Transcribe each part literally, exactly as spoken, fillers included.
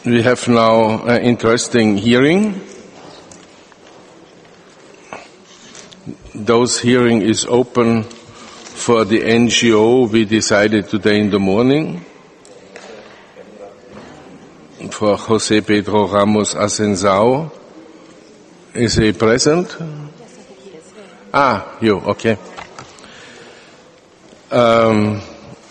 We have now an interesting hearing. Those hearing is open for the N G O we decided today in the morning. For José Pedro Ramos Ascensão. Is he present? Ah, you, okay. Um,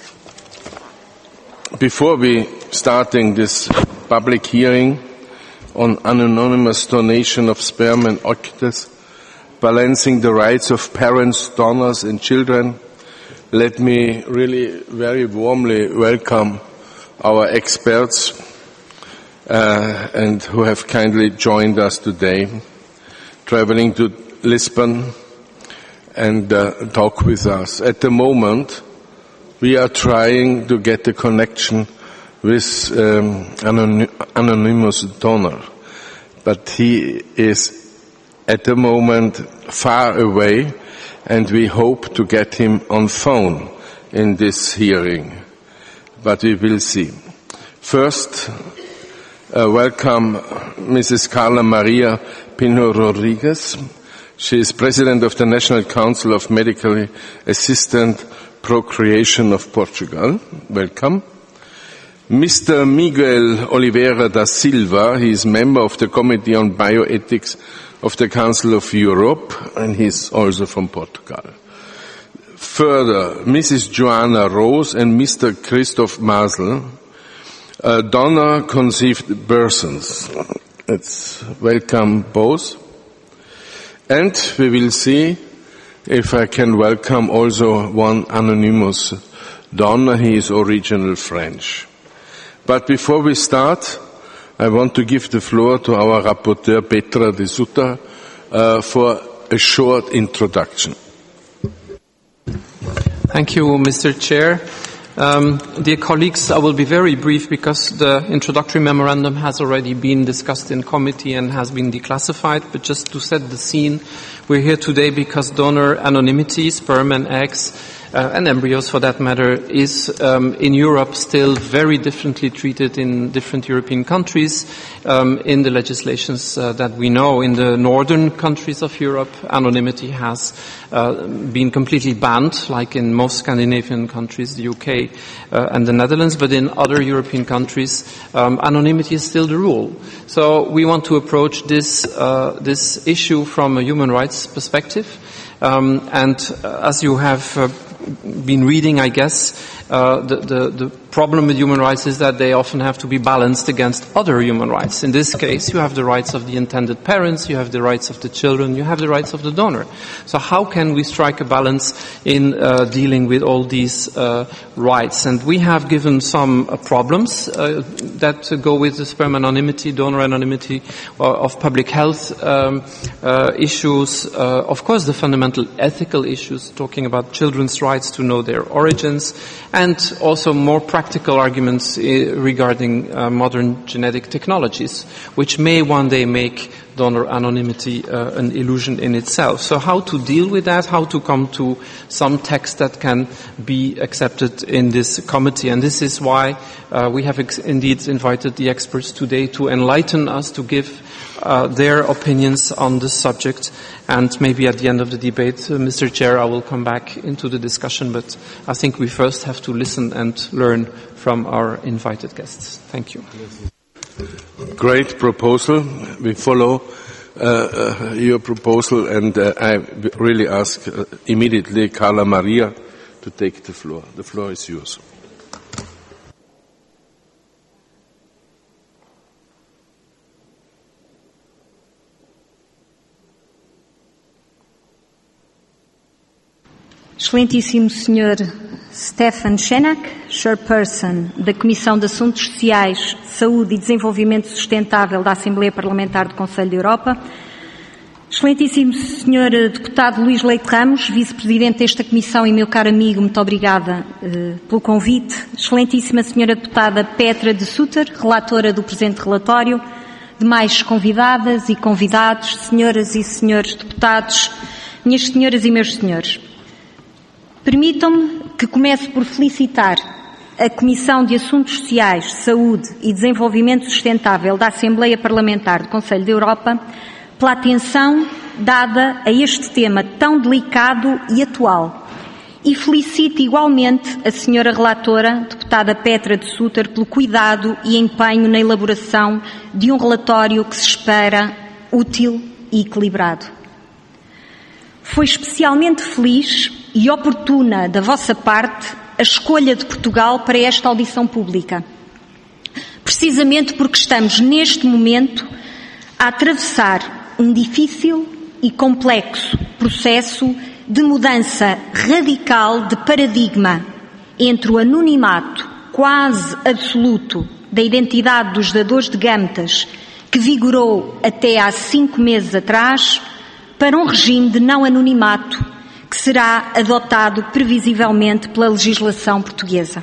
before we starting this public hearing on anonymous donation of sperm and oviducts, balancing the rights of parents, donors and children, let me really very warmly welcome our experts uh, and who have kindly joined us today, traveling to Lisbon and uh, talk with us. At the moment, we are trying to get a connection with um, an anonymous donor, but he is at the moment far away, and we hope to get him on phone in this hearing, but we will see. First, uh, welcome Missus Carla Maria Pino Rodriguez. She is President of the National Council of Medically Assisted Procreation of Portugal. Welcome. Mister Miguel Oliveira da Silva, he is member of the Committee on Bioethics of the Council of Europe, and he is also from Portugal. Further, Missus Joanna Rose and Mister Christoph Masel, uh, donor-conceived persons. Let's welcome both. And we will see if I can welcome also one anonymous donor. He is original French. But before we start, I want to give the floor to our rapporteur, Petra de Sutter, uh, for a short introduction. Thank you, Mister Chair. Um, dear colleagues, I will be very brief because the introductory memorandum has already been discussed in committee and has been declassified, but just to set the scene, we're here today because donor anonymity, sperm and eggs, Uh, and embryos for that matter, is um, in Europe still very differently treated in different European countries um, in the legislations uh, that we know. In the northern countries of Europe, anonymity has uh, been completely banned, like in most Scandinavian countries, the U K uh, and the Netherlands, but in other European countries, um, anonymity is still the rule. So we want to approach this, uh, this issue from a human rights perspective. Um, and uh, as you have uh, been reading, I guess, uh, the, the, the problem with human rights is that they often have to be balanced against other human rights. In this case, you have the rights of the intended parents, you have the rights of the children, you have the rights of the donor. So how can we strike a balance in uh, dealing with all these uh, rights? And we have given some uh, problems uh, that go with the sperm anonymity, donor anonymity, uh, of public health um, uh, issues, uh, of course the fundamental ethical issues, talking about children's rights to know their origins, and also more practical arguments uh, regarding uh, modern genetic technologies, which may one day make donor anonymity uh, an illusion in itself. So how to deal with that, how to come to some text that can be accepted in this committee. And this is why uh, we have ex- indeed invited the experts today to enlighten us, to give uh, their opinions on this subject. And maybe at the end of the debate, uh, Mister Chair, I will come back into the discussion, but I think we first have to listen and learn from our invited guests. Thank you. Great proposal. We follow uh, uh, your proposal, and uh, I really ask uh, immediately Carla Maria to take the floor. The floor is yours. Excelentíssimo senhor Stefan Schenak, Chairperson da Comissão de Assuntos Sociais, Saúde e Desenvolvimento Sustentável da Assembleia Parlamentar do Conselho da Europa, Excelentíssimo senhor Deputado Luís Leite Ramos, Vice-Presidente desta Comissão e meu caro amigo, muito obrigada uh, pelo convite, Excelentíssima senhora Deputada Petra de Sutter, Relatora do presente relatório, demais convidadas e convidados, senhoras e senhores deputados, minhas senhoras e meus senhores. Permitam-me que comece por felicitar a Comissão de Assuntos Sociais, Saúde e Desenvolvimento Sustentável da Assembleia Parlamentar do Conselho da Europa pela atenção dada a este tema tão delicado e atual. E felicito igualmente a senhora relatora, deputada Petra de Sutter, pelo cuidado e empenho na elaboração de um relatório que se espera útil e equilibrado. Foi especialmente feliz e oportuna da vossa parte a escolha de Portugal para esta audição pública, precisamente porque estamos neste momento a atravessar um difícil e complexo processo de mudança radical de paradigma entre o anonimato quase absoluto da identidade dos dadores de gametas, que vigorou até há cinco meses atrás, para um regime de não anonimato que será adotado previsivelmente pela legislação portuguesa.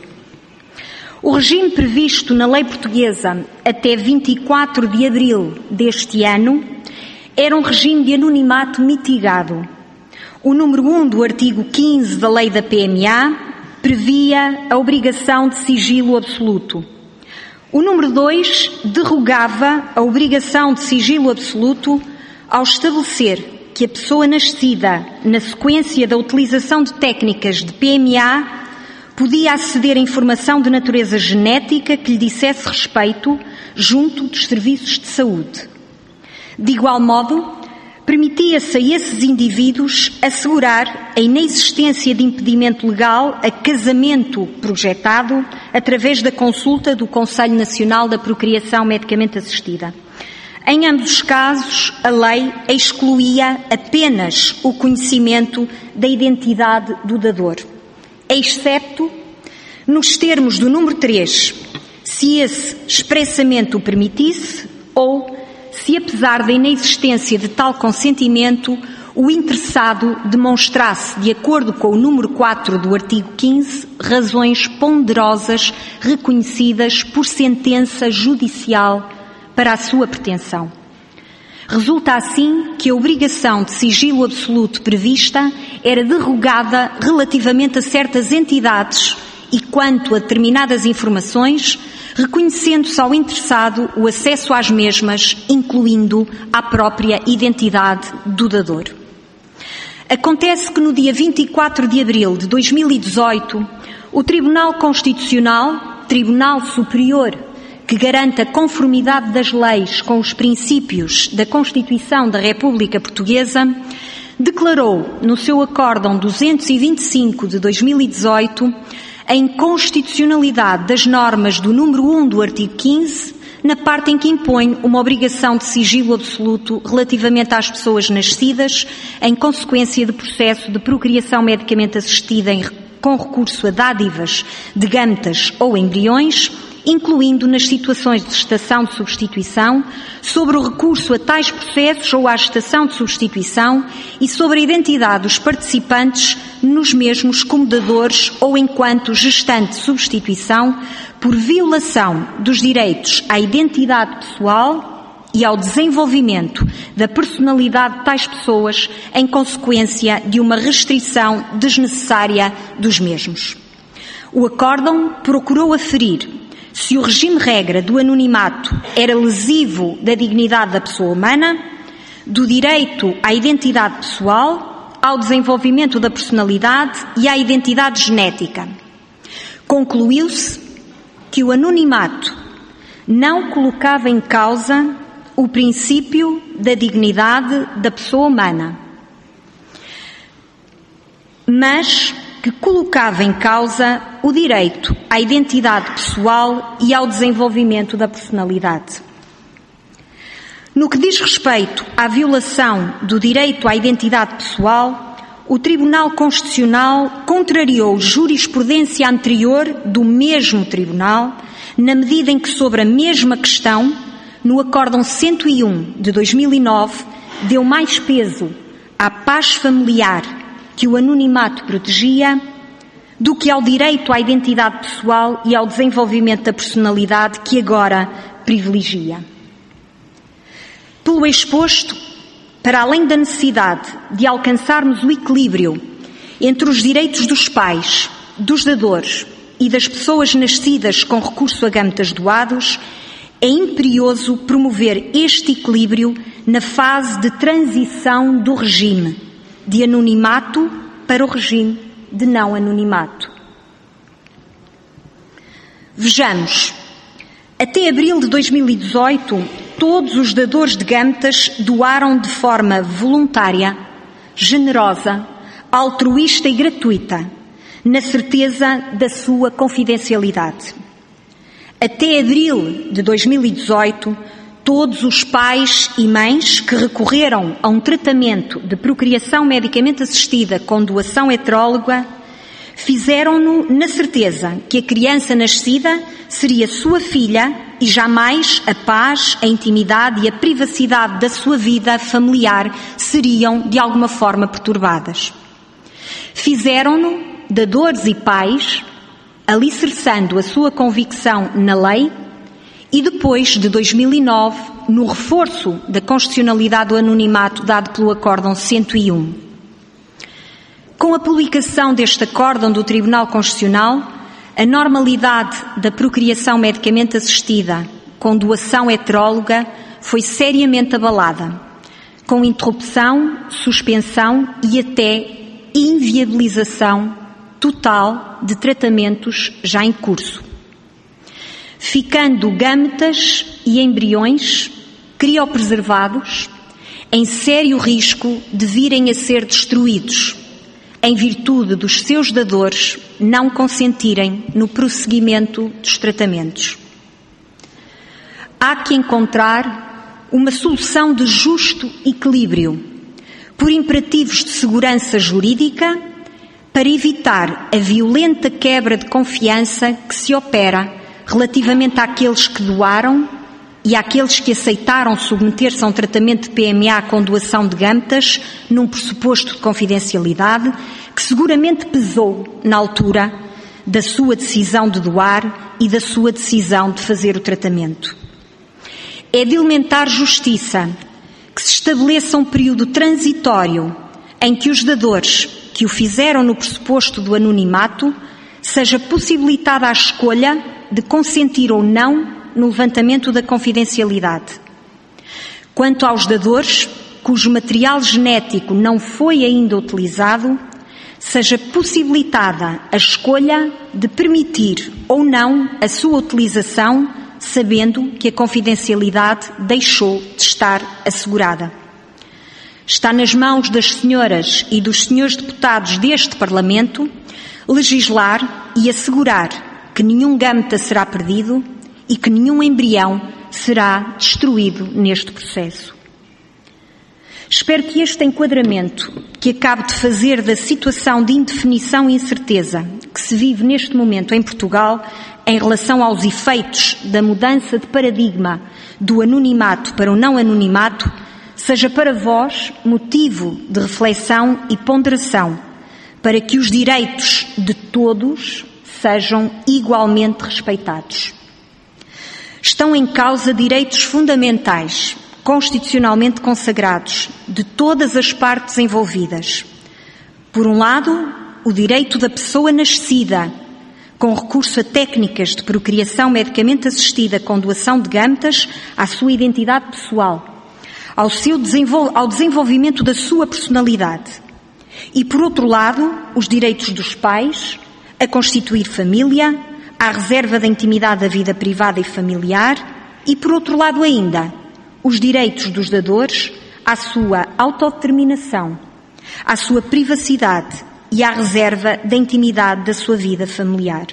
O regime previsto na lei portuguesa até vinte e quatro de abril deste ano era um regime de anonimato mitigado. O número um do artigo quinze da lei da P M A previa a obrigação de sigilo absoluto. O número dois derrogava a obrigação de sigilo absoluto ao estabelecer que a pessoa nascida na sequência da utilização de técnicas de P M A podia aceder a informação de natureza genética que lhe dissesse respeito junto dos serviços de saúde. De igual modo, permitia-se a esses indivíduos assegurar a inexistência de impedimento legal a casamento projetado através da consulta do Conselho Nacional da Procriação Medicamente Assistida. Em ambos os casos, a lei excluía apenas o conhecimento da identidade do dador, excepto nos termos do número três, se esse expressamente o permitisse ou se, apesar da inexistência de tal consentimento, o interessado demonstrasse, de acordo com o número quatro do artigo quinze, razões ponderosas reconhecidas por sentença judicial para a sua pretensão. Resulta assim que a obrigação de sigilo absoluto prevista era derrogada relativamente a certas entidades e quanto a determinadas informações, reconhecendo-se ao interessado o acesso às mesmas, incluindo a própria identidade do dador. Acontece que no dia vinte e quatro de abril de dois mil e dezoito, o Tribunal Constitucional, Tribunal Superior, que garante a conformidade das leis com os princípios da Constituição da República Portuguesa, declarou no seu Acórdão duzentos e vinte e cinco de dois mil e dezoito a inconstitucionalidade das normas do número um do artigo quinze, na parte em que impõe uma obrigação de sigilo absoluto relativamente às pessoas nascidas em consequência de processo de procriação medicamente assistida em, com recurso a dádivas de gametas ou embriões, incluindo nas situações de gestação de substituição, sobre o recurso a tais processos ou à gestação de substituição e sobre a identidade dos participantes nos mesmos como dadores ou enquanto gestante de substituição, por violação dos direitos à identidade pessoal e ao desenvolvimento da personalidade de tais pessoas em consequência de uma restrição desnecessária dos mesmos. O Acórdão procurou aferir se o regime-regra do anonimato era lesivo da dignidade da pessoa humana, do direito à identidade pessoal, ao desenvolvimento da personalidade e à identidade genética. Concluiu-se que o anonimato não colocava em causa o princípio da dignidade da pessoa humana, mas que colocava em causa o direito à identidade pessoal e ao desenvolvimento da personalidade. No que diz respeito à violação do direito à identidade pessoal, o Tribunal Constitucional contrariou jurisprudência anterior do mesmo Tribunal, na medida em que sobre a mesma questão, no Acórdão cento e um de dois mil e nove, deu mais peso à paz familiar que o anonimato protegia do que ao direito à identidade pessoal e ao desenvolvimento da personalidade que agora privilegia. Pelo exposto, para além da necessidade de alcançarmos o equilíbrio entre os direitos dos pais, dos dadores e das pessoas nascidas com recurso a gametas doados, é imperioso promover este equilíbrio na fase de transição do regime de anonimato para o regime de não anonimato. Vejamos, até abril de dois mil e dezoito, todos os dadores de gametas doaram de forma voluntária, generosa, altruísta e gratuita, na certeza da sua confidencialidade. Até abril de dois mil e dezoito, todos os pais e mães que recorreram a um tratamento de procriação medicamente assistida com doação heteróloga fizeram-no na certeza que a criança nascida seria sua filha e jamais a paz, a intimidade e a privacidade da sua vida familiar seriam de alguma forma perturbadas. Fizeram-no dadores e pais, alicerçando a sua convicção na lei e depois de dois mil e nove, no reforço da constitucionalidade do anonimato dado pelo Acórdão cento e um. Com a publicação deste acórdão do Tribunal Constitucional, a normalidade da procriação medicamente assistida com doação heteróloga foi seriamente abalada, com interrupção, suspensão e até inviabilização total de tratamentos já em curso, ficando gametas e embriões criopreservados em sério risco de virem a ser destruídos, em virtude dos seus dadores não consentirem no prosseguimento dos tratamentos. Há que encontrar uma solução de justo equilíbrio, por imperativos de segurança jurídica, para evitar a violenta quebra de confiança que se opera relativamente àqueles que doaram e àqueles que aceitaram submeter-se a um tratamento de P M A com doação de gametas num pressuposto de confidencialidade que seguramente pesou na altura da sua decisão de doar e da sua decisão de fazer o tratamento. É de elementar justiça que se estabeleça um período transitório em que os dadores que o fizeram no pressuposto do anonimato seja possibilitada a escolha de consentir ou não no levantamento da confidencialidade. Quanto aos dadores, cujo material genético não foi ainda utilizado, seja possibilitada a escolha de permitir ou não a sua utilização, sabendo que a confidencialidade deixou de estar assegurada. Está nas mãos das senhoras e dos senhores deputados deste Parlamento legislar e assegurar que nenhum gameta será perdido e que nenhum embrião será destruído neste processo. Espero que este enquadramento que acabo de fazer da situação de indefinição e incerteza que se vive neste momento em Portugal em relação aos efeitos da mudança de paradigma do anonimato para o não anonimato seja para vós motivo de reflexão e ponderação, para que os direitos de todos sejam igualmente respeitados. Estão em causa direitos fundamentais, constitucionalmente consagrados, de todas as partes envolvidas. Por um lado, o direito da pessoa nascida, com recurso a técnicas de procriação medicamente assistida com doação de gametas, à sua identidade pessoal, ao, seu desenvol- ao desenvolvimento da sua personalidade. E, por outro lado, os direitos dos pais a constituir família, à reserva da intimidade da vida privada e familiar e, por outro lado ainda, os direitos dos dadores à sua autodeterminação, à sua privacidade e à reserva da intimidade da sua vida familiar.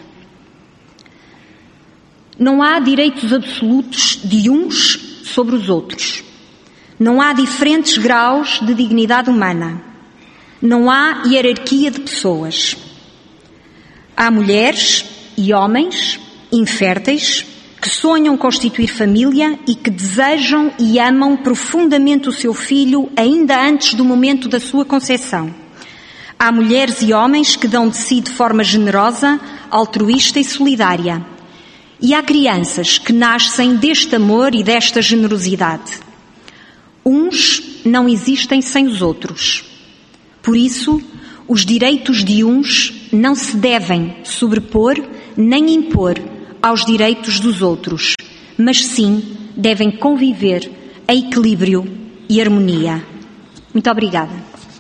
Não há direitos absolutos de uns sobre os outros. Não há diferentes graus de dignidade humana. Não há hierarquia de pessoas. Há mulheres e homens inférteis que sonham constituir família e que desejam e amam profundamente o seu filho ainda antes do momento da sua concepção. Há mulheres e homens que dão de si de forma generosa, altruísta e solidária. E há crianças que nascem deste amor e desta generosidade. Uns não existem sem os outros. Por isso, os direitos de uns não se devem sobrepor nem impor aos direitos dos outros, mas sim devem conviver em equilíbrio e harmonia. Muito obrigada.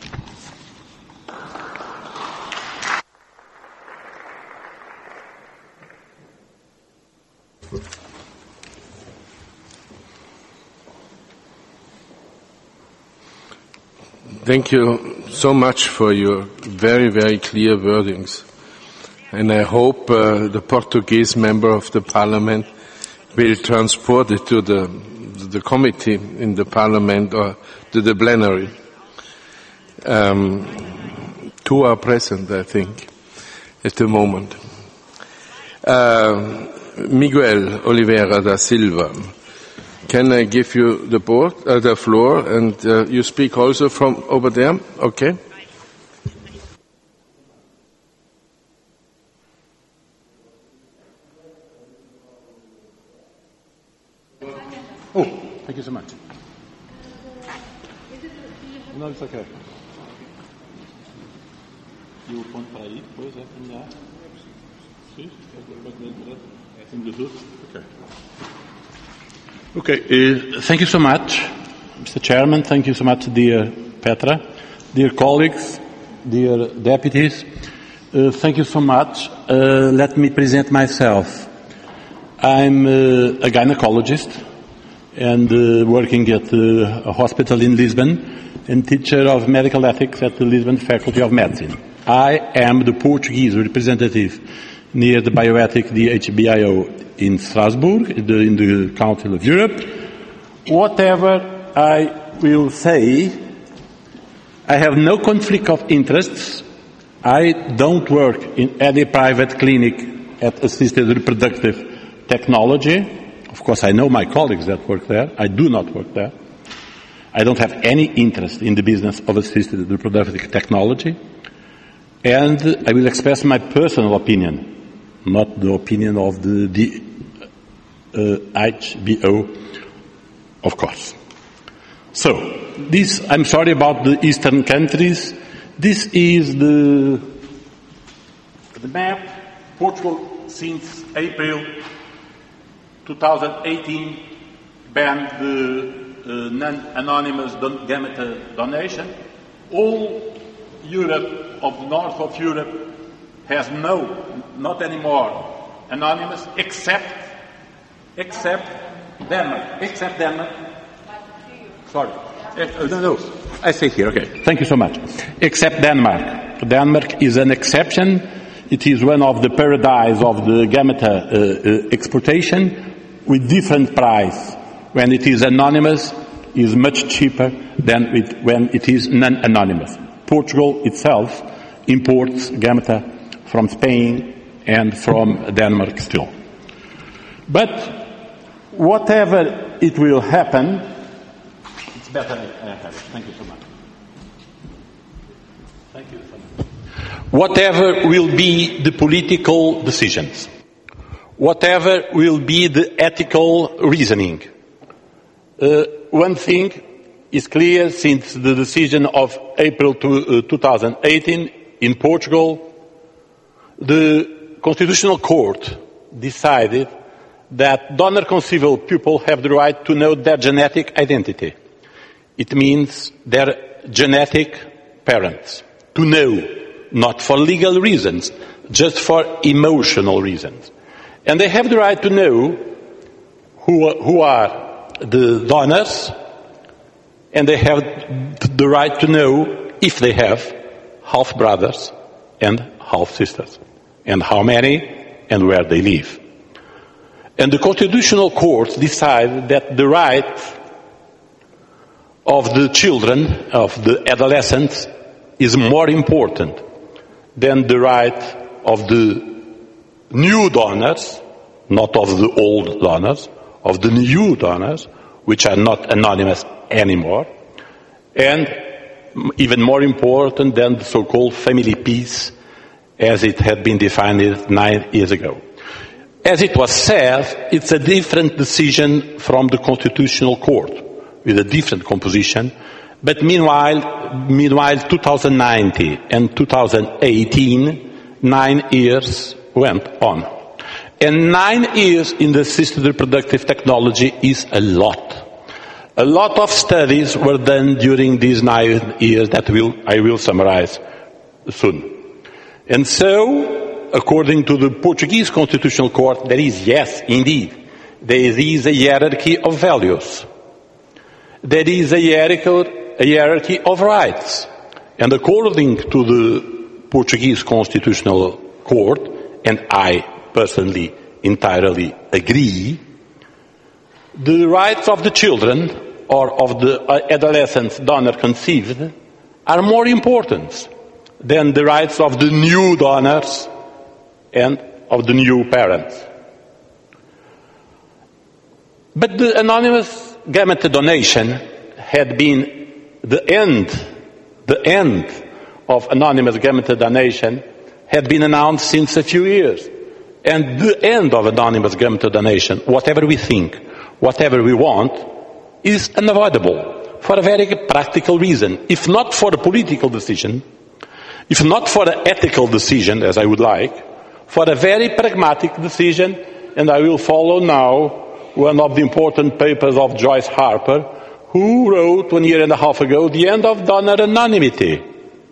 Thank you so much for your very, very clear wordings. And I hope uh, the Portuguese member of the parliament will transport it to the, the committee in the parliament or to the plenary. Um, two are present, I think, at the moment. Uh, Miguel Oliveira da Silva. Can I give you the board, uh, the floor, and uh, you speak also from over there? Okay. Oh, thank you so much. No, it's okay. You want para aí depois, é terminar? Sim, okay. Okay, uh, thank you so much, Mister Chairman. Thank you so much, dear Petra, dear colleagues, dear deputies. Uh, thank you so much. Uh, let me present myself. I'm uh, a gynecologist and uh, working at uh, a hospital in Lisbon and teacher of medical ethics at the Lisbon Faculty of Medicine. I am the Portuguese representative near the bioethic D H B I O in Strasbourg, in the, in the Council of Europe. Whatever I will say, I have no conflict of interests. I don't work in any private clinic at assisted reproductive technology. Of course, I know my colleagues that work there. I do not work there. I don't have any interest in the business of assisted reproductive technology. And I will express my personal opinion, not the opinion of the, the uh, H B O, of course. So, this, I'm sorry about the eastern countries. This is the, the map. Portugal, since April twenty eighteen, banned the uh, non-anonymous don- gamete donation. All Europe, of the north of Europe, has no, not anymore, anonymous, except, except Denmark, except Denmark. Sorry. Uh, no, no, I say here, okay. Thank you so much. Except Denmark. Denmark is an exception. It is one of the paradise of the gamete uh, uh, exportation with different price. When it is anonymous, is much cheaper than it, when it is non-anonymous. Portugal itself imports gamete from Spain and from Denmark still. But whatever it will happen, it's better I have it. Thank you so much. Thank you so much. Whatever will be the political decisions, whatever will be the ethical reasoning, uh, one thing is clear since the decision of April two thousand eighteen in Portugal, the Constitutional Court decided that donor-conceived people have the right to know their genetic identity. It means their genetic parents. To know, not for legal reasons, just for emotional reasons. And they have the right to know who, who are the donors, and they have the right to know if they have half brothers and half sisters, and how many and where they live. And the Constitutional Court decided that the right of the children, of the adolescents, is more important than the right of the new donors, not of the old donors, of the new donors, which are not anonymous anymore, and even more important than the so-called family peace as it had been defined nine years ago. As it was said, it's a different decision from the Constitutional Court, with a different composition, but meanwhile, meanwhile two thousand nineteen and two thousand eighteen, nine years went on. And nine years in the assisted reproductive technology is a lot. A lot of studies were done during these nine years that will, I will summarize soon. And so, according to the Portuguese Constitutional Court, there is, yes, indeed, there is a hierarchy of values. There is a hierarchy, a hierarchy of rights. And according to the Portuguese Constitutional Court, and I personally entirely agree, the rights of the children or of the adolescents donor conceived are more important than the rights of the new donors and of the new parents. But the anonymous gamete donation had been the end, the end of anonymous gamete donation had been announced since a few years. And the end of anonymous gamete donation, whatever we think, whatever we want, is unavoidable for a very practical reason. If not for a political decision, if not for an ethical decision, as I would like, for a very pragmatic decision, and I will follow now one of the important papers of Joyce Harper, who wrote one year and a half ago, The End of Donor Anonymity.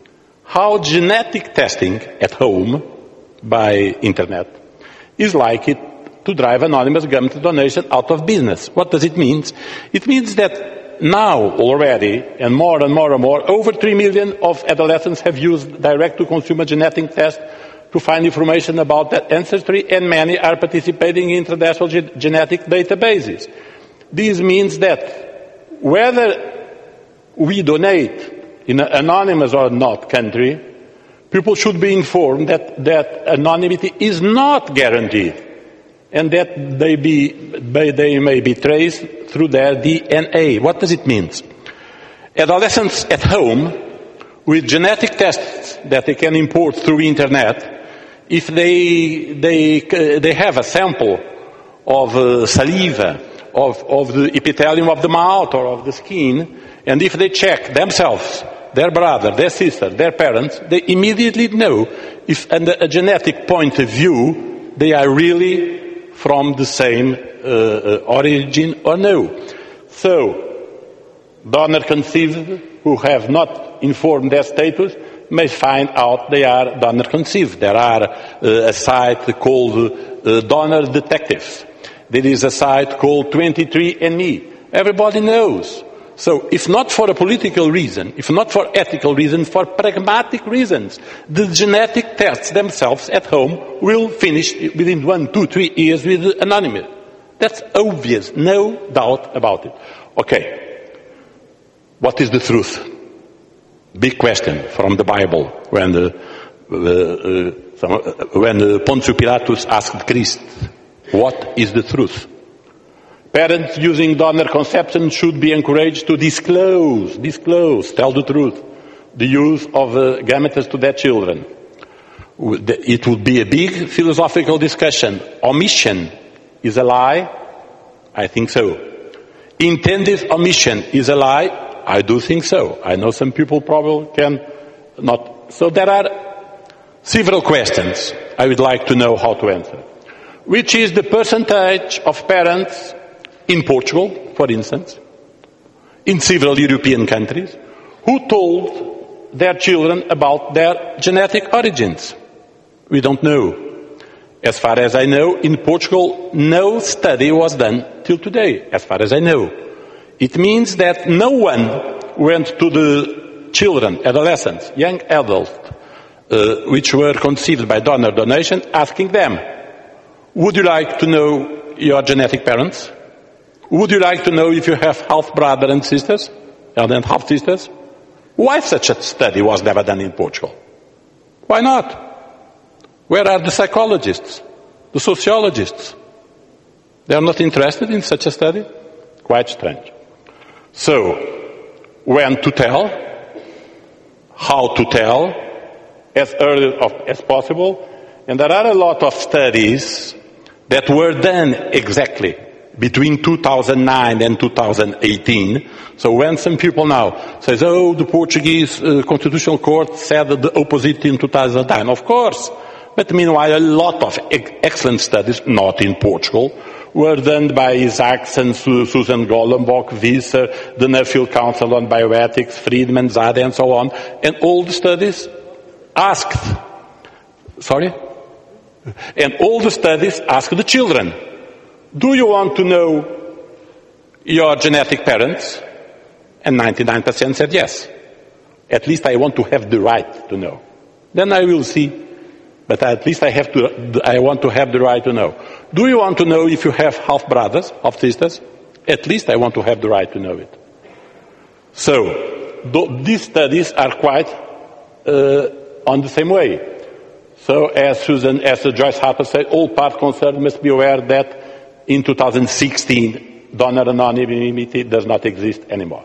How genetic testing at home, by internet, is likely to drive anonymous gamete donation out of business. What does it mean? It means that now already, and more and more and more, over three million of adolescents have used direct-to-consumer genetic tests to find information about their ancestry, and many are participating in international ge- genetic databases. This means that whether we donate in an anonymous or not country, people should be informed that, that anonymity is not guaranteed, and that they, be, they may be traced through their D N A. What does it mean? Adolescents at home with genetic tests that they can import through internet, if they, they, they have a sample of uh, saliva, of, of the epithelium of the mouth or of the skin, and if they check themselves, their brother, their sister, their parents, they immediately know if, under a genetic point of view, they are really from the same uh, uh, origin or no. So, donor conceived who have not informed their status may find out they are donor conceived. There are uh, a site called uh, Donor Detectives. There is a site called twenty-three and me. Everybody knows. So, if not for a political reason, if not for ethical reasons, for pragmatic reasons, the genetic tests themselves at home will finish within one, two, three years with anonymity. That's obvious, no doubt about it. Okay, what is the truth? Big question from the Bible when the, uh, uh, some, uh, when uh, Pontius Pilatus asked Christ, what is the truth? Parents using donor conception should be encouraged to disclose, disclose, tell the truth, the use of uh, gametes to their children. It would be a big philosophical discussion. Omission is a lie? I think so. Intended omission is a lie? I do think so. I know some people probably can not. So there are several questions I would like to know how to answer. Which is the percentage of parents in Portugal, for instance, in several European countries, who told their children about their genetic origins? We don't know. As far as I know, in Portugal, no study was done till today, as far as I know. It means that no one went to the children, adolescents, young adults, uh, which were conceived by donor donation, asking them, would you like to know your genetic parents? Would you like to know if you have half brother and sisters, and half sisters? Why such a study was never done in Portugal? Why not? Where are the psychologists, the sociologists? They are not interested in such a study? Quite strange. So, when to tell, how to tell, as early as possible, and there are a lot of studies that were done exactly between two thousand nine and two thousand eighteen. So when some people now say, oh, the Portuguese uh, Constitutional Court said the opposite in two thousand nine. Of course, But meanwhile, a lot of ex- excellent studies, not in Portugal, were done by Isaacson, Su- Susan Gollenbach, Visser, the Nuffield Council on Bioethics, Friedman, Zade, and so on. And all the studies asked, sorry? And all the studies asked the children, do you want to know your genetic parents? And ninety-nine percent said yes. At least I want to have the right to know. Then I will see. But at least I have to, I want to have the right to know. Do you want to know if you have half brothers, half sisters? At least I want to have the right to know it. So, th- these studies are quite uh, on the same way. So, as Susan, as Joyce Harper said, all parties concerned must be aware that in two thousand sixteen, donor anonymity does not exist anymore.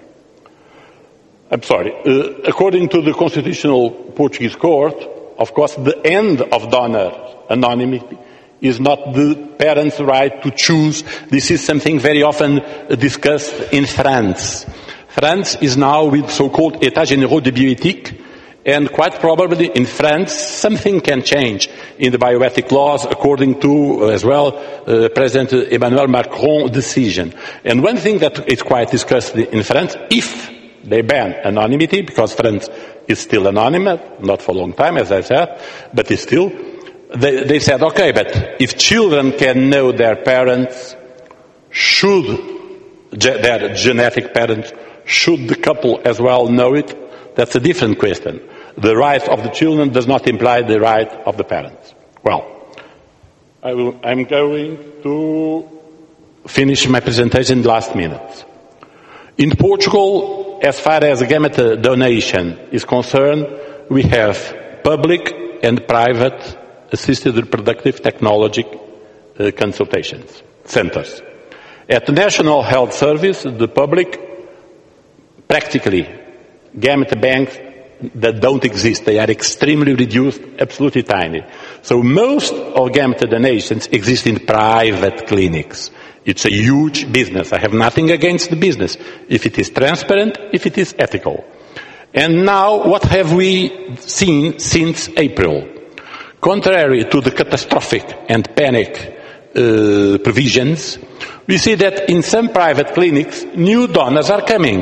I'm sorry. Uh, according to the Constitutional Portuguese Court, of course, the end of donor anonymity is not the parent's right to choose. This is something very often discussed in France. France is now with so-called États généraux de bioéthique, and quite probably in France something can change in the bioethic laws according to, as well, uh, President Emmanuel Macron's decision. And one thing that is quite discussed in France, if they ban anonymity, because France is still anonymous, not for a long time, as I said, but it's still, they, they said, okay, but if children can know their parents, should ge- their genetic parents, should the couple as well know it? That's a different question. The right of the children does not imply the right of the parents. Well, I will, I'm going to finish my presentation in the last minutes. In Portugal, as far as gamete donation is concerned, we have public and private assisted reproductive technology uh, consultations centers. At the National Health Service, the public, practically, gamete banks that don't exist. They are extremely reduced, absolutely tiny. So most of gamete donations exist in private clinics. It's a huge business. I have nothing against the business, if it is transparent, if it is ethical. And now, what have we seen since April? Contrary to the catastrophic and panic uh, provisions, we see that in some private clinics, new donors are coming,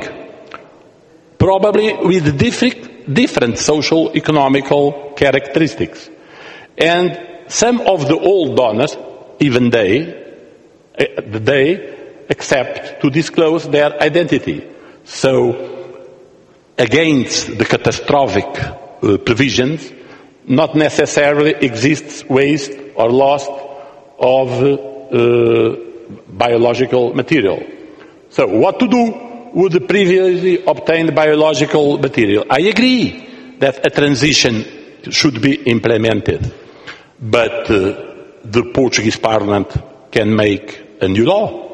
probably with different, different social, economical characteristics. And some of the old donors, even they, they accept to disclose their identity. So, against the catastrophic uh, provisions, not necessarily exists waste or loss of uh, biological material. So, what to do with the previously obtained biological material? I agree that a transition should be implemented, but uh, the Portuguese Parliament can make a new law.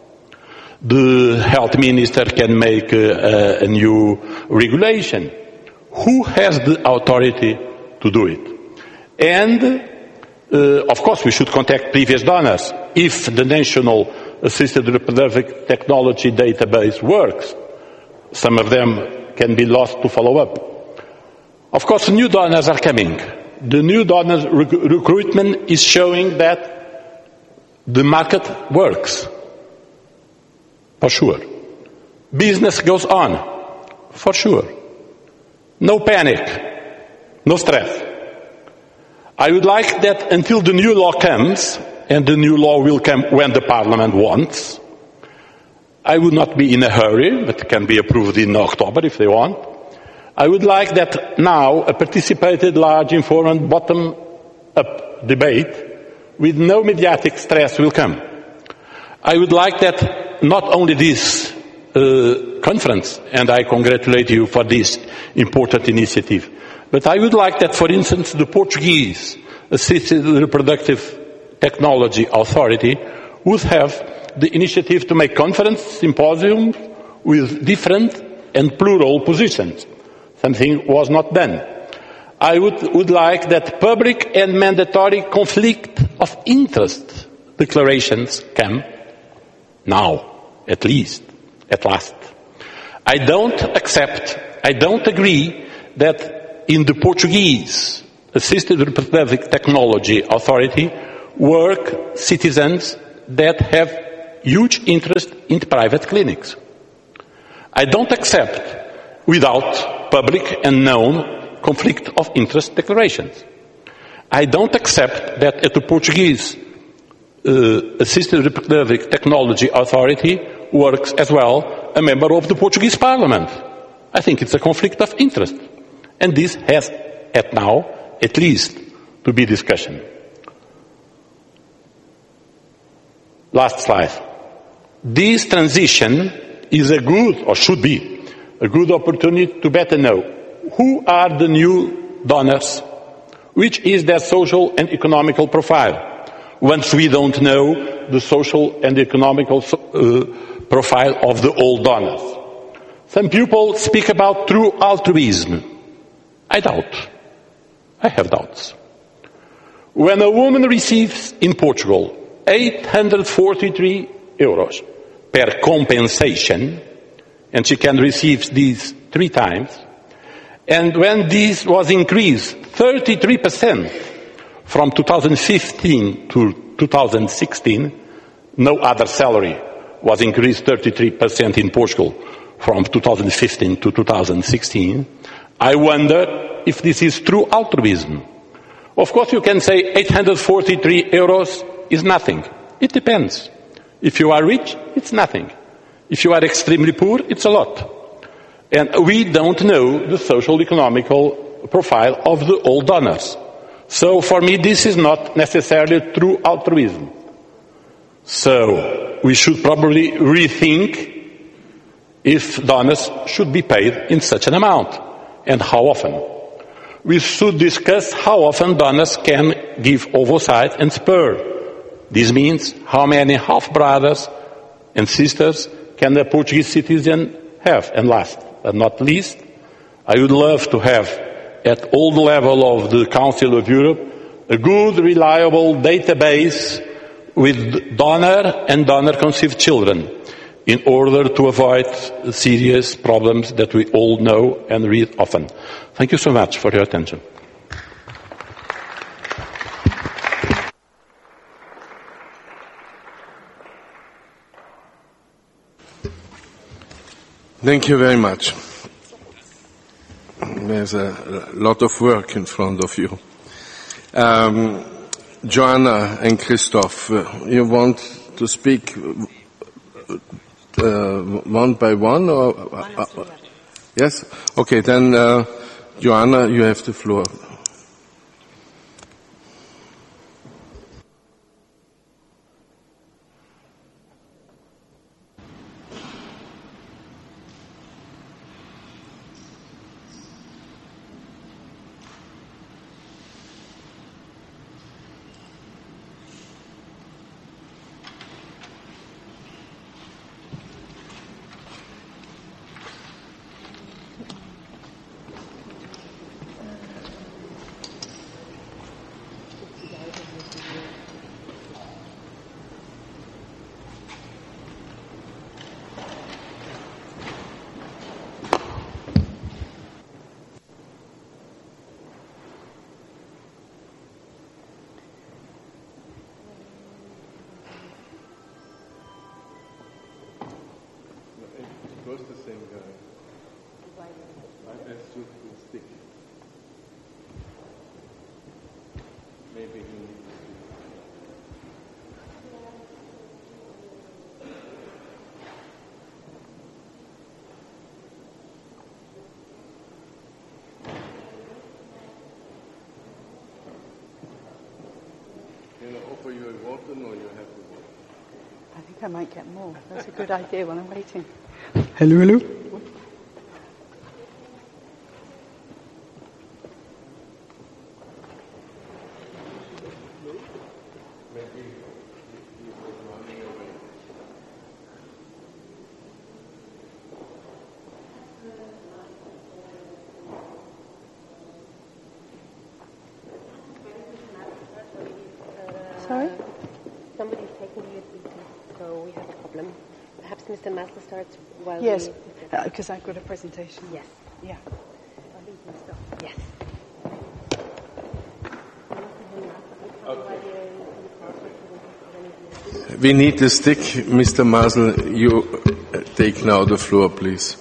The health minister can make a, a, a new regulation. Who has the authority to do it? And, uh, of course, we should contact previous donors. If the National Assisted Reproductive Technology database works, some of them can be lost to follow up. Of course, new donors are coming. The new donor rec- recruitment is showing that the market works, for sure. Business goes on, for sure. No panic, no stress. I would like that until the new law comes, and the new law will come when the Parliament wants, I would not be in a hurry, but it can be approved in October if they want. I would like that now a participated, large, informed, bottom-up debate with no mediatic stress will come. I would like that not only this uh, conference, and I congratulate you for this important initiative, but I would like that, for instance, the Portuguese Assisted Reproductive Technology Authority would have the initiative to make conference symposiums with different and plural positions. Something was not done. I would, would like that public and mandatory conflict of interest declarations come now, at least, at last. I don't accept, I don't agree that in the Portuguese Assisted Reproductive Technology Authority work citizens that have huge interest in private clinics. I don't accept without public and known conflict of interest declarations. I don't accept that at the Portuguese uh, Assisted Reproductive Technology Authority works as well a member of the Portuguese Parliament. I think it's a conflict of interest. And this has, at now, at least, to be discussion. Last slide. This transition is a good, or should be, a good opportunity to better know who are the new donors, which is their social and economical profile. Once we don't know the social and economical uh, profile of the old donors. Some people speak about true altruism. I doubt. I have doubts. When a woman receives in Portugal eight hundred forty-three euros per compensation, and she can receive these three times, and when this was increased thirty-three percent from two thousand fifteen to two thousand sixteen, no other salary was increased thirty-three percent in Portugal from two thousand fifteen to two thousand sixteen, I wonder if this is true altruism. Of course you can say eight hundred forty-three euros is nothing. It depends. If you are rich, it's nothing. If you are extremely poor, it's a lot. And we don't know the social economical profile of the old donors. So for me this is not necessarily true altruism. So we should probably rethink if donors should be paid in such an amount and how often. We should discuss how often donors can give oversight and spur. This means how many half-brothers and sisters can a Portuguese citizen have. And last but not least, I would love to have at all the level of the Council of Europe a good, reliable database with donor and donor-conceived children in order to avoid serious problems that we all know and read often. Thank you so much for your attention. Thank you very much. There's a lot of work in front of you. Um, Joanna and Christoph, uh, you want to speak uh, one by one? Or, uh, uh, yes? Okay, then uh, Joanna, you have the floor. Offer you a water, or you have the water? I think I might get more. That's a good idea while I'm waiting. Hello, hello. Sorry? Somebody's taking the U S B, so we have a problem. Perhaps Mister Master starts while Yes, we... because uh, I've got a presentation. Yes. Yeah. Yes. We need the stick. Mister Masel, you take now the floor, please.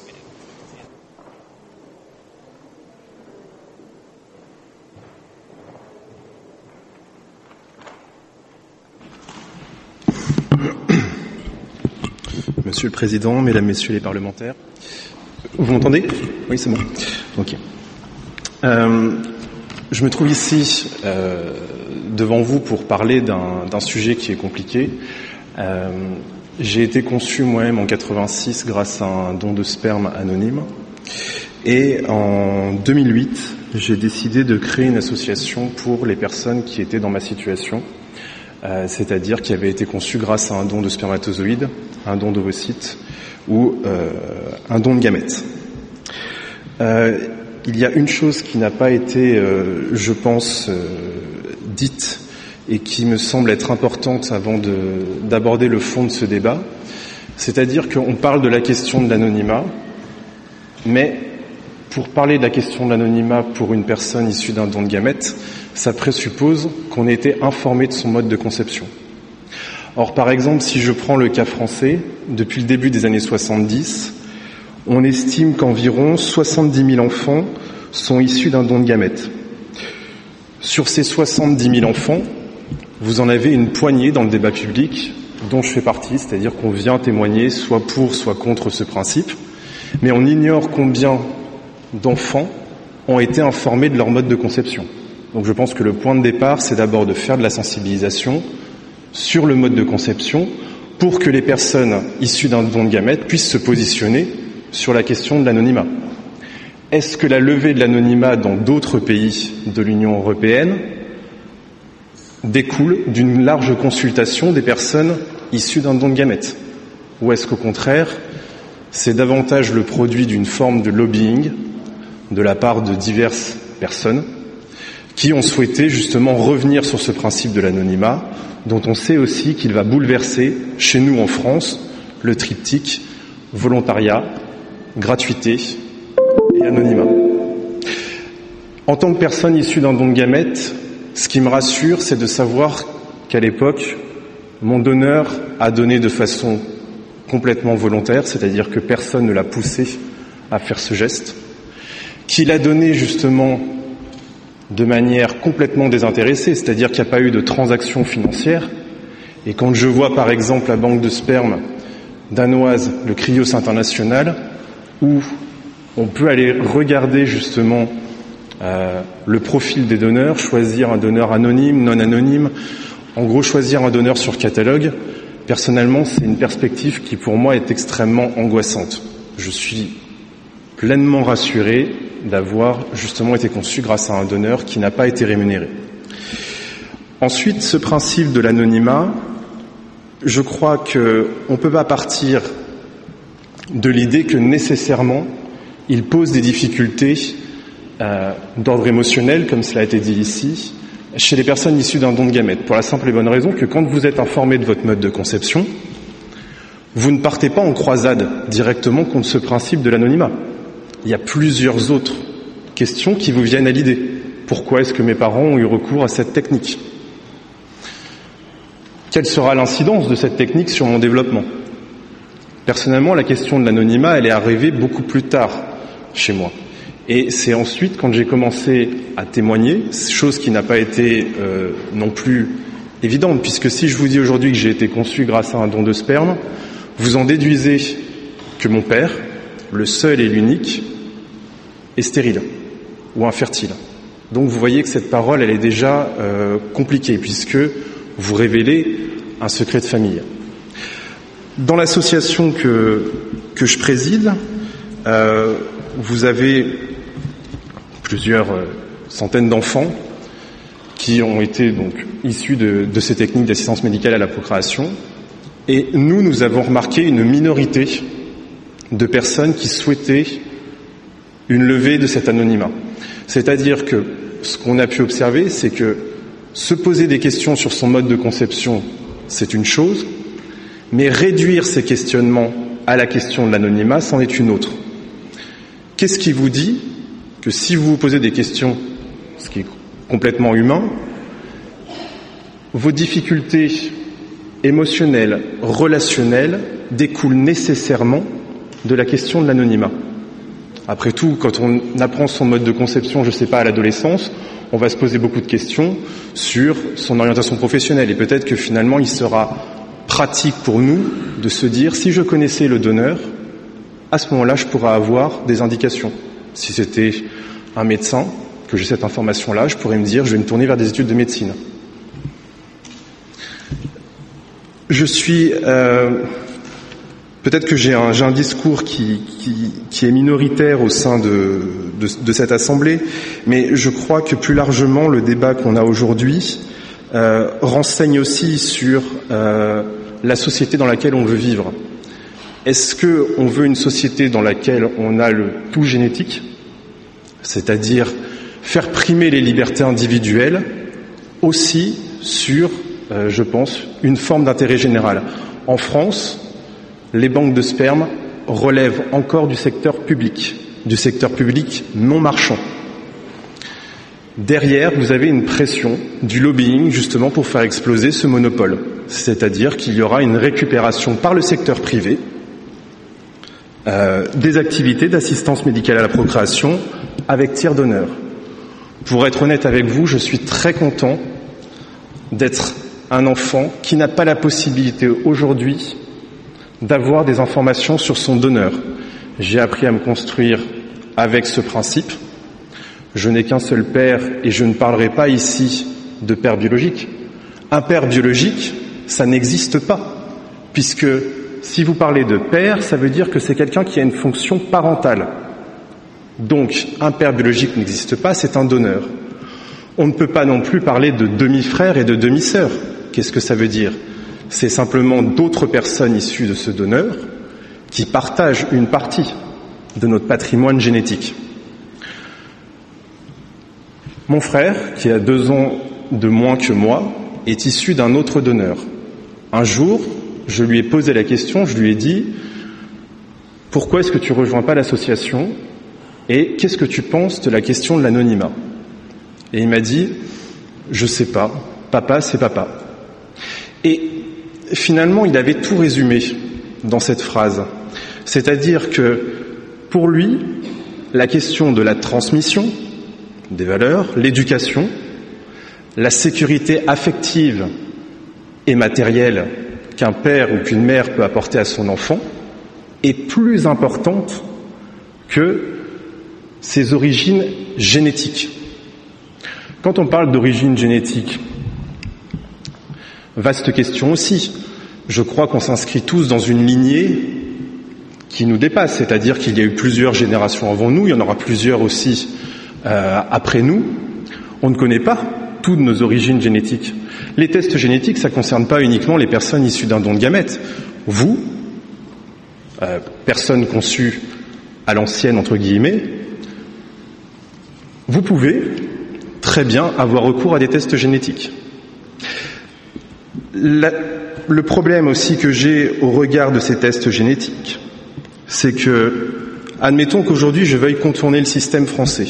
Monsieur le Président, Mesdames, Messieurs les parlementaires, vous m'entendez? Oui, c'est bon. Ok. Euh, je me trouve ici euh, devant vous pour parler d'un, d'un sujet qui est compliqué. Euh, j'ai été conçu moi-même en quatre-vingt-six grâce à un don de sperme anonyme. Et en deux mille huit, j'ai décidé de créer une association pour les personnes qui étaient dans ma situation, euh, c'est-à-dire qui avaient été conçues grâce à un don de spermatozoïdes, un don d'ovocytes ou euh, un don de gamètes. Euh, il y a une chose qui n'a pas été, euh, je pense, euh, dite et qui me semble être importante avant de, d'aborder le fond de ce débat, c'est-à-dire qu'on parle de la question de l'anonymat, mais pour parler de la question de l'anonymat pour une personne issue d'un don de gamètes, ça présuppose qu'on ait été informé de son mode de conception. Or, par exemple, si je prends le cas français, depuis le début des années soixante-dix, on estime qu'environ soixante-dix mille enfants sont issus d'un don de gamètes. Sur ces soixante-dix mille enfants, vous en avez une poignée dans le débat public, dont je fais partie, c'est-à-dire qu'on vient témoigner soit pour, soit contre ce principe, mais on ignore combien d'enfants ont été informés de leur mode de conception. Donc je pense que le point de départ, c'est d'abord de faire de la sensibilisation sur le mode de conception pour que les personnes issues d'un don de gamètes puissent se positionner sur la question de l'anonymat. Est-ce que la levée de l'anonymat dans d'autres pays de l'Union européenne découle d'une large consultation des personnes issues d'un don de gamètes? Ou est-ce qu'au contraire, c'est davantage le produit d'une forme de lobbying de la part de diverses personnes qui ont souhaité justement revenir sur ce principe de l'anonymat, dont on sait aussi qu'il va bouleverser, chez nous en France, le triptyque volontariat, gratuité et anonymat. En tant que personne issue d'un don de gamètes, ce qui me rassure, c'est de savoir qu'à l'époque, mon donneur a donné de façon complètement volontaire, c'est-à-dire que personne ne l'a poussé à faire ce geste, qu'il a donné justement de manière complètement désintéressée, c'est-à-dire qu'il n'y a pas eu de transaction financière. Et quand je vois par exemple la banque de sperme danoise, le Cryos International, où on peut aller regarder justement euh, le profil des donneurs, choisir un donneur anonyme, non anonyme, en gros choisir un donneur sur catalogue, personnellement c'est une perspective qui pour moi est extrêmement angoissante. Je suis pleinement rassuré d'avoir justement été conçu grâce à un donneur qui n'a pas été rémunéré. Ensuite, ce principe de l'anonymat, je crois qu'on ne peut pas partir de l'idée que nécessairement il pose des difficultés euh, d'ordre émotionnel, comme cela a été dit ici, chez les personnes issues d'un don de gamètes, pour la simple et bonne raison que quand vous êtes informé de votre mode de conception, vous ne partez pas en croisade directement contre ce principe de l'anonymat. Il y a plusieurs autres questions qui vous viennent à l'idée. Pourquoi est-ce que mes parents ont eu recours à cette technique? Quelle sera l'incidence de cette technique sur mon développement? Personnellement, la question de l'anonymat, elle est arrivée beaucoup plus tard chez moi. Et c'est ensuite, quand j'ai commencé à témoigner, chose qui n'a pas été euh, non plus évidente, puisque si je vous dis aujourd'hui que j'ai été conçu grâce à un don de sperme, vous en déduisez que mon père, le seul et l'unique, est stérile ou infertile. Donc vous voyez que cette parole, elle est déjà euh, compliquée, puisque vous révélez un secret de famille. Dans l'association que, que je préside, euh, vous avez plusieurs euh, centaines d'enfants qui ont été donc issus de, de ces techniques d'assistance médicale à la procréation. Et nous, nous avons remarqué une minorité de personnes qui souhaitaient une levée de cet anonymat. C'est-à-dire que ce qu'on a pu observer, c'est que se poser des questions sur son mode de conception, c'est une chose, mais réduire ces questionnements à la question de l'anonymat, c'en est une autre. Qu'est-ce qui vous dit que si vous vous posez des questions, ce qui est complètement humain, vos difficultés émotionnelles, relationnelles découlent nécessairement de la question de l'anonymat. Après tout, quand on apprend son mode de conception, je ne sais pas, à l'adolescence, on va se poser beaucoup de questions sur son orientation professionnelle. Et peut-être que finalement, il sera pratique pour nous de se dire, si je connaissais le donneur, à ce moment-là, je pourrais avoir des indications. Si c'était un médecin, que j'ai cette information-là, je pourrais me dire, je vais me tourner vers des études de médecine. Je suis... Euh, peut-être que j'ai un, j'ai un discours qui, qui, qui est minoritaire au sein de, de, de cette Assemblée, mais je crois que plus largement, le débat qu'on a aujourd'hui euh, renseigne aussi sur euh, la société dans laquelle on veut vivre. Est-ce qu'on veut une société dans laquelle on a le tout génétique, c'est-à-dire faire primer les libertés individuelles, aussi sur, euh, je pense, une forme d'intérêt général. En France, les banques de sperme relèvent encore du secteur public, du secteur public non marchand. Derrière, vous avez une pression du lobbying, justement, pour faire exploser ce monopole. C'est-à-dire qu'il y aura une récupération par le secteur privé euh, des activités d'assistance médicale à la procréation avec tiers donneur. Pour être honnête avec vous, je suis très content d'être un enfant qui n'a pas la possibilité aujourd'hui d'avoir des informations sur son donneur. J'ai appris à me construire avec ce principe. Je n'ai qu'un seul père et je ne parlerai pas ici de père biologique. Un père biologique, ça n'existe pas, puisque si vous parlez de père, ça veut dire que c'est quelqu'un qui a une fonction parentale. Donc, un père biologique n'existe pas, c'est un donneur. On ne peut pas non plus parler de demi-frère et de demi-sœur. Qu'est-ce que ça veut dire ? C'est simplement d'autres personnes issues de ce donneur qui partagent une partie de notre patrimoine génétique. Mon frère, qui a deux ans de moins que moi, est issu d'un autre donneur. Un jour, je lui ai posé la question, je lui ai dit « Pourquoi est-ce que tu ne rejoins pas l'association et qu'est-ce que tu penses de la question de l'anonymat ?» Et il m'a dit « Je sais pas, papa c'est papa ». Et finalement, il avait tout résumé dans cette phrase. C'est-à-dire que, pour lui, la question de la transmission des valeurs, l'éducation, la sécurité affective et matérielle qu'un père ou qu'une mère peut apporter à son enfant est plus importante que ses origines génétiques. Quand on parle d'origine génétique, vaste question aussi. Je crois qu'on s'inscrit tous dans une lignée qui nous dépasse, c'est-à-dire qu'il y a eu plusieurs générations avant nous, il y en aura plusieurs aussi euh, après nous. On ne connaît pas toutes nos origines génétiques. Les tests génétiques, ça ne concerne pas uniquement les personnes issues d'un don de gamètes. Vous, euh, personne conçue à l'ancienne, entre guillemets, vous pouvez très bien avoir recours à des tests génétiques. La, le problème aussi que j'ai au regard de ces tests génétiques, c'est que, admettons qu'aujourd'hui je veuille contourner le système français.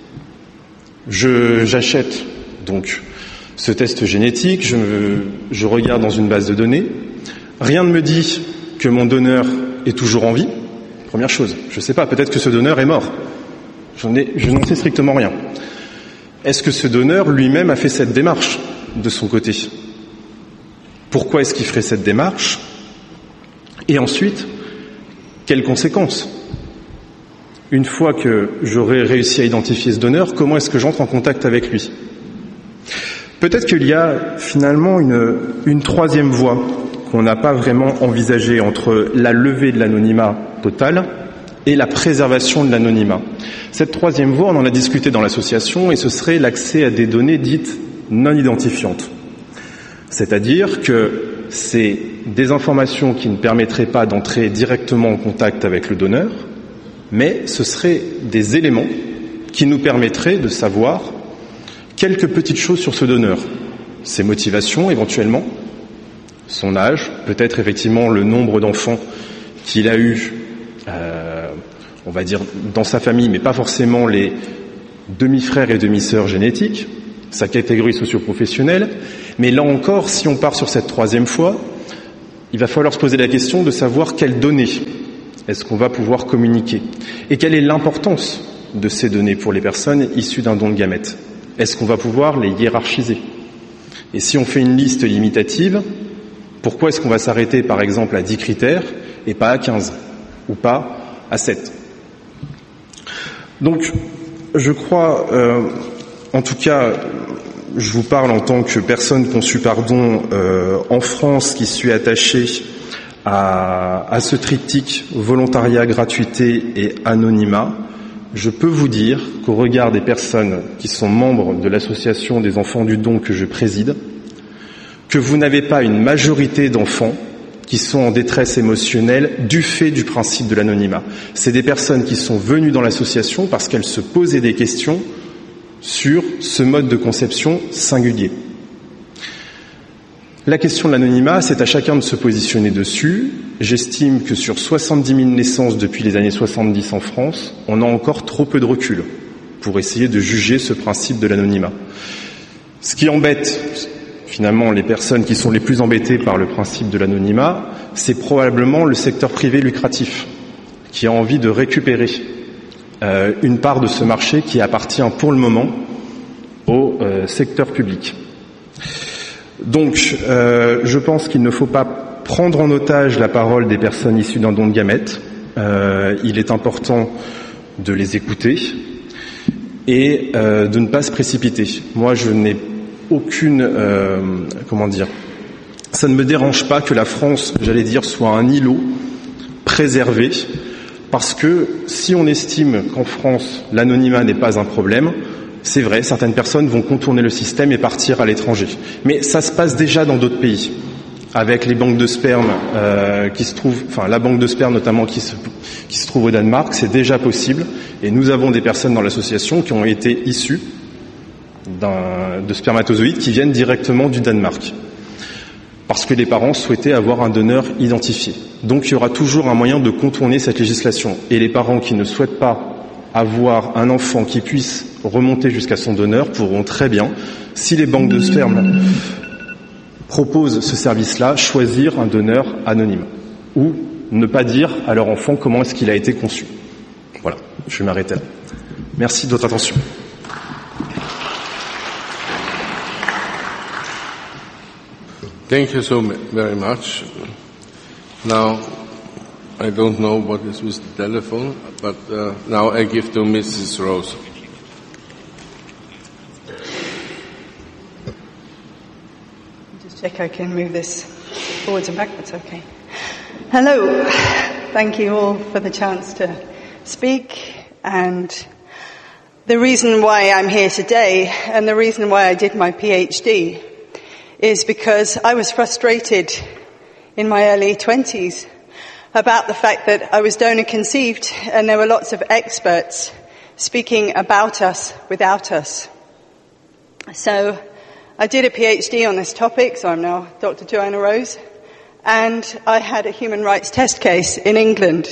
Je, j'achète donc ce test génétique, je, je regarde dans une base de données, rien ne me dit que mon donneur est toujours en vie. Première chose, je ne sais pas, peut-être que ce donneur est mort. J'en ai, je n'en sais strictement rien. Est-ce que ce donneur lui-même a fait cette démarche de son côté ? Pourquoi est-ce qu'il ferait cette démarche ? Et ensuite, quelles conséquences ? Une fois que j'aurai réussi à identifier ce donneur, comment est-ce que j'entre en contact avec lui ? Peut-être qu'il y a finalement une, une troisième voie qu'on n'a pas vraiment envisagée entre la levée de l'anonymat total et la préservation de l'anonymat. Cette troisième voie, on en a discuté dans l'association, et ce serait l'accès à des données dites non identifiantes. C'est-à-dire que c'est des informations qui ne permettraient pas d'entrer directement en contact avec le donneur, mais ce seraient des éléments qui nous permettraient de savoir quelques petites choses sur ce donneur. Ses motivations, éventuellement, son âge, peut-être effectivement le nombre d'enfants qu'il a eu, euh, on va dire, dans sa famille, mais pas forcément les demi-frères et demi-sœurs génétiques, sa catégorie socio-professionnelle. Mais là encore, si on part sur cette troisième fois, il va falloir se poser la question de savoir quelles données est-ce qu'on va pouvoir communiquer et quelle est l'importance de ces données pour les personnes issues d'un don de gamètes. Est-ce qu'on va pouvoir les hiérarchiser? Et si on fait une liste limitative, pourquoi est-ce qu'on va s'arrêter par exemple à dix critères et pas à quinze ou pas à sept? Donc, je crois, euh, en tout cas, je vous parle en tant que personne conçue par don euh, en France qui suis attachée à, à ce triptyque volontariat, gratuité et anonymat. Je peux vous dire qu'au regard des personnes qui sont membres de l'association des enfants du don que je préside, que vous n'avez pas une majorité d'enfants qui sont en détresse émotionnelle du fait du principe de l'anonymat. C'est des personnes qui sont venues dans l'association parce qu'elles se posaient des questions sur ce mode de conception singulier. La question de l'anonymat, c'est à chacun de se positionner dessus. J'estime que sur soixante-dix mille naissances depuis les années soixante-dix en France, on a encore trop peu de recul pour essayer de juger ce principe de l'anonymat. Ce qui embête finalement les personnes qui sont les plus embêtées par le principe de l'anonymat, c'est probablement le secteur privé lucratif qui a envie de récupérer euh, une part de ce marché qui appartient pour le moment au euh, secteur public. Donc, euh, je pense qu'il ne faut pas prendre en otage la parole des personnes issues d'un don de gamètes. Euh, il est important de les écouter et euh, de ne pas se précipiter. Moi, je n'ai aucune, euh, comment dire, ça ne me dérange pas que la France, j'allais dire, soit un îlot préservé, parce que si on estime qu'en France, l'anonymat n'est pas un problème, c'est vrai, certaines personnes vont contourner le système et partir à l'étranger. Mais ça se passe déjà dans d'autres pays, avec les banques de sperme euh, qui se trouvent, enfin la banque de sperme notamment qui se, qui se trouve au Danemark, c'est déjà possible. Et nous avons des personnes dans l'association qui ont été issues d'un, de spermatozoïdes qui viennent directement du Danemark, parce que les parents souhaitaient avoir un donneur identifié. Donc il y aura toujours un moyen de contourner cette législation. Et les parents qui ne souhaitent pas avoir un enfant qui puisse remonter jusqu'à son donneur pourront très bien, si les banques de sperme proposent ce service-là, choisir un donneur anonyme ou ne pas dire à leur enfant comment est-ce qu'il a été conçu. Voilà, je vais m'arrêter là. Merci de votre attention. Thank you so very much. Now, I don't know what is with the telephone, but uh, now I give to Missus Rose. Just check I can move this forwards and backwards, okay. Hello. Thank you all for the chance to speak, and the reason why I'm here today and the reason why I did my PhD is because I was frustrated in my early twenties about the fact that I was donor conceived and there were lots of experts speaking about us without us. So I did a PhD on this topic, so I'm now Doctor Joanna Rose, and I had a human rights test case in England.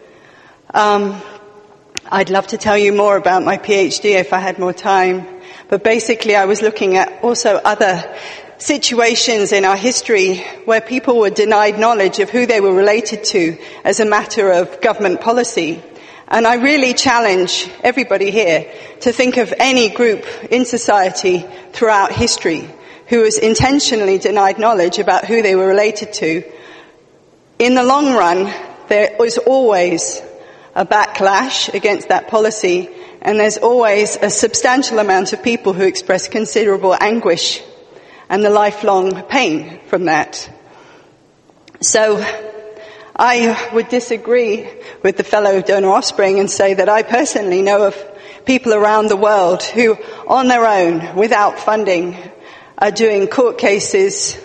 Um, I'd love to tell you more about my PhD if I had more time, but basically I was looking at also other situations in our history where people were denied knowledge of who they were related to as a matter of government policy. And I really challenge everybody here to think of any group in society throughout history who was intentionally denied knowledge about who they were related to. In the long run, there was always a backlash against that policy, and there's always a substantial amount of people who express considerable anguish and the lifelong pain from that. So I would disagree with the fellow donor offspring and say that I personally know of people around the world who, on their own, without funding, are doing court cases,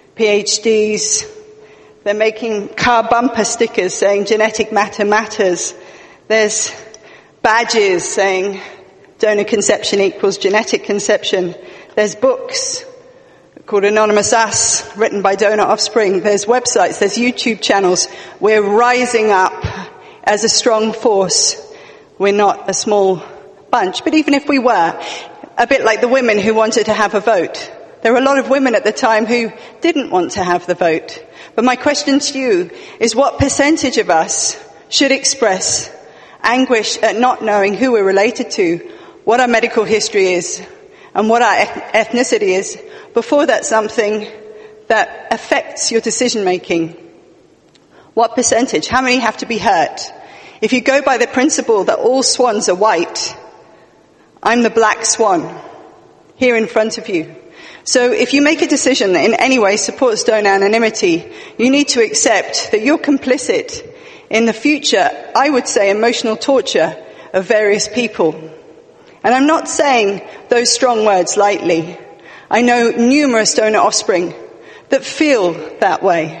PhDs, they're making car bumper stickers saying genetic matter matters. There's badges saying donor conception equals genetic conception. There's books called Anonymous Us, written by donor offspring. There's websites, there's YouTube channels. We're rising up as a strong force. We're not a small bunch, but even if we were, a bit like the women who wanted to have a vote. There were a lot of women at the time who didn't want to have the vote. But my question to you is, what percentage of us should express anguish at not knowing who we're related to, what our medical history is, and what our ethnicity is, before that's something that affects your decision making? What percentage? How many have to be hurt? If you go by the principle that all swans are white, I'm the black swan here in front of you. So if you make a decision that in any way supports donor anonymity, you need to accept that you're complicit in the future, I would say, emotional torture of various people. And I'm not saying those strong words lightly. I know numerous donor offspring that feel that way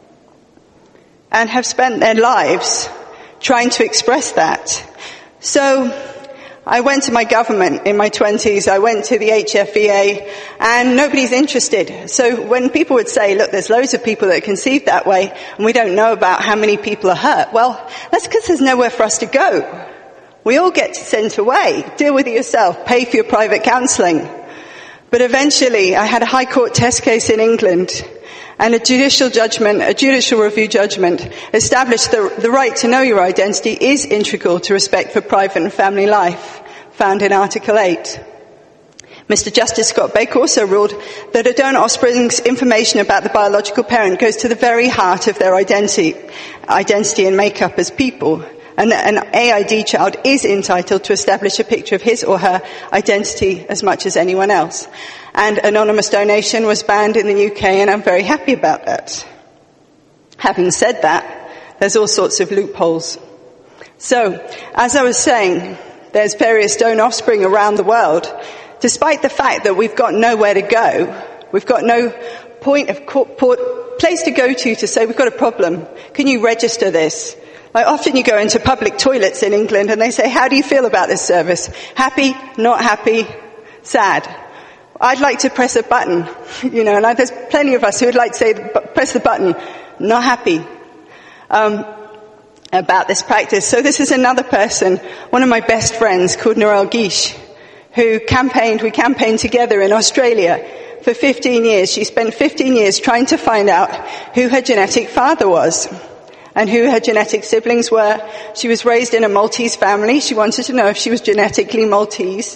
and have spent their lives trying to express that. So I went to my government in my twenties, I went to the H F E A, and nobody's interested. So when people would say, look, there's loads of people that are conceived that way, and we don't know about how many people are hurt, well, that's because there's nowhere for us to go. We all get sent away. Deal with it yourself. Pay for your private counselling. But eventually, I had a High Court test case in England, and a judicial judgment, a judicial review judgment, established the, the right to know your identity is integral to respect for private and family life, found in Article eight. Mister Justice Scott Baker also ruled that a donor offspring's information about the biological parent goes to the very heart of their identity, identity and makeup as people. And an A I D child is entitled to establish a picture of his or her identity as much as anyone else. And anonymous donation was banned in the U K, and I'm very happy about that. Having said that, there's all sorts of loopholes. So, as I was saying, there's various donor offspring around the world. Despite the fact that we've got nowhere to go, we've got no point of port, place to go to to say we've got a problem. Can you register this? Like often you go into public toilets in England and they say, how do you feel about this service? Happy, not happy, sad. I'd like to press a button, you know, and there's plenty of us who would like to say, press the button, not happy, um, about this practice. So this is another person, one of my best friends called Narelle Guiche, who campaigned, we campaigned together in Australia for fifteen years. She spent fifteen years trying to find out who her genetic father was and who her genetic siblings were. She was raised in a Maltese family. She wanted to know if she was genetically Maltese.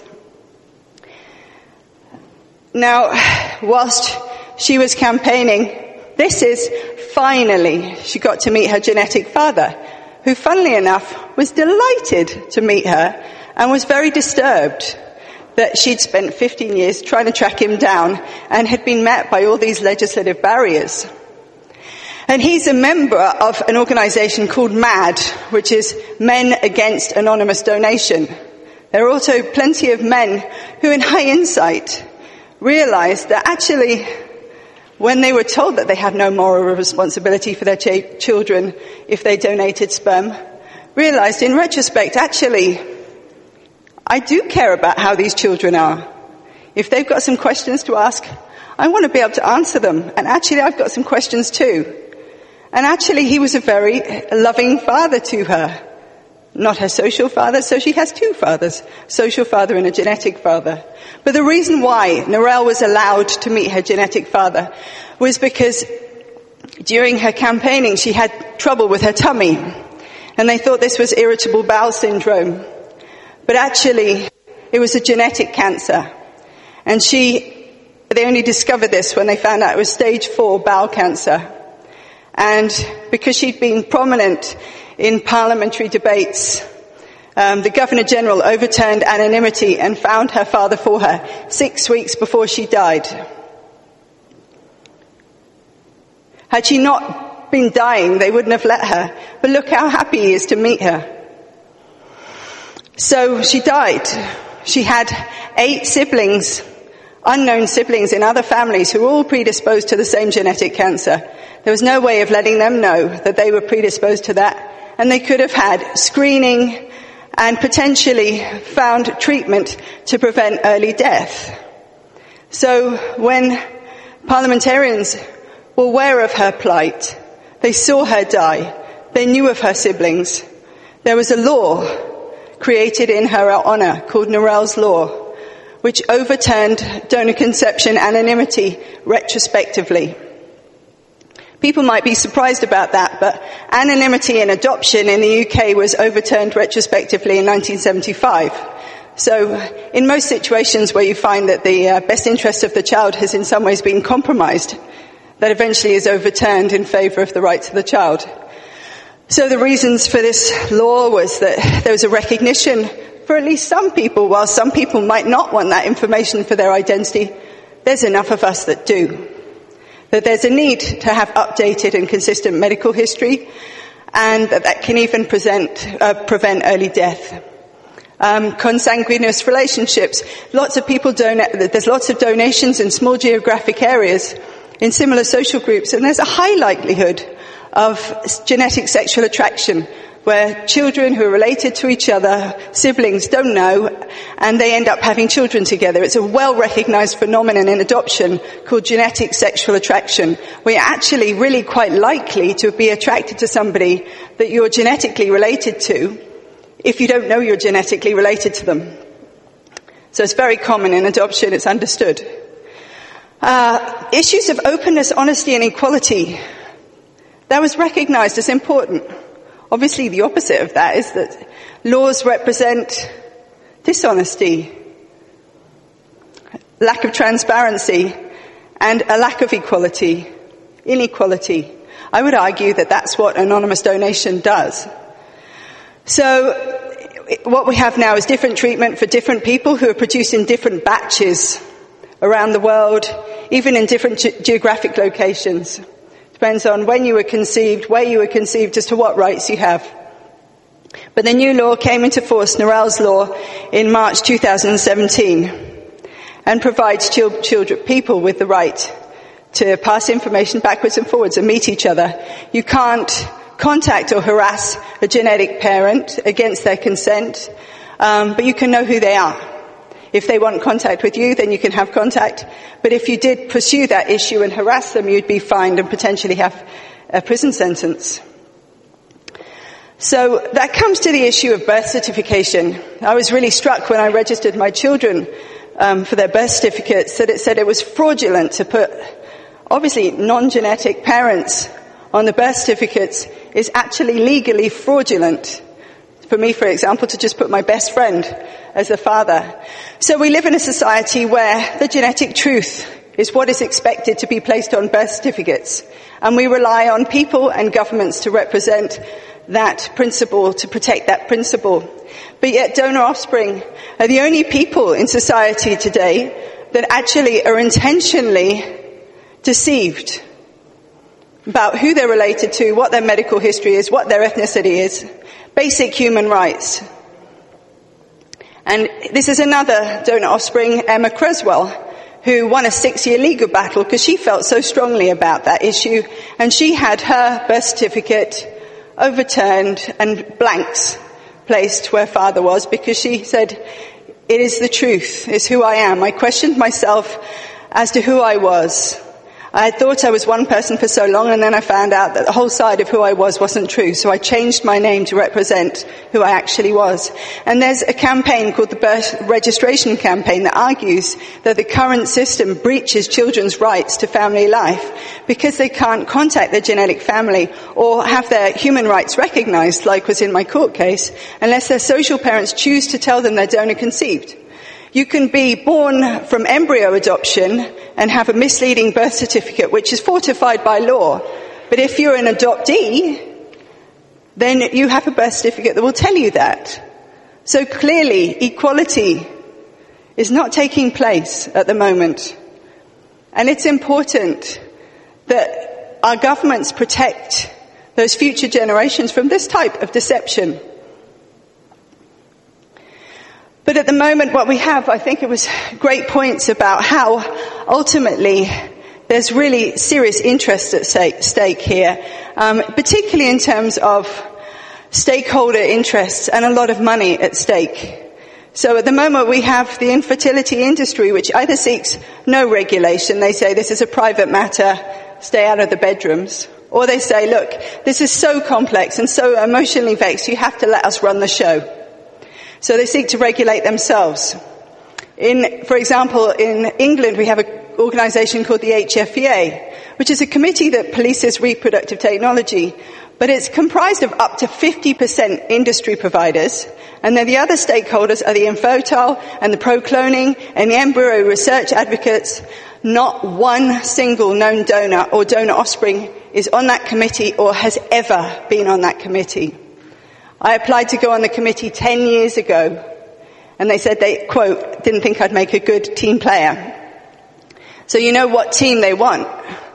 Now, whilst she was campaigning, this is finally she got to meet her genetic father, who, funnily enough, was delighted to meet her and was very disturbed that she'd spent fifteen years trying to track him down and had been met by all these legislative barriers. And he's a member of an organisation called MAD, which is Men Against Anonymous Donation. There are also plenty of men who, in high insight, realised that actually, when they were told that they had no moral responsibility for their ch- children if they donated sperm, realised in retrospect, actually, I do care about how these children are. If they've got some questions to ask, I want to be able to answer them. And actually, I've got some questions too. And actually, he was a very loving father to her. Not her social father, so she has two fathers, social father and a genetic father. But the reason why Narelle was allowed to meet her genetic father was because during her campaigning she had trouble with her tummy, and they thought this was irritable bowel syndrome. But actually, it was a genetic cancer. And she, they only discovered this when they found out it was stage four bowel cancer. And because she'd been prominent in parliamentary debates, um, the Governor-General overturned anonymity and found her father for her six weeks before she died. Had she not been dying, they wouldn't have let her. But look how happy he is to meet her. So she died. She had eight siblings, unknown siblings in other families who were all predisposed to the same genetic cancer. There was no way of letting them know that they were predisposed to that, and they could have had screening and potentially found treatment to prevent early death. So when parliamentarians were aware of her plight, they saw her die, they knew of her siblings, there was a law created in her honour called Narelle's Law, which overturned donor conception anonymity retrospectively. People might be surprised about that, but anonymity in adoption in the U K was overturned retrospectively in nineteen seventy-five. So in most situations where you find that the uh, best interest of the child has in some ways been compromised, that eventually is overturned in favour of the rights of the child. So the reasons for this law was that there was a recognition for at least some people, while some people might not want that information for their identity, there's enough of us that do. That there's a need to have updated and consistent medical history, and that that can even present, uh, prevent early death. Um, consanguineous relationships. Lots of people donate, there's lots of donations in small geographic areas in similar social groups, and there's a high likelihood of genetic sexual attraction where children who are related to each other, siblings, don't know, and they end up having children together. It's a well-recognized phenomenon in adoption called genetic sexual attraction, where you're actually really quite likely to be attracted to somebody that you're genetically related to, if you don't know you're genetically related to them. So it's very common in adoption, it's understood. Uh, issues of openness, honesty and equality. That was recognized as important. Obviously the opposite of that is that laws represent dishonesty, lack of transparency and a lack of equality, inequality. I would argue that that's what anonymous donation does. So what we have now is different treatment for different people who are produced in different batches around the world, even in different ge- geographic locations. Depends on when you were conceived, where you were conceived, as to what rights you have. But the new law came into force, Narell's law, in March two thousand seventeen, and provides chil- children, people with the right to pass information backwards and forwards and meet each other. You can't contact or harass a genetic parent against their consent, um, but you can know who they are. If they want contact with you, then you can have contact. But if you did pursue that issue and harass them, you'd be fined and potentially have a prison sentence. So that comes to the issue of birth certification. I was really struck when I registered my children um, for their birth certificates that it said it was fraudulent to put, obviously, non-genetic parents on the birth certificates is actually legally fraudulent. For me, for example, to just put my best friend as the father. So we live in a society where the genetic truth is what is expected to be placed on birth certificates. And we rely on people and governments to represent that principle, to protect that principle. But yet donor offspring are the only people in society today that actually are intentionally deceived about who they're related to, what their medical history is, what their ethnicity is. Basic human rights. And this is another donor offspring, Emma Creswell, who won a six-year legal battle because she felt so strongly about that issue, and she had her birth certificate overturned and blanks placed where father was because she said, it is the truth, it's who I am. I questioned myself as to who I was. I thought I was one person for so long, and then I found out that the whole side of who I was wasn't true. So I changed my name to represent who I actually was. And there's a campaign called the Birth Registration Campaign that argues that the current system breaches children's rights to family life because they can't contact their genetic family or have their human rights recognized, like was in my court case, unless their social parents choose to tell them they're donor conceived. You can be born from embryo adoption and have a misleading birth certificate, which is fortified by law. But if you're an adoptee, then you have a birth certificate that will tell you that. So clearly, equality is not taking place at the moment. And it's important that our governments protect those future generations from this type of deception. But at the moment what we have, I think it was great points about how ultimately there's really serious interest at stake here, um, particularly in terms of stakeholder interests and a lot of money at stake. So at the moment we have the infertility industry, which either seeks no regulation, they say this is a private matter, stay out of the bedrooms, or they say, look, this is so complex and so emotionally vexed, you have to let us run the show. So they seek to regulate themselves. In, for example, in England, we have an organisation called the H F E A, which is a committee that polices reproductive technology, but it's comprised of up to fifty percent industry providers, and then the other stakeholders are the infertile and the pro-cloning and the embryo research advocates. Not one single known donor or donor offspring is on that committee or has ever been on that committee. I applied to go on the committee ten years ago, and they said they, quote, didn't think I'd make a good team player. So you know what team they want.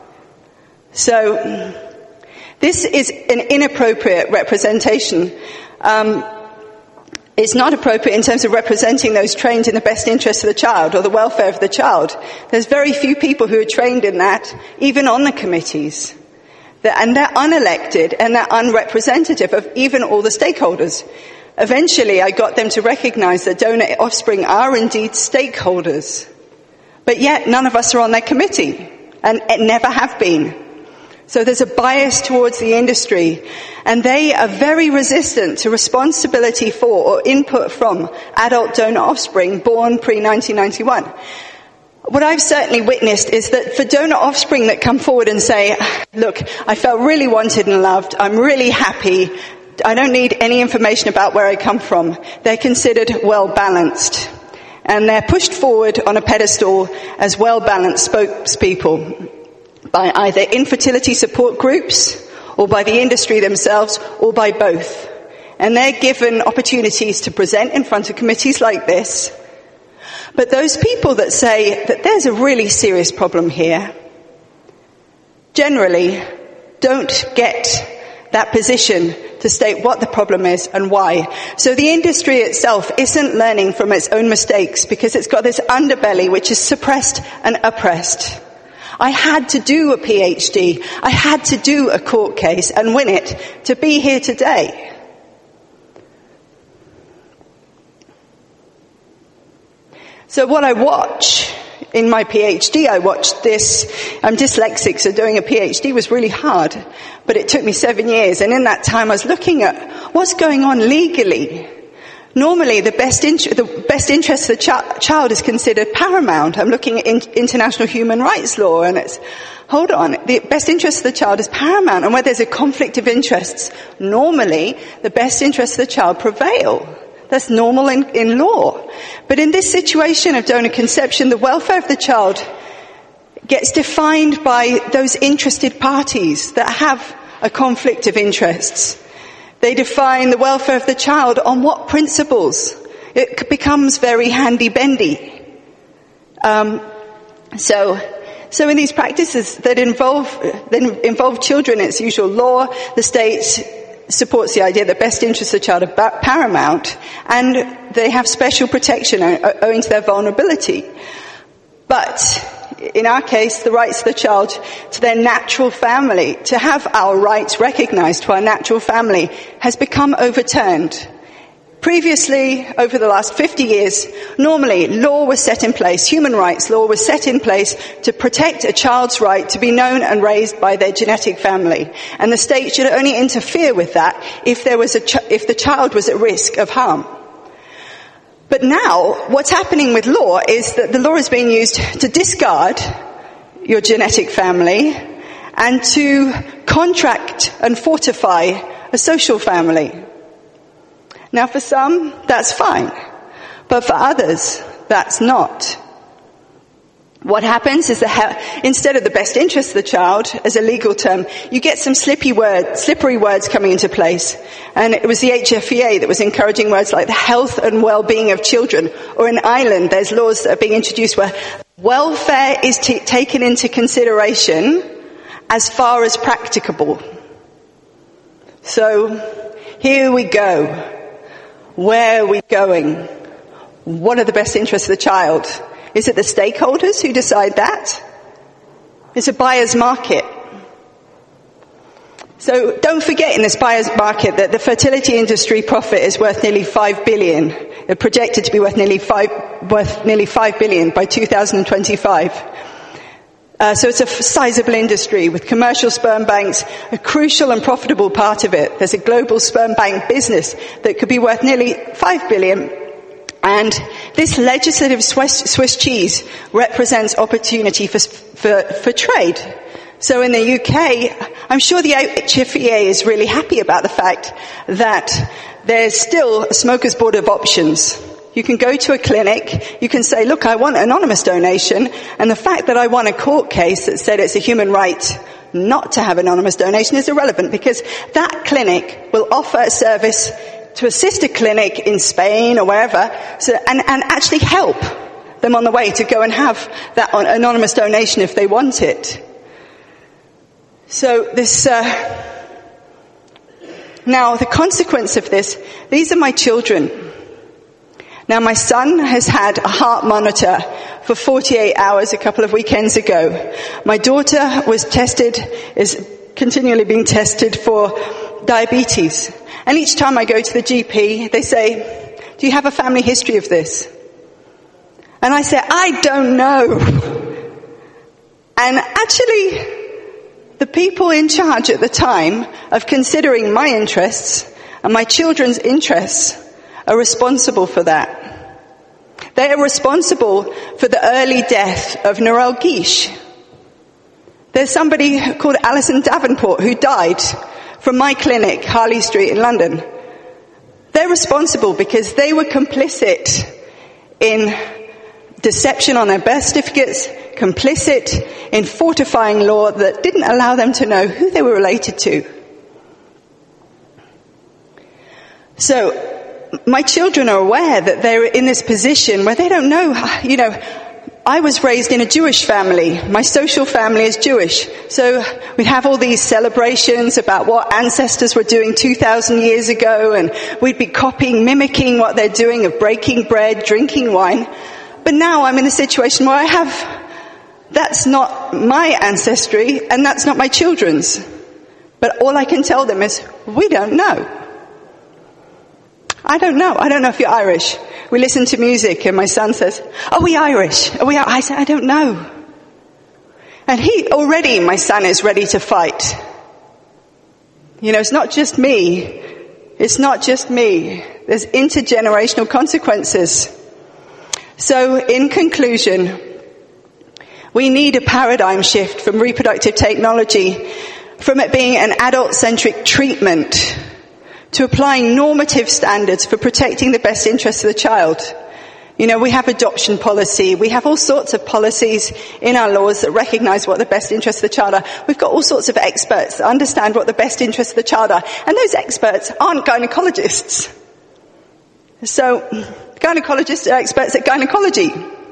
So this is an inappropriate representation. Um, it's not appropriate in terms of representing those trained in the best interest of the child or the welfare of the child. There's very few people who are trained in that, even on the committees. And they're unelected and they're unrepresentative of even all the stakeholders. Eventually, I got them to recognize that donor offspring are indeed stakeholders. But yet, none of us are on their committee, and it never have been. So there's a bias towards the industry, and they are very resistant to responsibility for or input from adult donor offspring born pre nineteen ninety-one. What I've certainly witnessed is that for donor offspring that come forward and say, look, I felt really wanted and loved, I'm really happy, I don't need any information about where I come from, they're considered well-balanced. And they're pushed forward on a pedestal as well-balanced spokespeople by either infertility support groups or by the industry themselves or by both. And they're given opportunities to present in front of committees like this. But those people that say that there's a really serious problem here generally don't get that position to state what the problem is and why. So the industry itself isn't learning from its own mistakes because it's got this underbelly which is suppressed and oppressed. I had to do a PhD, I had to do a court case and win it to be here today. So what I watch in my PhD, I watched this. I'm dyslexic, so doing a PhD was really hard. But it took me seven years, and in that time I was looking at what's going on legally. Normally, the best, int- the best interest of the ch- child is considered paramount. I'm looking at in- international human rights law, and it's, hold on, the best interest of the child is paramount. And where there's a conflict of interests, normally the best interests of the child prevail. That's normal in, in law. But in this situation of donor conception, the welfare of the child gets defined by those interested parties that have a conflict of interests. They define the welfare of the child on what principles? It becomes very handy-bendy. Um, so, so in these practices that involve, that involve children, it's usual law, the state supports the idea that best interests of the child are paramount, and they have special protection owing to their vulnerability. But in our case, the rights of the child to their natural family, to have our rights recognized to our natural family, has become overturned. Previously, over the last fifty years, normally law was set in place, human rights law was set in place to protect a child's right to be known and raised by their genetic family. And the state should only interfere with that if there was a ch- if the child was at risk of harm. But now, what's happening with law is that the law is being used to discard your genetic family and to contract and fortify a social family. Now, for some, that's fine. But for others, that's not. What happens is that instead of the best interest of the child as a legal term, you get some slippy word, slippery words coming into place. And it was the H F E A that was encouraging words like the health and well-being of children. Or in Ireland, there's laws that are being introduced where welfare is t- taken into consideration as far as practicable. So, here we go. Where are we going? What are the best interests of the child? Is it the stakeholders who decide that? It's a buyer's market. So don't forget in this buyer's market that the fertility industry profit is worth nearly five billion. They're projected to be worth nearly five, worth nearly five billion by two thousand twenty-five. Uh, so it's a sizable industry with commercial sperm banks, a crucial and profitable part of it. There's a global sperm bank business that could be worth nearly five billion And this legislative Swiss, Swiss cheese represents opportunity for, for, for trade. So in the U K, I'm sure the H F E A is really happy about the fact that there's still a smorgasbord of options. You can go to a clinic, you can say, look, I want anonymous donation, and the fact that I won a court case that said it's a human right not to have anonymous donation is irrelevant, because that clinic will offer a service to a sister clinic in Spain or wherever, so, and, and actually help them on the way to go and have that anonymous donation if they want it. So this, uh, now the consequence of this, these are my children. Now my son has had a heart monitor for forty-eight hours a couple of weekends ago. My daughter was tested, is continually being tested for diabetes. And each time I go to the G P, they say, do you have a family history of this? And I say, I don't know. And actually, the people in charge at the time of considering my interests and my children's interests are responsible for that. They are responsible for the early death of Narelle Gish. There's somebody called Alison Davenport who died from my clinic, Harley Street in London. They're responsible because they were complicit in deception on their birth certificates, complicit in fortifying law that didn't allow them to know who they were related to. So, my children are aware that they're in this position where they don't know, you know, I was raised in a Jewish family. My social family is Jewish. So we have all these celebrations about what ancestors were doing two thousand years ago, and we'd be copying, mimicking what they're doing of breaking bread, drinking wine. But now I'm in a situation where I have, that's not my ancestry and that's not my children's. But all I can tell them is, we don't know. I don't know. I don't know if you're Irish. We listen to music and my son says, are we Irish? Are we? I say, I don't know. And he, already my son is ready to fight. You know, it's not just me. It's not just me. There's intergenerational consequences. So in conclusion, we need a paradigm shift from reproductive technology, from it being an adult-centric treatment, to applying normative standards for protecting the best interests of the child. You know, we have adoption policy. We have all sorts of policies in our laws that recognize what the best interests of the child are. We've got all sorts of experts that understand what the best interests of the child are. And those experts aren't gynecologists. So, gynecologists are experts at gynecology.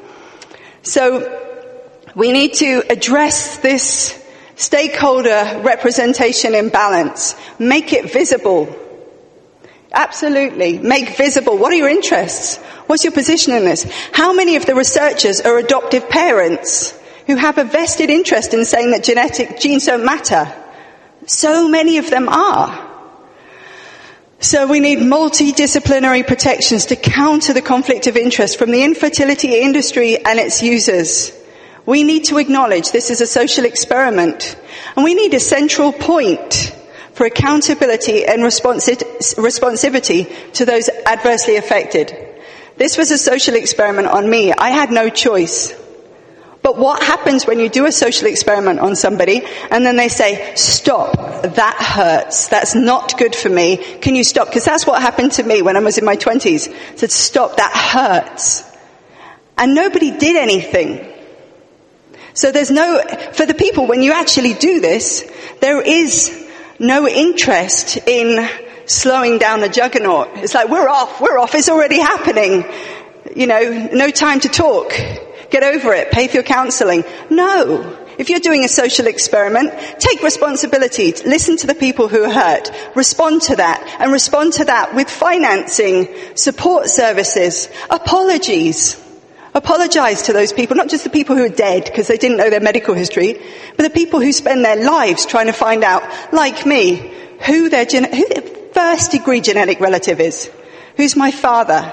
So, we need to address this stakeholder representation imbalance. Make it visible. Absolutely. Make visible. What are your interests? What's your position in this? How many of the researchers are adoptive parents who have a vested interest in saying that genetic genes don't matter? So many of them are. So we need multidisciplinary protections to counter the conflict of interest from the infertility industry and its users. We need to acknowledge this is a social experiment, and we need a central point for accountability and responsi- responsivity to those adversely affected. This was a social experiment on me. I had no choice. But what happens when you do a social experiment on somebody and then they say, stop, that hurts, that's not good for me, can you stop? Because that's what happened to me when I was in my twenties. I said, stop, that hurts. And nobody did anything. So there's no, for the people, when you actually do this, there is no interest in slowing down the juggernaut. It's like, we're off, we're off, it's already happening. You know, no time to talk. Get over it, pay for your counselling. No. If you're doing a social experiment, take responsibility. Listen to the people who are hurt. Respond to that. And respond to that with financing, support services, apologies. Apologize to those people, not just the people who are dead because they didn't know their medical history, but the people who spend their lives trying to find out, like me, who their, gen- who their first degree genetic relative is. Who's my father?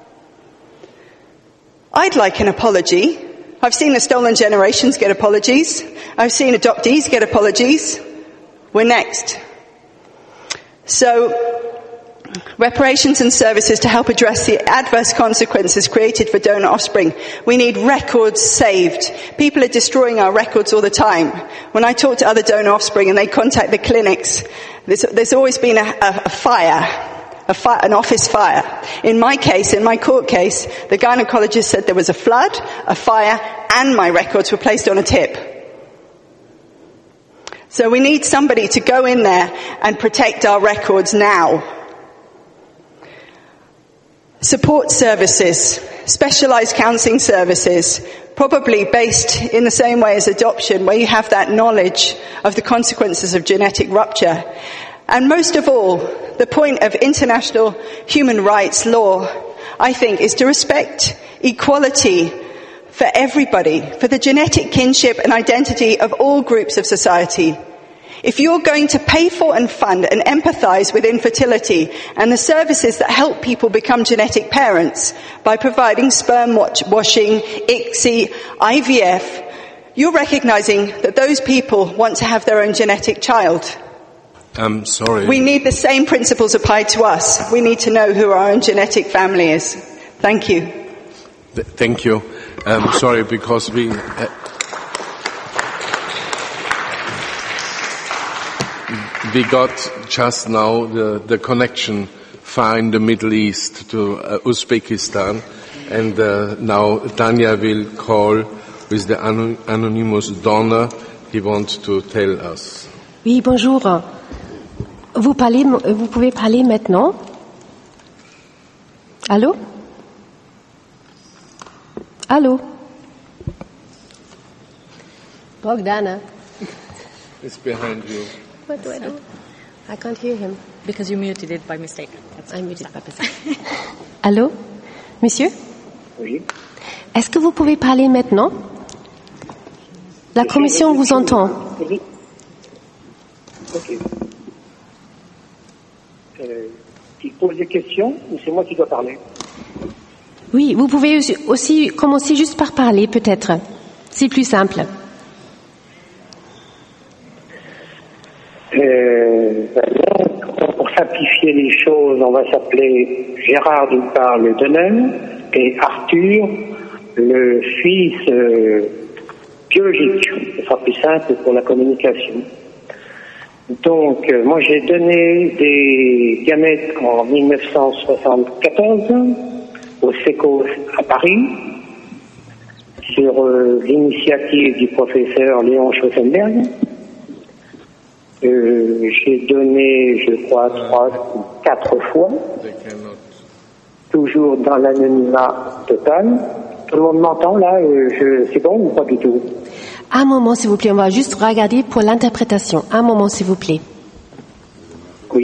I'd like an apology. I've seen the stolen generations get apologies. I've seen adoptees get apologies. We're next. So, reparations and services to help address the adverse consequences created for donor offspring. We need records saved. People are destroying our records all the time. When I talk to other donor offspring and they contact the clinics, there's, there's always been a, a, a fire. A fire, an office fire. In my case, in my court case, the gynecologist said there was a flood, a fire, and my records were placed on a tip. So we need somebody to go in there and protect our records now. Support services, specialised counselling services, probably based in the same way as adoption, where you have that knowledge of the consequences of genetic rupture. And most of all, the point of international human rights law, I think, is to respect equality for everybody, for the genetic kinship and identity of all groups of society. If you're going to pay for and fund and empathise with infertility and the services that help people become genetic parents by providing sperm washing, I C S I, I V F, you're recognising that those people want to have their own genetic child. I'm sorry. We need the same principles applied to us. We need to know who our own genetic family is. Thank you. Th- thank you. I'm sorry, because we... Uh, we got just now the, the connection far in the Middle East to uh, Uzbekistan, and uh, now Tanya will call with the anon- anonymous donor. He wants to tell us. Oui, bonjour. Vous parlez, vous pouvez parler maintenant? Allô? Allô? Bogdana. It's behind you. What do I do? I can't hear him. Because you muted it by mistake. That's I muted by mistake. Allô? Monsieur? Oui. Est-ce que vous pouvez parler maintenant? La commission vous entend. Oui. Ok. Euh, il pose des questions ou c'est moi qui dois parler? Oui, vous pouvez aussi commencer juste par parler, peut-être. C'est plus simple. Euh, donc, pour simplifier les choses, on va s'appeler Gérard d'une part le donneur et Arthur le fils euh, biologique. Ce sera plus simple pour la communication. Donc, euh, moi j'ai donné des gamètes en mille neuf cent soixante-quatorze au SECOS à Paris sur euh, l'initiative du professeur Léon Schwarzenberg. Euh, j'ai donné, je crois, trois ou quatre fois, toujours dans l'anonymat total. Tout le monde m'entend là, euh, je, c'est bon ou pas du tout? Un moment, s'il vous plaît, on va juste regarder pour l'interprétation. Un moment, s'il vous plaît. Oui.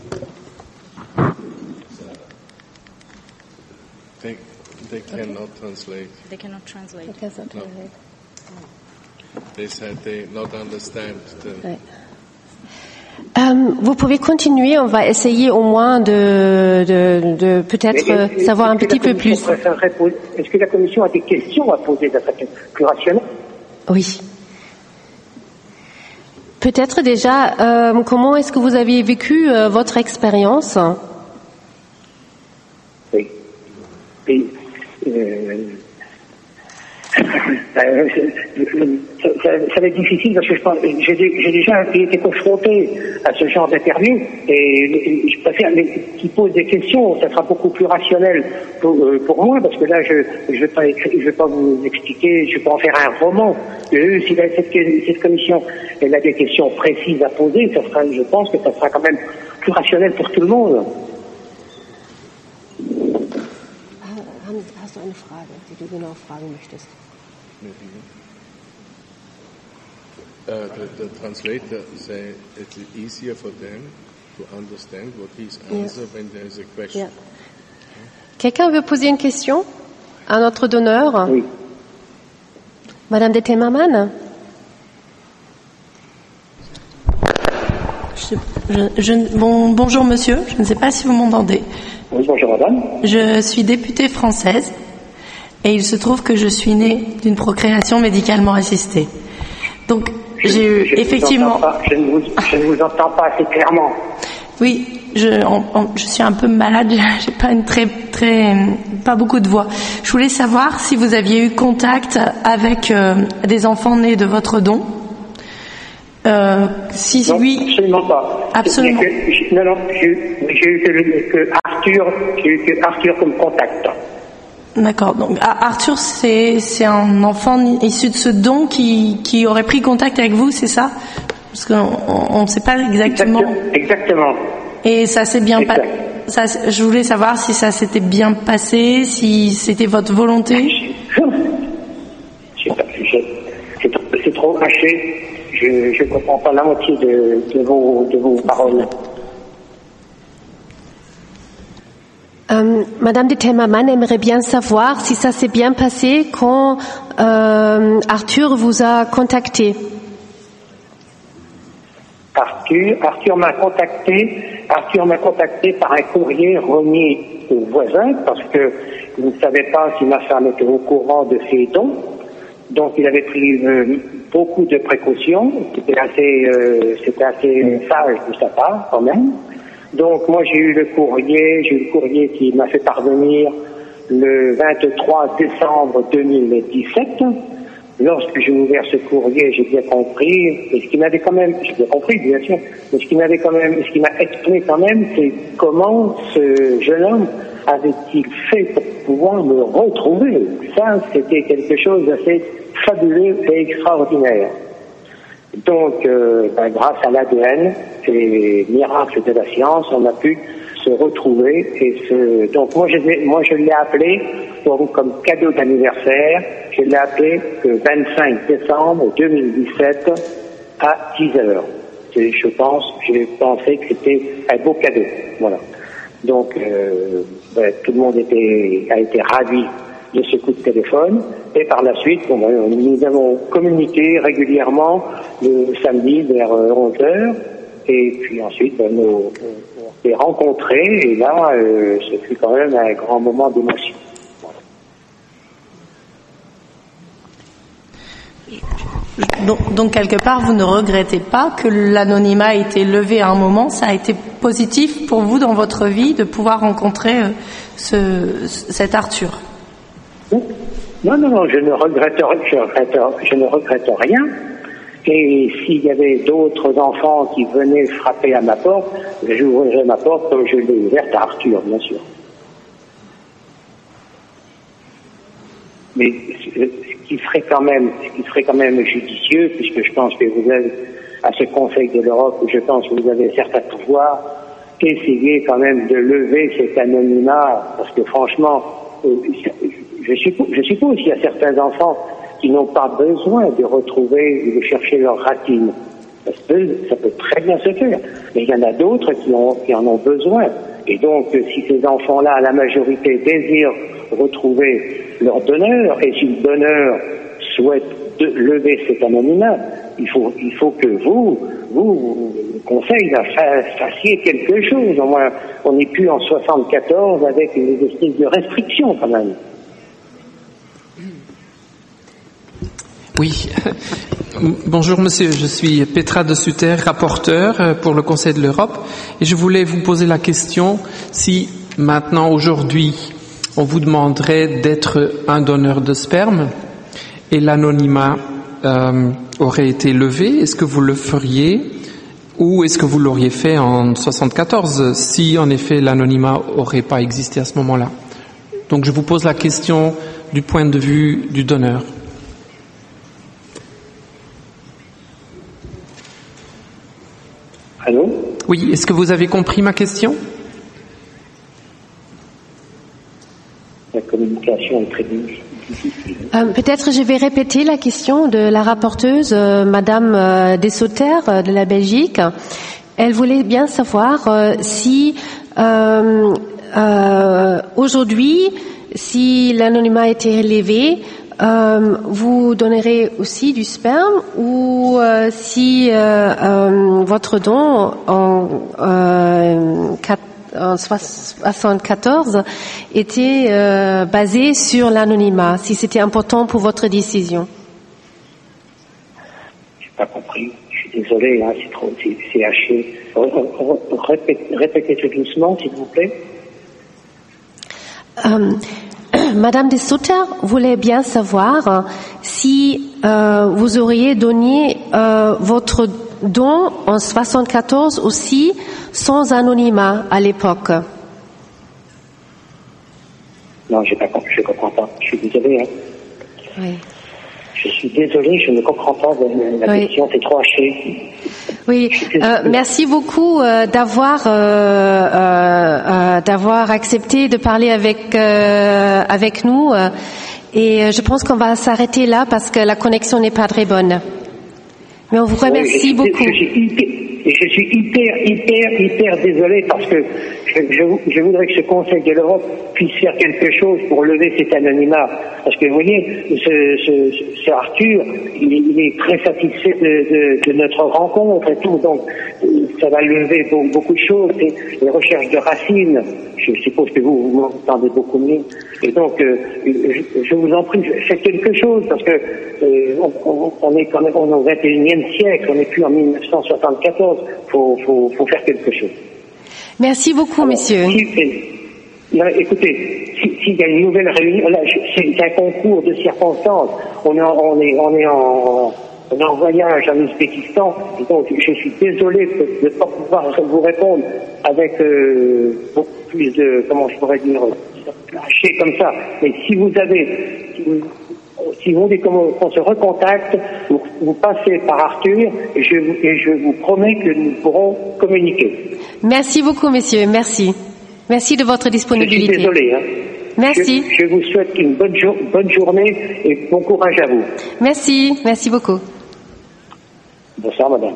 They, they cannot translate. They cannot translate. No. They said they not understand the... Ouais. Euh, vous pouvez continuer, on va essayer au moins de, de, de peut-être Mais, mais, savoir un petit peu plus. Poser, est-ce que la Commission a des questions à poser de façon plus rationnelle? Oui. Peut-être déjà, euh, comment est-ce que vous avez vécu euh, votre expérience? Oui. Et, euh, euh, ça, ça, ça va être difficile parce que je pense, j'ai, j'ai déjà été confronté à ce genre d'interview et je préfère qu'ils posent des questions, ça sera beaucoup plus rationnel pour, euh, pour moi parce que là je je vais pas écrire, je vais pas vous expliquer, je vais pas en faire un roman. Euh, si la, cette, cette commission elle a des questions précises à poser, ça sera, je pense que ça sera quand même plus rationnel pour tout le monde. Hast du eine Frage, die du genau fragen möchtest? Uh, the, the translator say it's easier for them to understand what he's answer yeah. when there is a question. Yeah. Quelqu'un veut poser une question à notre donneur? Oui. Madame de Temerman? Je, je, je, bon, bonjour monsieur, je ne sais pas si vous m'entendez. Oui, bonjour madame. Je suis députée française et il se trouve que je suis née d'une procréation médicalement assistée. Donc j'ai eu je effectivement... Pas, je, ne vous, je ne vous entends pas assez clairement. Oui, je, en, en, je suis un peu malade, j'ai pas une très, très, pas beaucoup de voix. Je voulais savoir si vous aviez eu contact avec euh, des enfants nés de votre don. Euh, si non, oui, absolument pas. Absolument. Que, non, non, j'ai, j'ai eu que, que Arthur, j'ai eu que Arthur comme contact. D'accord. Donc Arthur, c'est c'est un enfant issu de ce don qui qui aurait pris contact avec vous, c'est ça? Parce qu'on ne sait pas exactement. Exactement. Et ça s'est bien passé. Ça, je voulais savoir si ça s'était bien passé, si c'était votre volonté. C'est, c'est, c'est trop haché. Je ne comprends pas la moitié de, de, vos, de vos paroles. Euh, Madame de Temmermann aimerait bien savoir si ça s'est bien passé quand euh, Arthur vous a contacté. Arthur, Arthur m'a contacté, Arthur m'a contacté par un courrier remis aux voisins parce que vous ne savez pas si ma femme était au courant de ses dons. Donc il avait pris euh, beaucoup de précautions. C'était assez, euh, c'était assez sage de sa part quand même. Donc moi j'ai eu le courrier, j'ai eu le courrier qui m'a fait parvenir le vingt-trois décembre deux mille dix-sept. Lorsque j'ai ouvert ce courrier, j'ai bien compris, et ce qui m'avait quand même, j'ai bien compris bien sûr, mais ce qui m'avait quand même, ce qui m'a étonné quand même, c'est comment ce jeune homme avait-il fait pour pouvoir me retrouver. Ça, c'était quelque chose d'assez fabuleux et extraordinaire. Donc, euh, ben, grâce à l'A D N et miracle de la science, on a pu se retrouver et se. Donc, moi, je l'ai, moi, je l'ai appelé pour, comme cadeau d'anniversaire. Je l'ai appelé le vingt-cinq décembre deux mille dix-sept à dix heures. Et je pense, j'ai pensé que c'était un beau cadeau. Voilà. Donc, euh, ben, tout le monde était, a été ravi de ce coup de téléphone. Et par la suite, bon, ben, nous avons communiqué régulièrement le samedi vers onze heures. Et puis ensuite, ben, nous, on s'est rencontrés. Et là, euh, ce fut quand même un grand moment d'émotion. Donc, donc quelque part, vous ne regrettez pas que l'anonymat ait été levé à un moment. Ça a été positif pour vous dans votre vie de pouvoir rencontrer euh, ce, cet Arthur. Non, non, non, je ne regrette, je regrette, je ne regrette rien. Et s'il y avait d'autres enfants qui venaient frapper à ma porte, j'ouvrirais ma porte comme je l'ai ouverte à Arthur, bien sûr. Mais ce qui serait quand même, ce qui serait quand même judicieux, puisque je pense que vous êtes à ce Conseil de l'Europe, où je pense que vous avez certains pouvoirs, essayer quand même de lever cet anonymat, parce que franchement, je suppose, je suppose qu'il y a certains enfants qui n'ont pas besoin de retrouver ou de chercher leur ratine. Ça peut, ça peut très bien se faire. Mais il y en a d'autres qui, ont, qui en ont besoin. Et donc, si ces enfants-là, la majorité, désirent retrouver leur donneur, et si le donneur souhaite de lever cet anonymat, il faut, il faut que vous, vous, le Conseil, fassiez quelque chose. Au moins, on n'est plus en soixante-quatorze avec une espèce de restriction quand même. Oui. Bonjour monsieur, je suis Petra de Sutter, rapporteur pour le Conseil de l'Europe, et je voulais vous poser la question si maintenant, aujourd'hui, on vous demanderait d'être un donneur de sperme et l'anonymat euh, aurait été levé, est-ce que vous le feriez ou est-ce que vous l'auriez fait en soixante-quatorze si en effet l'anonymat aurait pas existé à ce moment-là? Donc je vous pose la question du point de vue du donneur. Allô? Oui, est-ce que vous avez compris ma question? La communication est très difficile. Euh, peut-être je vais répéter la question de la rapporteuse, euh, Madame euh, Dessauter euh, de la Belgique. Elle voulait bien savoir euh, si euh, euh, aujourd'hui, si l'anonymat était levé, euh, vous donnerez aussi du sperme ou euh, si euh, euh, votre don en euh, en soixante-quatorze était euh, basé sur l'anonymat, si c'était important pour votre décision. J'ai pas compris. Je suis suis désolé, hein, c'est trop, c'est, c'est haché. Répétez, répétez tout doucement, s'il vous plaît. Euh, Madame de Sutter voulait bien savoir si euh, vous auriez donné euh, votre don en soixante-quatorze aussi sans anonymat à l'époque. Non, j'ai pas, je comprends pas. Je suis désolé. Hein. Oui. Je suis désolé, je ne comprends pas la oui. question, c'est trop haché. Oui, euh, merci beaucoup euh, d'avoir euh, euh, euh, d'avoir accepté de parler avec euh, avec nous euh, et je pense qu'on va s'arrêter là parce que la connexion n'est pas très bonne. Mais on vous remercie oui, je, beaucoup. Je, je, suis hyper, je suis hyper, hyper, hyper désolé parce que je, je, je voudrais que ce Conseil de l'Europe puisse faire quelque chose pour lever cet anonymat. Parce que vous voyez, ce, ce, ce Arthur, il, il est très satisfait de, de, de notre rencontre et tout, donc ça va lever beaucoup, beaucoup de choses. Et les recherches de racines, je suppose que vous, vous m'entendez beaucoup mieux. Et donc, euh, je, je vous en prie, faites quelque chose parce que euh, on, on est quand même on est au vingt et unième siècle, on n'est plus en mille neuf cent soixante-quatorze. Faut, faut, faut faire quelque chose. Merci beaucoup, alors, monsieur. Si, là, écoutez, s'il si y a une nouvelle réunion, là, c'est un concours de circonstances. On est, on est, on est en, on est en voyage en Ouzbékistan, et donc je suis désolé de ne pas pouvoir vous répondre avec euh, beaucoup plus de, comment je pourrais dire, lâché comme ça. Mais si vous avez, si vous, si vous voulez qu'on, qu'on se recontacte, vous, vous passez par Arthur et je, et je vous promets que nous pourrons communiquer. Merci beaucoup, messieurs. Merci. Merci de votre disponibilité. Je suis désolé. Hein. Merci. Je, je vous souhaite une bonne, jour, bonne journée et bon courage à vous. Merci. Merci beaucoup. Bonsoir, madame.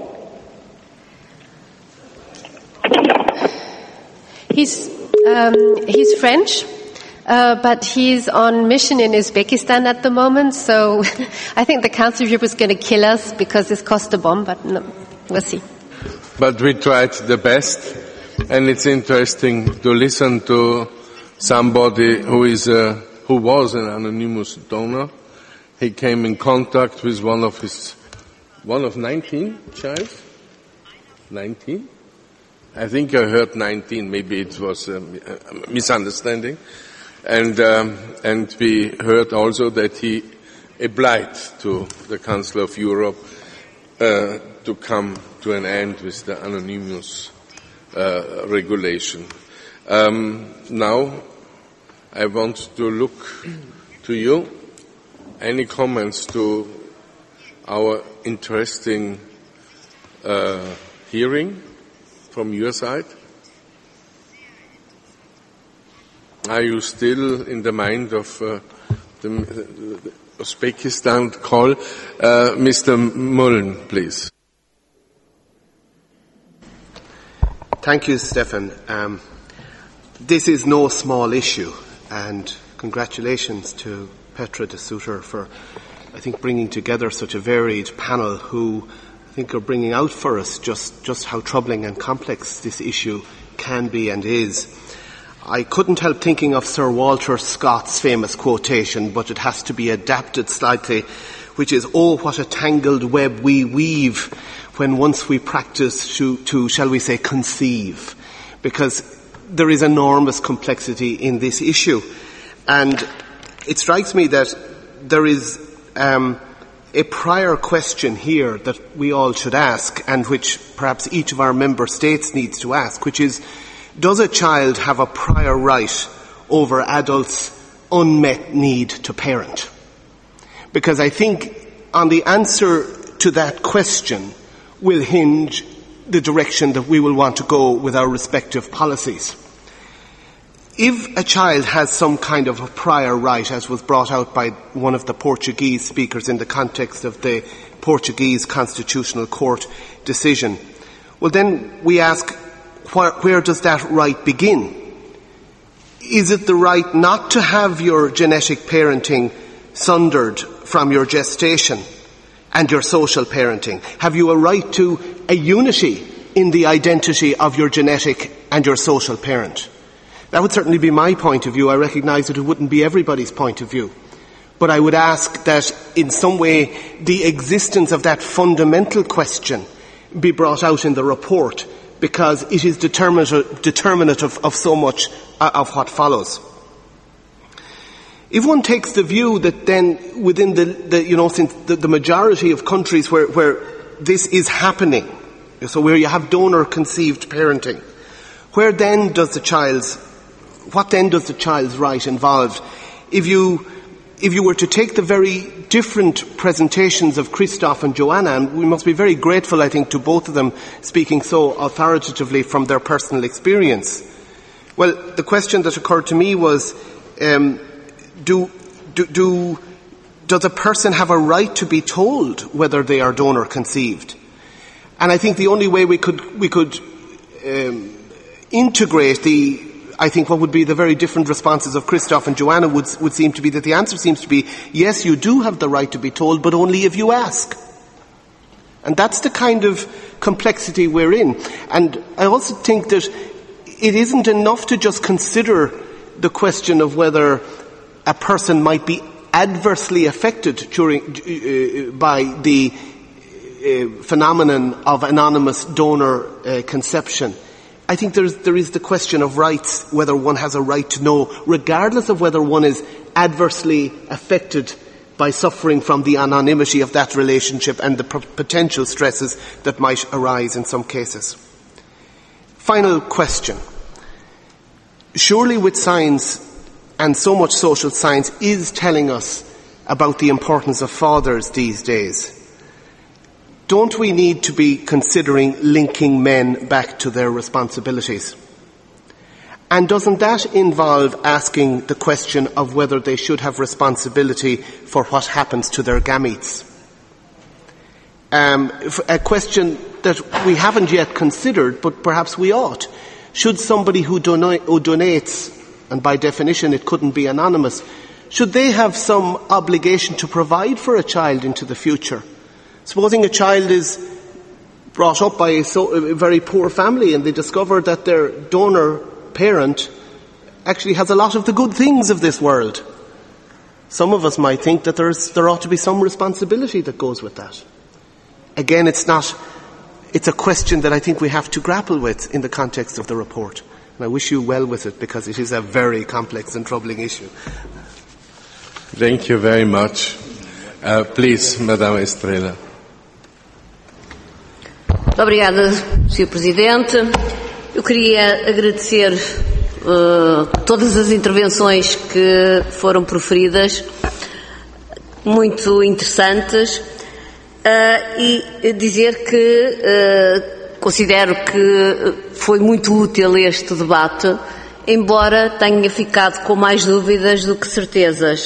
He's, um, he's French. Uh, but he's on mission in Uzbekistan at the moment, so I think the Council of Europe is going to kill us because this cost a bomb, but no, we'll see. But we tried the best, and it's interesting to listen to somebody who is a, who was an anonymous donor. He came in contact with one of his, one of nineteen child, nineteen. I think I heard nineteen. Maybe it was a, a misunderstanding. And um, and we heard also that he applied to the Council of Europe uh, to come to an end with the anonymous uh, regulation. Um, now, I want to look to you. Any comments to our interesting uh, hearing from your side? Are you still in the mind of uh, the, the Uzbekistan call? Uh, Mister Mullen, please. Thank you, Stefan. Um, this is no small issue, and congratulations to Petra de Sutter for, I think, bringing together such a varied panel who I think are bringing out for us just, just how troubling and complex this issue can be and is. I couldn't help thinking of Sir Walter Scott's famous quotation, but it has to be adapted slightly, which is, "Oh, what a tangled web we weave when once we practice to, to, shall we say, conceive." Because there is enormous complexity in this issue. And it strikes me that there is um, a prior question here that we all should ask, and which perhaps each of our member states needs to ask, which is, does a child have a prior right over adults' unmet need to parent? Because I think on the answer to that question will hinge the direction that we will want to go with our respective policies. If a child has some kind of a prior right, as was brought out by one of the Portuguese speakers in the context of the Portuguese Constitutional Court decision, well then we ask, Where, where does that right begin? Is it the right not to have your genetic parenting sundered from your gestation and your social parenting? Have you a right to a unity in the identity of your genetic and your social parent? That would certainly be my point of view. I recognise that it wouldn't be everybody's point of view. But I would ask that in some way the existence of that fundamental question be brought out in the report, because it is determinative, determinative of so much uh, of what follows. If one takes the view that then within the, the you know, since the, the majority of countries where, where this is happening, so where you have donor-conceived parenting, where then does the child's, what then does the child's right involved? If you, if you were to take the very different presentations of Christoph and Joanna, and we must be very grateful, I think, to both of them speaking so authoritatively from their personal experience. Well, the question that occurred to me was, um, do, do, do, does a person have a right to be told whether they are donor conceived? And I think the only way we could, we could, um, integrate the, I think what would be the very different responses of Christoph and Joanna would, would seem to be that the answer seems to be, yes, you do have the right to be told, but only if you ask. And that's the kind of complexity we're in. And I also think that it isn't enough to just consider the question of whether a person might be adversely affected during, uh, by the uh, phenomenon of anonymous donor uh, conception. I think there is, there is the question of rights, whether one has a right to know, regardless of whether one is adversely affected by suffering from the anonymity of that relationship and the p- potential stresses that might arise in some cases. Final question. Surely with science, and so much social science is telling us about the importance of fathers these days, don't we need to be considering linking men back to their responsibilities? And doesn't that involve asking the question of whether they should have responsibility for what happens to their gametes? Um, a question that we haven't yet considered, but perhaps we ought. Should somebody who, dono- who donates, and by definition it couldn't be anonymous, should they have some obligation to provide for a child into the future? Supposing a child is brought up by a, so, a very poor family and they discover that their donor parent actually has a lot of the good things of this world. Some of us might think that there's, there ought to be some responsibility that goes with that. Again, it's not, it's a question that I think we have to grapple with in the context of the report. And I wish you well with it, because it is a very complex and troubling issue. Thank you very much. Uh, please, Madame Estrela. Muito obrigada, senhor Presidente. Eu queria agradecer uh, todas as intervenções que foram proferidas, muito interessantes, uh, e dizer que uh, considero que foi muito útil este debate, embora tenha ficado com mais dúvidas do que certezas.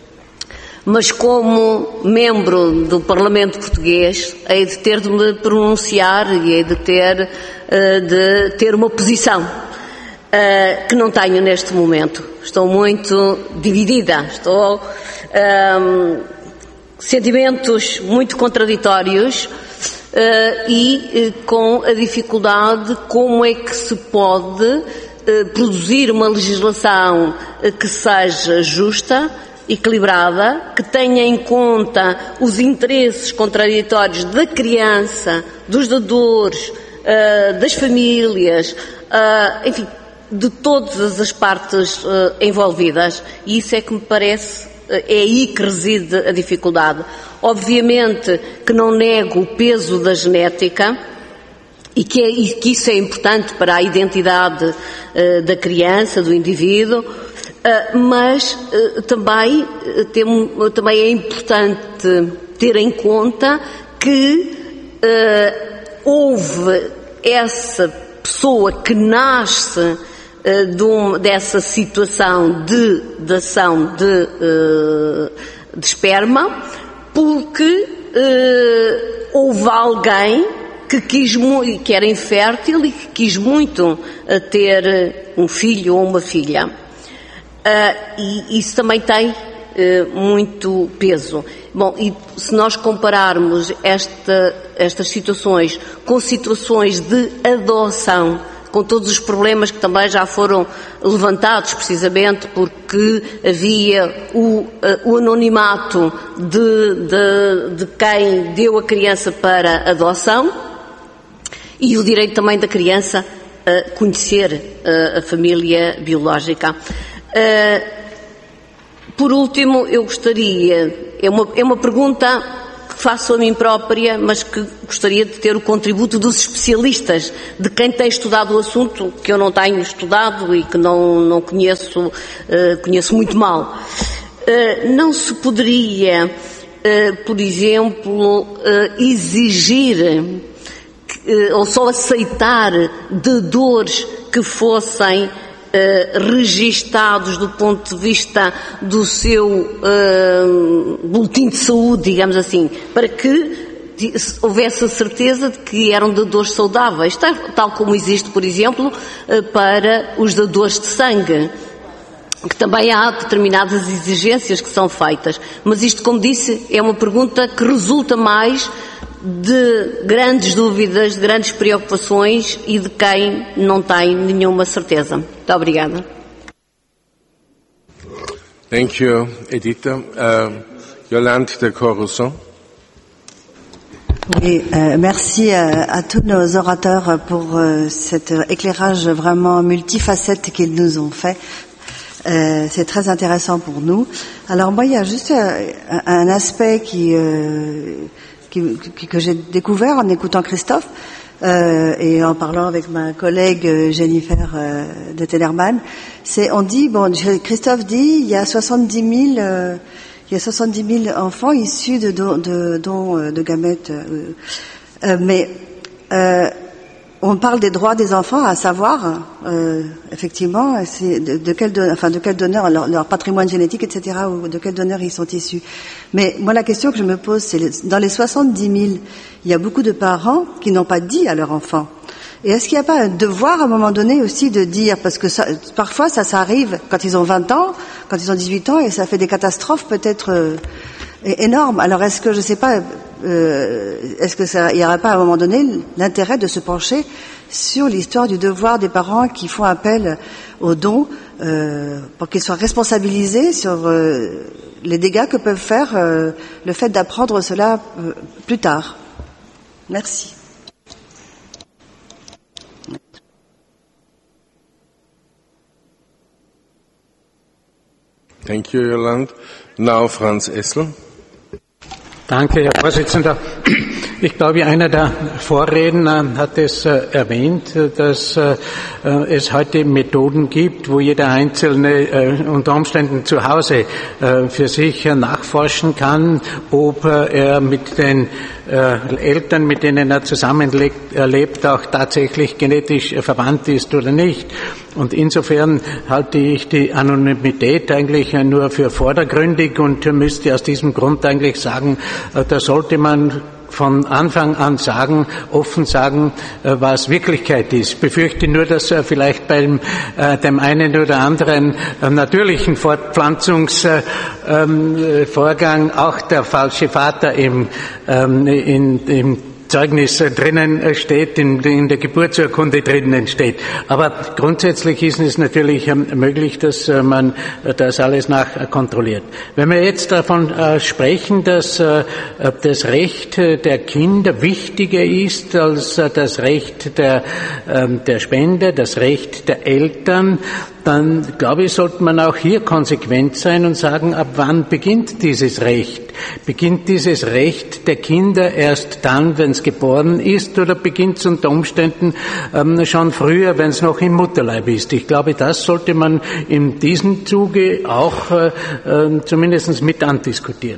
Mas como membro do Parlamento Português, hei de ter de me pronunciar e hei de ter, uh, de ter uma posição uh, que não tenho neste momento. Estou muito dividida, estou um, sentimentos muito contraditórios uh, e uh, com a dificuldade como é que se pode uh, produzir uma legislação uh, que seja justa, equilibrada, que tenha em conta os interesses contraditórios da criança, dos dadores, uh, das famílias, uh, enfim, de todas as partes uh, envolvidas. E isso é que me parece, uh, é aí que reside a dificuldade. Obviamente que não nego o peso da genética, e que, é, e que isso é importante para a identidade uh, da criança, do indivíduo, Uh, mas uh, também, uh, tem, uh, também é importante ter em conta que uh, houve essa pessoa que nasce uh, de um, dessa situação de doação de, uh, de esperma, porque uh, houve alguém que quis muito, que era infértil e que quis muito uh, ter um filho ou uma filha. Uh, e isso também tem uh, muito peso. Bom, e se nós compararmos esta, estas situações com situações de adoção, com todos os problemas que também já foram levantados, precisamente porque havia o, uh, o anonimato de, de, de quem deu a criança para adoção, E o direito também da criança a conhecer uh, a família biológica. Uh, por último, eu gostaria, é uma, é uma pergunta que faço a mim própria, mas que gostaria de ter o contributo dos especialistas, de quem tem estudado o assunto, que eu não tenho estudado e que não, não conheço, uh, conheço muito mal. Uh, não se poderia, uh, por exemplo, uh, exigir ou só aceitar dadores que fossem uh, registados do ponto de vista do seu uh, boletim de saúde, digamos assim, para que houvesse a certeza de que eram dadores saudáveis, tal, tal como existe, por exemplo, uh, para os dadores de sangue, que também há determinadas exigências que são feitas. Mas isto, como disse, é uma pergunta que resulta mais de grandes dúvidas, de grandes preocupações e de quem não tem nenhuma certeza. Muito obrigada. Thank you, Edita. Uh, Yolande de Coruscant. Oui, euh, merci à, à tous nos orateurs pour euh, cet éclairage vraiment multifacette qu'ils nous ont fait. Euh, c'est très intéressant pour nous. Alors moi, il y a juste euh, un aspect qui... Euh, Qui, que j'ai découvert en écoutant Christophe euh, et en parlant avec ma collègue Jennifer euh, de Tellerman, c'est on dit bon Christophe dit il y a soixante-dix mille euh, il y a soixante-dix mille enfants issus de dons de, de, de gamètes, euh, euh, mais euh, on parle des droits des enfants, à savoir, euh, effectivement, c'est de, de quel don, enfin de quel donneur, leur, leur patrimoine génétique, et cetera, ou de quel donneur ils sont issus. Mais moi, la question que je me pose, c'est les, dans les soixante-dix mille, il y a beaucoup de parents qui n'ont pas dit à leur enfant. Et est-ce qu'il n'y a pas un devoir à un moment donné aussi de dire, parce que ça, parfois ça, ça arrive quand ils ont vingt ans, quand ils ont dix-huit ans, et ça fait des catastrophes peut-être euh, énormes. Alors est-ce que je sais pas. Euh, est-ce que ça, il n'y aurait pas à un moment donné l'intérêt de se pencher sur l'histoire du devoir des parents qui font appel aux dons euh, pour qu'ils soient responsabilisés sur euh, les dégâts que peuvent faire euh, le fait d'apprendre cela euh, plus tard. Merci. Thank you, Yolande. Now, Franz Essl. Danke, Herr Vorsitzender. Ich glaube, einer der Vorredner hat es äh, erwähnt, dass äh, es heute Methoden gibt, wo jeder Einzelne äh, unter Umständen zu Hause äh, für sich äh, nachforschen kann, ob äh, er mit den äh, Eltern, mit denen er zusammenlebt, erlebt, auch tatsächlich genetisch äh, verwandt ist oder nicht. Und insofern halte ich die Anonymität eigentlich nur für vordergründig und müsste aus diesem Grund eigentlich sagen, da sollte man von Anfang an sagen, offen sagen, was Wirklichkeit ist. Ich befürchte nur, dass vielleicht beim äh, dem einen oder anderen äh, natürlichen Fortpflanzungsvorgang äh, auch der falsche Vater im, ähm, in, im Zeugnis drinnen steht, in, in der Geburtsurkunde drinnen steht. Aber grundsätzlich ist es natürlich möglich, dass man das alles nachkontrolliert. Wenn wir jetzt davon sprechen, dass das Recht der Kinder wichtiger ist als das Recht der, der Spender, das Recht der Eltern, dann glaube ich, sollte man auch hier konsequent sein und sagen, ab wann beginnt dieses Recht? Beginnt dieses Recht der Kinder erst dann, wenn es geboren ist, oder beginnt es unter Umständen ähm, schon früher, wenn es noch im Mutterleib ist? Ich glaube, das sollte man in diesem Zuge auch äh, äh, zumindest mit andiskutieren.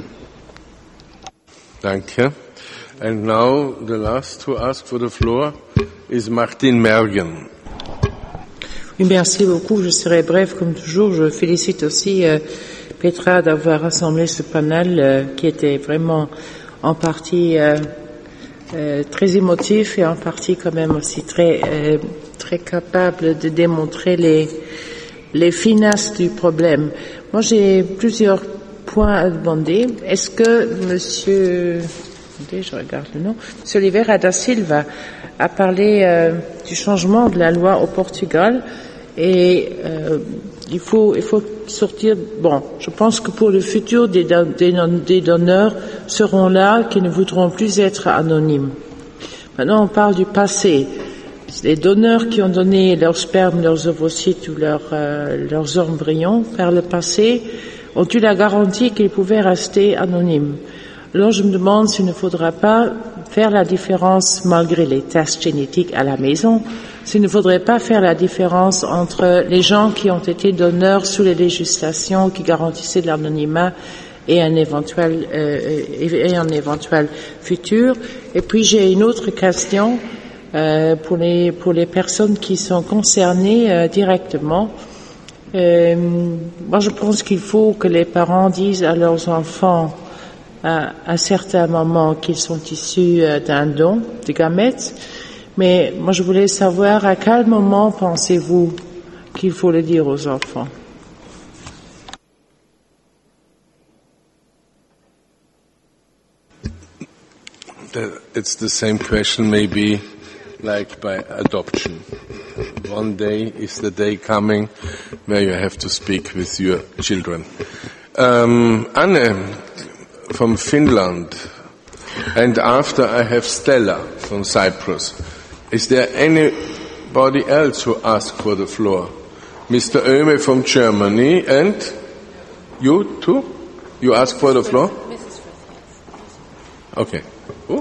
Danke. And now the last to ask for the floor is Martin Mergen. Oui, merci beaucoup. Je serai bref comme toujours. Je félicite aussi euh, Petra d'avoir rassemblé ce panel euh, qui était vraiment en partie euh, euh, très émotif et en partie quand même aussi très euh, très capable de démontrer les les finesses du problème. Moi, j'ai plusieurs points à demander. Est-ce que Monsieur je regarde le nom. Monsieur Oliveira da Silva a parlé euh, du changement de la loi au Portugal et euh, il faut il faut sortir. Bon, je pense que pour le futur, des, des, des donneurs seront là qui ne voudront plus être anonymes. Maintenant, on parle du passé. Les donneurs qui ont donné leur sperme, leurs ovocytes ou leur, euh, leurs embryons par le passé ont eu la garantie qu'ils pouvaient rester anonymes. Alors je me demande s'il ne faudra pas faire la différence, malgré les tests génétiques à la maison, s'il ne faudrait pas faire la différence entre les gens qui ont été donneurs sous les législations qui garantissaient de l'anonymat et un éventuel euh, et un éventuel futur. Et puis j'ai une autre question euh, pour les pour les personnes qui sont concernées euh, directement. Euh, moi, je pense qu'il faut que les parents disent à leurs enfants à, à certains moments qu'ils sont issus euh, d'un don de gamètes. Mais moi, je voulais savoir à quel moment pensez-vous qu'il faut le dire aux enfants? It's the same question, maybe like by adoption. One day is the day coming where you have to speak with your children. Um, Anne from Finland, and after I have Stella from Cyprus. Is there anybody else who asked for the floor? Mister Oehme from Germany, and you too? You asked for the floor? Okay. Who?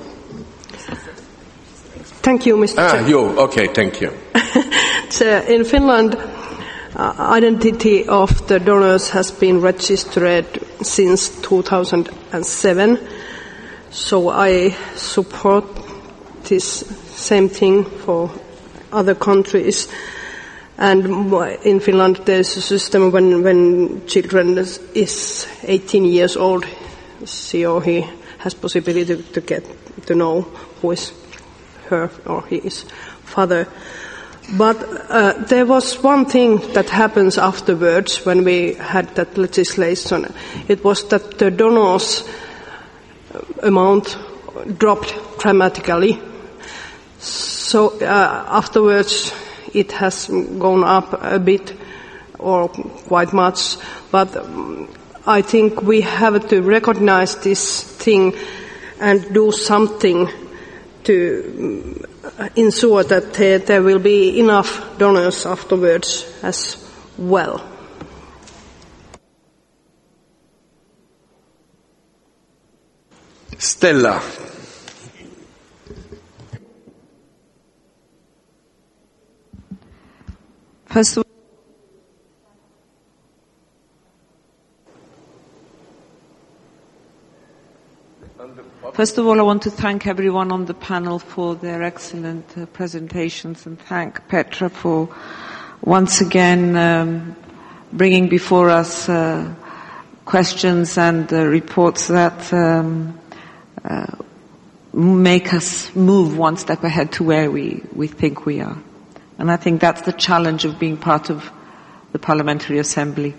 Thank you, Mister Ah, Chair. you. Okay, thank you. So in Finland, uh, identity of the donors has been registered since two thousand seven. So I support this same thing for other countries. And in Finland, there's a system when when children is, is eighteen years old, she or he has possibility to, to get to know who is her or his father. But uh, there was one thing that happens afterwards when we had that legislation. It was that the donors amount dropped dramatically. So uh, afterwards it has gone up a bit or quite much. But um, I think we have to recognize this thing and do something to ensure that there, there will be enough donors afterwards as well. Stella. First of First of all, I want to thank everyone on the panel for their excellent uh, presentations, and thank Petra for once again um, bringing before us uh, questions and uh, reports that um, uh, make us move one step ahead to where we, we think we are. And I think that's the challenge of being part of the Parliamentary Assembly.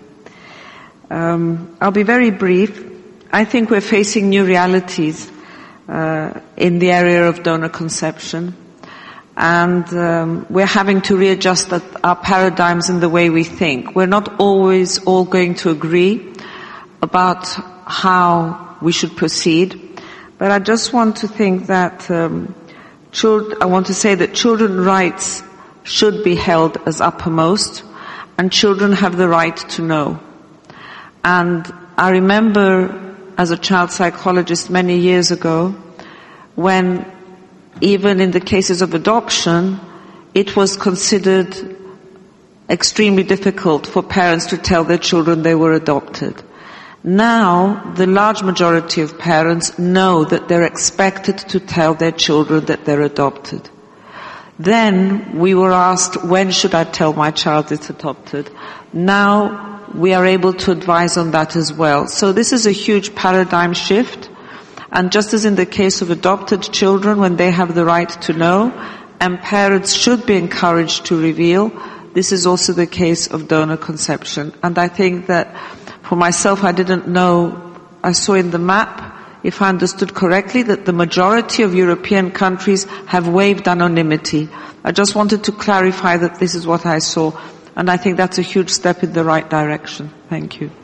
Um, I'll be very brief. I think we're facing new realities Uh, in the area of donor conception, and um, we're having to readjust that, our paradigms in the way we think. We're not always all going to agree about how we should proceed, but I just want to think that um, child, I want to say that children's rights should be held as uppermost, and children have the right to know. And I remember as a child psychologist many years ago, when even in the cases of adoption, it was considered extremely difficult for parents to tell their children they were adopted. Now, the large majority of parents know that they're expected to tell their children that they're adopted. Then we were asked, when should I tell my child it's adopted? Now, we are able to advise on that as well. So this is a huge paradigm shift. And just as in the case of adopted children, when they have the right to know, and parents should be encouraged to reveal, this is also the case of donor conception. And I think that for myself, I didn't know, I saw in the map, if I understood correctly, that the majority of European countries have waived anonymity. I just wanted to clarify that this is what I saw. And I think that's a huge step in the right direction. Thank you.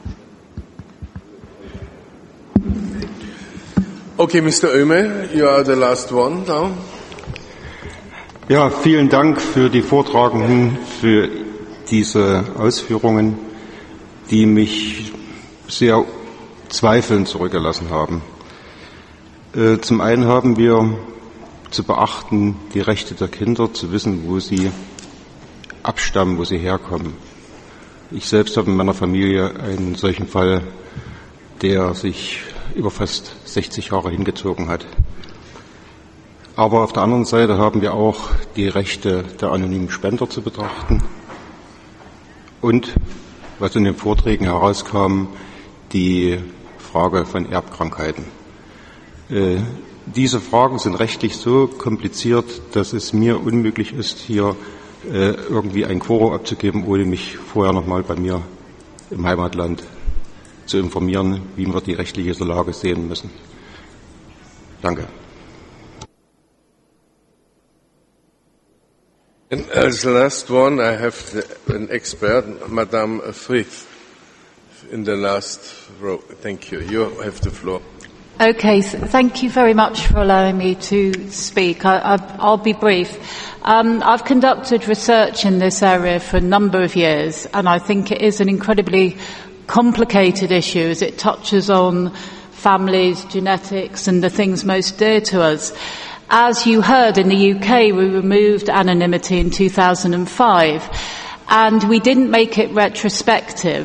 Okay, Mister Oehme, you are the last one now. Ja, vielen Dank für die Vortragenden, für diese Ausführungen, die mich sehr zweifelnd zurückgelassen haben. Äh, zum einen haben wir zu beachten die Rechte der Kinder, zu wissen, wo sie abstammen, wo sie herkommen. Ich selbst habe in meiner Familie einen solchen Fall, der sich über fast sechzig Jahre hingezogen hat. Aber auf der anderen Seite haben wir auch die Rechte der anonymen Spender zu betrachten und, was in den Vorträgen herauskam, die Frage von Erbkrankheiten. Äh, diese Fragen sind rechtlich so kompliziert, dass es mir unmöglich ist, hier äh, irgendwie ein Quorum abzugeben, ohne mich vorher nochmal bei mir im Heimatland zu informieren, wie wir die rechtliche Lage sehen müssen. Danke. And as the last one, I have the, an expert, Madame Frith, in the last row. Thank you. You have the floor. Okay, thank you very much for allowing me to speak. I, I, I'll be brief. Um, I've conducted research in this area for a number of years, and I think it is an incredibly complicated issue as it touches on families, genetics, and the things most dear to us. As you heard, in the U K, we removed anonymity in two thousand five, and we didn't make it retrospective.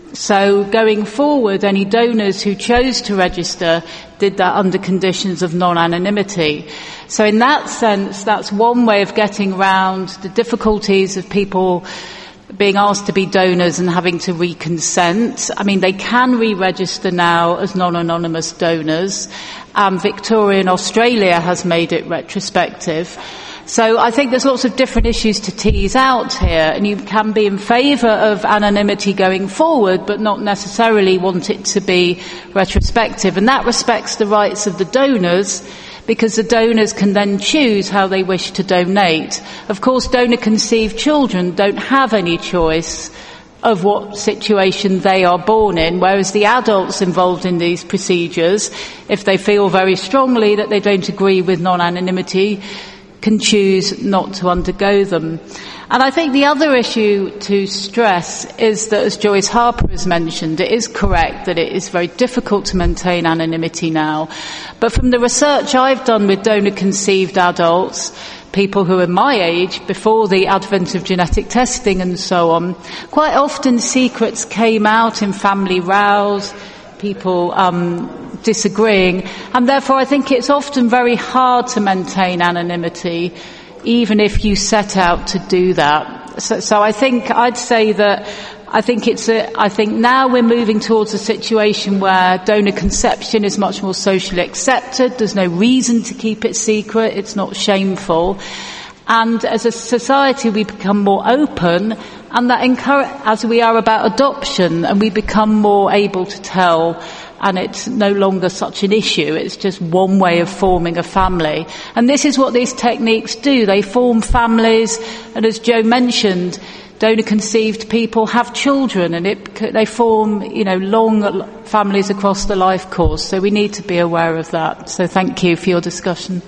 So going forward, any donors who chose to register did that under conditions of non-anonymity. So in that sense, that's one way of getting around the difficulties of people being asked to be donors and having to reconsent. I mean, they can re-register now as non-anonymous donors. Um, Victoria in Australia has made it retrospective. So I think there's lots of different issues to tease out here, and you can be in favour of anonymity going forward, but not necessarily want it to be retrospective. And that respects the rights of the donors, because the donors can then choose how they wish to donate. Of course, donor-conceived children don't have any choice of what situation they are born in, whereas the adults involved in these procedures, if they feel very strongly that they don't agree with non-anonymity, can choose not to undergo them. And I think the other issue to stress is that, as Joyce Harper has mentioned, it is correct that it is very difficult to maintain anonymity now. But from the research I've done with donor-conceived adults, people who are my age, before the advent of genetic testing and so on, quite often secrets came out in family rows, people um, disagreeing, and therefore I think it's often very hard to maintain anonymity, even if you set out to do that. So, so I think I'd say that I think it's a, I think now we're moving towards a situation where donor conception is much more socially accepted. There's no reason to keep it secret. It's not shameful. And as a society, we become more open, and that encourage, as we are about adoption, and we become more able to tell, and it's no longer such an issue. It's just one way of forming a family. And this is what these techniques do. They form families, and as Joe mentioned, donor-conceived people have children, and it, they form, you know, long families across the life course. So we need to be aware of that. So thank you for your discussion.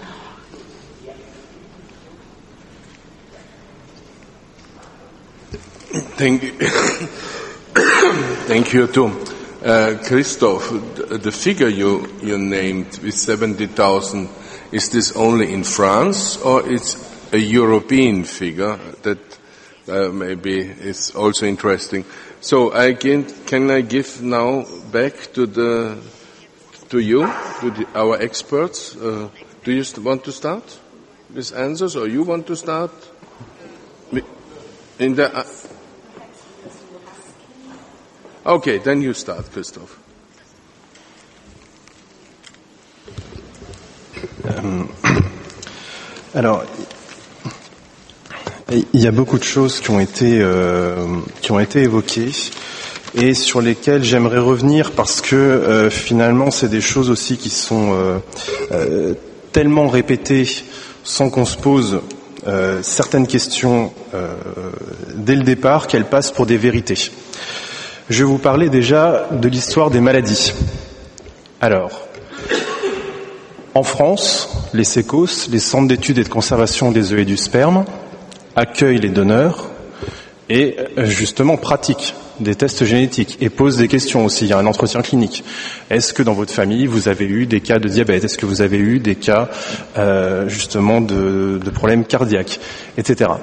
Thank you. Thank you too. Uh, Christoph, the figure you, you named with seventy thousand, is this only in France, or it's a European figure that uh, maybe is also interesting? So I can, can I give now back to the to you, to the, our experts? Uh, do you want to start with answers, or you want to start? In the uh, Okay, then you start, Christophe. Euh, alors, il y a beaucoup de choses qui ont été euh, qui ont été évoquées et sur lesquelles j'aimerais revenir parce que euh, finalement, c'est des choses aussi qui sont euh, euh, tellement répétées sans qu'on se pose euh, certaines questions euh, dès le départ qu'elles passent pour des vérités. Je vais vous parler déjà de l'histoire des maladies. Alors, En France, les sécos, les centres d'études et de conservation des œufs et du sperme, accueillent les donneurs et justement pratiquent des tests génétiques et posent des questions aussi. Il y a un entretien clinique. Est-ce que dans votre famille, vous avez eu des cas de diabète? Est-ce que vous avez eu des cas euh, justement de, de problèmes cardiaques, et cetera.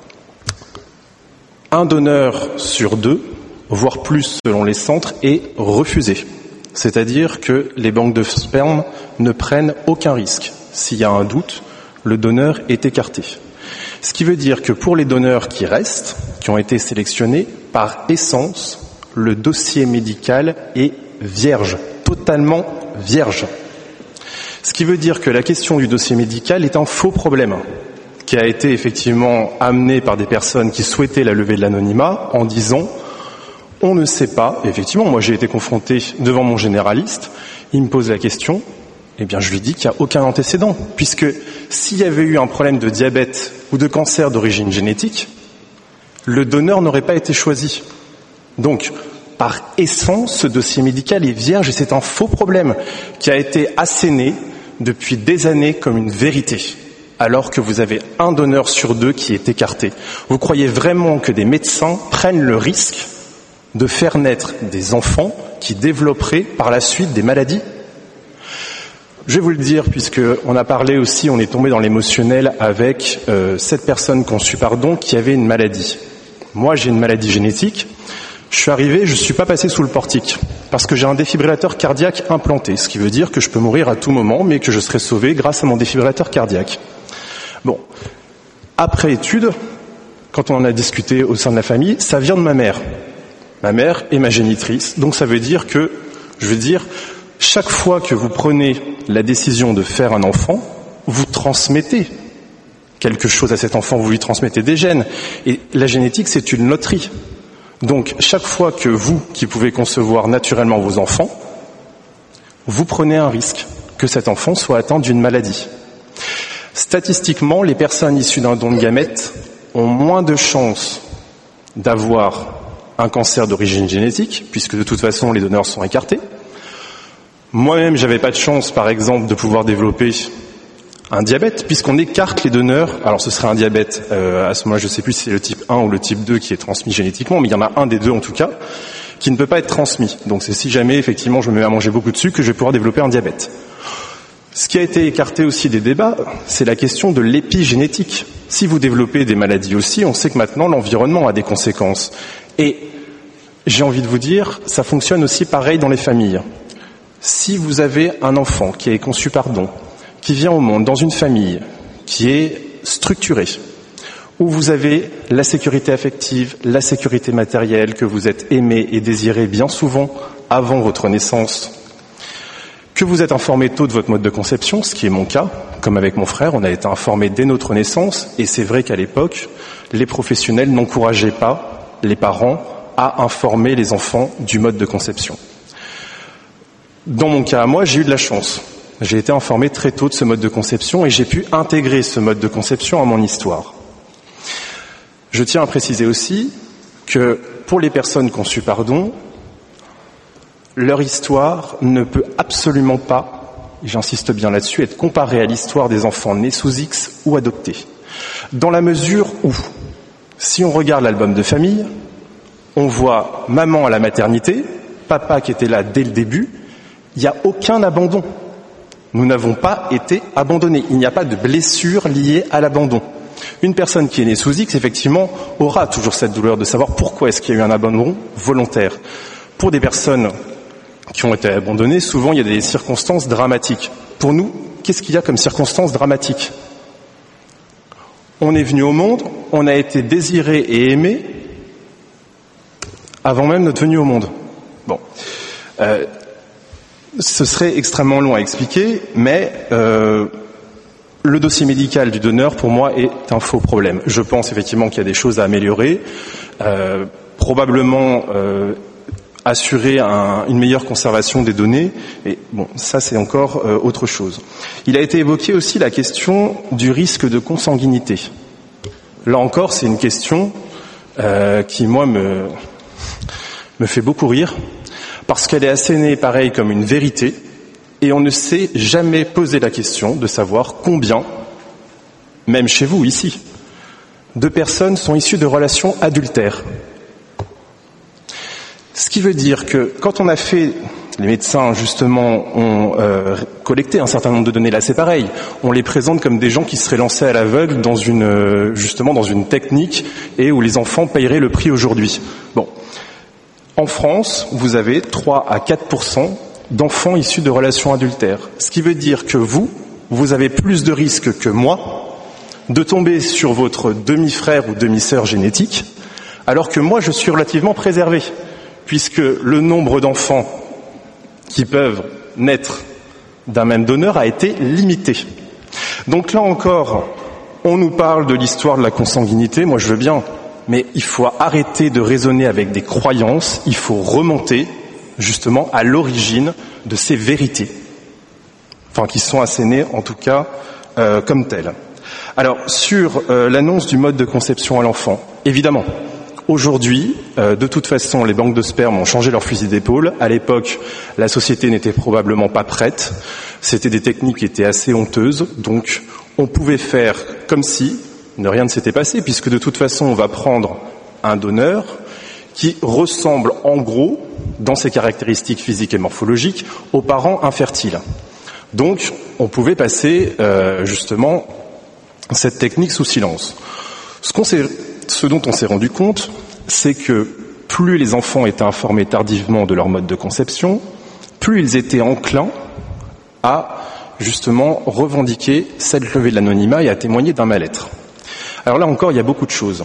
Un donneur sur deux, voire plus selon les centres, est refusé. C'est-à-dire que les banques de sperme ne prennent aucun risque. S'il y a un doute, le donneur est écarté. Ce qui veut dire que pour les donneurs qui restent, qui ont été sélectionnés, par essence, le dossier médical est vierge, totalement vierge. Ce qui veut dire que la question du dossier médical est un faux problème, qui a été effectivement amené par des personnes qui souhaitaient la levée de l'anonymat en disant « on ne sait pas ». Effectivement, moi j'ai été confronté devant mon généraliste, il me pose la question, eh bien je lui dis qu'il n'y a aucun antécédent, puisque s'il y avait eu un problème de diabète ou de cancer d'origine génétique, le donneur n'aurait pas été choisi. Donc, par essence, ce dossier médical est vierge et c'est un faux problème qui a été asséné depuis des années comme une vérité, alors que vous avez un donneur sur deux qui est écarté. Vous croyez vraiment que des médecins prennent le risque de faire naître des enfants qui développeraient par la suite des maladies ? Je vais vous le dire, puisque on a parlé aussi, on est tombé dans l'émotionnel avec euh, cette personne conçue par don qui avait une maladie. Moi, j'ai une maladie génétique. Je suis arrivé, je ne suis pas passé sous le portique, parce que j'ai un défibrillateur cardiaque implanté, ce qui veut dire que je peux mourir à tout moment, mais que je serai sauvé grâce à mon défibrillateur cardiaque. Bon, après étude, quand on en a discuté au sein de la famille, ça vient de ma mère. Ma mère est ma génitrice, donc ça veut dire que, je veux dire, chaque fois que vous prenez la décision de faire un enfant, vous transmettez quelque chose à cet enfant, vous lui transmettez des gènes. Et la génétique, c'est une loterie. Donc, chaque fois que vous, qui pouvez concevoir naturellement vos enfants, vous prenez un risque que cet enfant soit atteint d'une maladie. Statistiquement, les personnes issues d'un don de gamètes ont moins de chances d'avoir un cancer d'origine génétique, puisque de toute façon, les donneurs sont écartés. Moi-même, j'avais pas de chance, par exemple, de pouvoir développer un diabète, puisqu'on écarte les donneurs. Alors ce serait un diabète, euh, à ce moment-là je ne sais plus si c'est le type un ou le type deux qui est transmis génétiquement, mais il y en a un des deux en tout cas, qui ne peut pas être transmis. Donc c'est si jamais effectivement je me mets à manger beaucoup de sucre que je vais pouvoir développer un diabète. Ce qui a été écarté aussi des débats, c'est la question de l'épigénétique. Si vous développez des maladies aussi, on sait que maintenant l'environnement a des conséquences. Et j'ai envie de vous dire, ça fonctionne aussi pareil dans les familles. Si vous avez un enfant qui est conçu par don, qui vient au monde dans une famille qui est structurée, où vous avez la sécurité affective, la sécurité matérielle, que vous êtes aimé et désiré bien souvent avant votre naissance, que vous êtes informé tôt de votre mode de conception, ce qui est mon cas, comme avec mon frère, on a été informé dès notre naissance, et c'est vrai qu'à l'époque, les professionnels n'encourageaient pas les parents à informer les enfants du mode de conception. Dans mon cas, moi, j'ai eu de la chance. J'ai été informé très tôt de ce mode de conception et j'ai pu intégrer ce mode de conception à mon histoire. Je tiens à préciser aussi que pour les personnes conçues par don, leur histoire ne peut absolument pas, et j'insiste bien là-dessus, être comparée à l'histoire des enfants nés sous X ou adoptés. Dans la mesure où, si on regarde l'album de famille, on voit maman à la maternité, papa qui était là dès le début, il n'y a aucun abandon. Nous n'avons pas été abandonnés. Il n'y a pas de blessure liée à l'abandon. Une personne qui est née sous X, effectivement, aura toujours cette douleur de savoir pourquoi est-ce qu'il y a eu un abandon volontaire. Pour des personnes qui ont été abandonnées, souvent il y a des circonstances dramatiques. Pour nous, qu'est-ce qu'il y a comme circonstances dramatiques ? On est venu au monde, on a été désiré et aimé avant même notre venue au monde. Bon. Euh, Ce serait extrêmement long à expliquer, mais euh, le dossier médical du donneur, pour moi, est un faux problème. Je pense effectivement qu'il y a des choses à améliorer, euh, probablement euh, assurer un, une meilleure conservation des données, et bon, ça c'est encore euh, autre chose. Il a été évoqué aussi la question du risque de consanguinité. Là encore, c'est une question euh, qui, moi, me, me fait beaucoup rire, parce qu'elle est assénée, pareil, comme une vérité, Et on ne s'est jamais posé la question de savoir combien, même chez vous ici, de personnes sont issues de relations adultères. Ce qui veut dire que quand on a fait, les médecins justement ont euh, collecté un certain nombre de données, là c'est pareil, on les présente comme des gens qui seraient lancés à l'aveugle dans une, euh, justement dans une technique et où les enfants paieraient le prix aujourd'hui. Bon, en France, vous avez trois à quatre pour cent d'enfants issus de relations adultères, ce qui veut dire que vous, vous avez plus de risques que moi de tomber sur votre demi-frère ou demi-sœur génétique, alors que moi je suis relativement préservé, puisque le nombre d'enfants qui peuvent naître d'un même donneur a été limité. Donc là encore, on nous parle de l'histoire de la consanguinité, moi je veux bien, mais il faut arrêter de raisonner avec des croyances, il faut remonter justement à l'origine de ces vérités, enfin qui sont assénées en tout cas euh, comme telles. Alors sur euh, l'annonce du mode de conception à l'enfant, évidemment, aujourd'hui, euh, de toute façon, les banques de sperme ont changé leur fusil d'épaule. À l'époque, la société n'était probablement pas prête. C'était des techniques qui étaient assez honteuses. Donc, on pouvait faire comme si rien ne s'était passé, puisque de toute façon, on va prendre un donneur qui ressemble en gros, dans ses caractéristiques physiques et morphologiques, aux parents infertiles. Donc, on pouvait passer euh, justement cette technique sous silence. Ce qu'on s'est Ce dont on s'est rendu compte, c'est que plus les enfants étaient informés tardivement de leur mode de conception, plus ils étaient enclins à justement revendiquer cette levée de l'anonymat et à témoigner d'un mal-être. Alors là encore, il y a beaucoup de choses.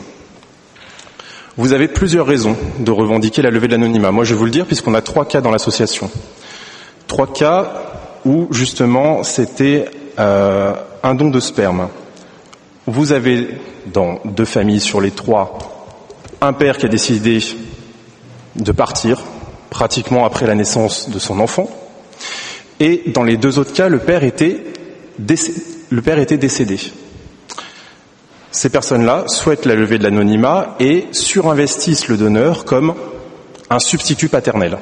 Vous avez plusieurs raisons de revendiquer la levée de l'anonymat. Moi, je vais vous le dire, puisqu'on a trois cas dans l'association. Trois cas où justement c'était euh, un don de sperme. Vous avez dans deux familles sur les trois un père qui a décidé de partir pratiquement après la naissance de son enfant, et dans les deux autres cas, le père était décédé. Le père était décédé. Ces personnes-là souhaitent la levée de l'anonymat et surinvestissent le donneur comme un substitut paternel.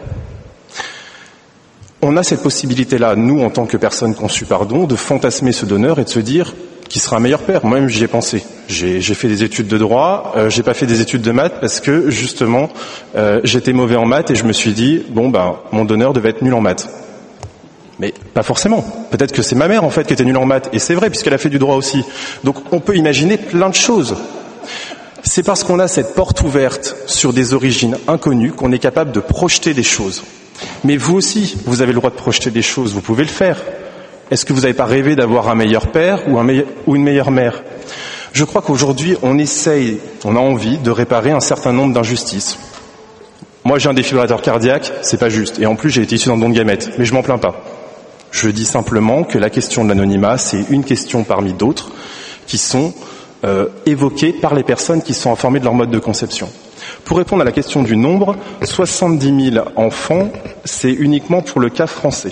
On a cette possibilité-là, nous, en tant que personnes conçues par don, de fantasmer ce donneur et de se dire qui sera un meilleur père. Moi-même, j'y ai pensé. J'ai, j'ai fait des études de droit, euh, j'ai pas fait des études de maths parce que, justement, euh, j'étais mauvais en maths et je me suis dit, bon, ben, mon donneur devait être nul en maths. Mais pas forcément. Peut-être que c'est ma mère, en fait, qui était nulle en maths. Et c'est vrai, puisqu'elle a fait du droit aussi. Donc, on peut imaginer plein de choses. C'est parce qu'on a cette porte ouverte sur des origines inconnues qu'on est capable de projeter des choses. Mais vous aussi, vous avez le droit de projeter des choses, vous pouvez le faire. Est-ce que vous n'avez pas rêvé d'avoir un meilleur père ou, un meilleur, ou une meilleure mère ? Je crois qu'aujourd'hui, on essaye, on a envie de réparer un certain nombre d'injustices. Moi, j'ai un défibrillateur cardiaque, c'est pas juste. Et en plus, j'ai été issu d'un don de gamètes, mais je m'en plains pas. Je dis simplement que la question de l'anonymat, c'est une question parmi d'autres qui sont euh, évoquées par les personnes qui sont informées de leur mode de conception. Pour répondre à la question du nombre, soixante-dix mille enfants, c'est uniquement pour le cas français.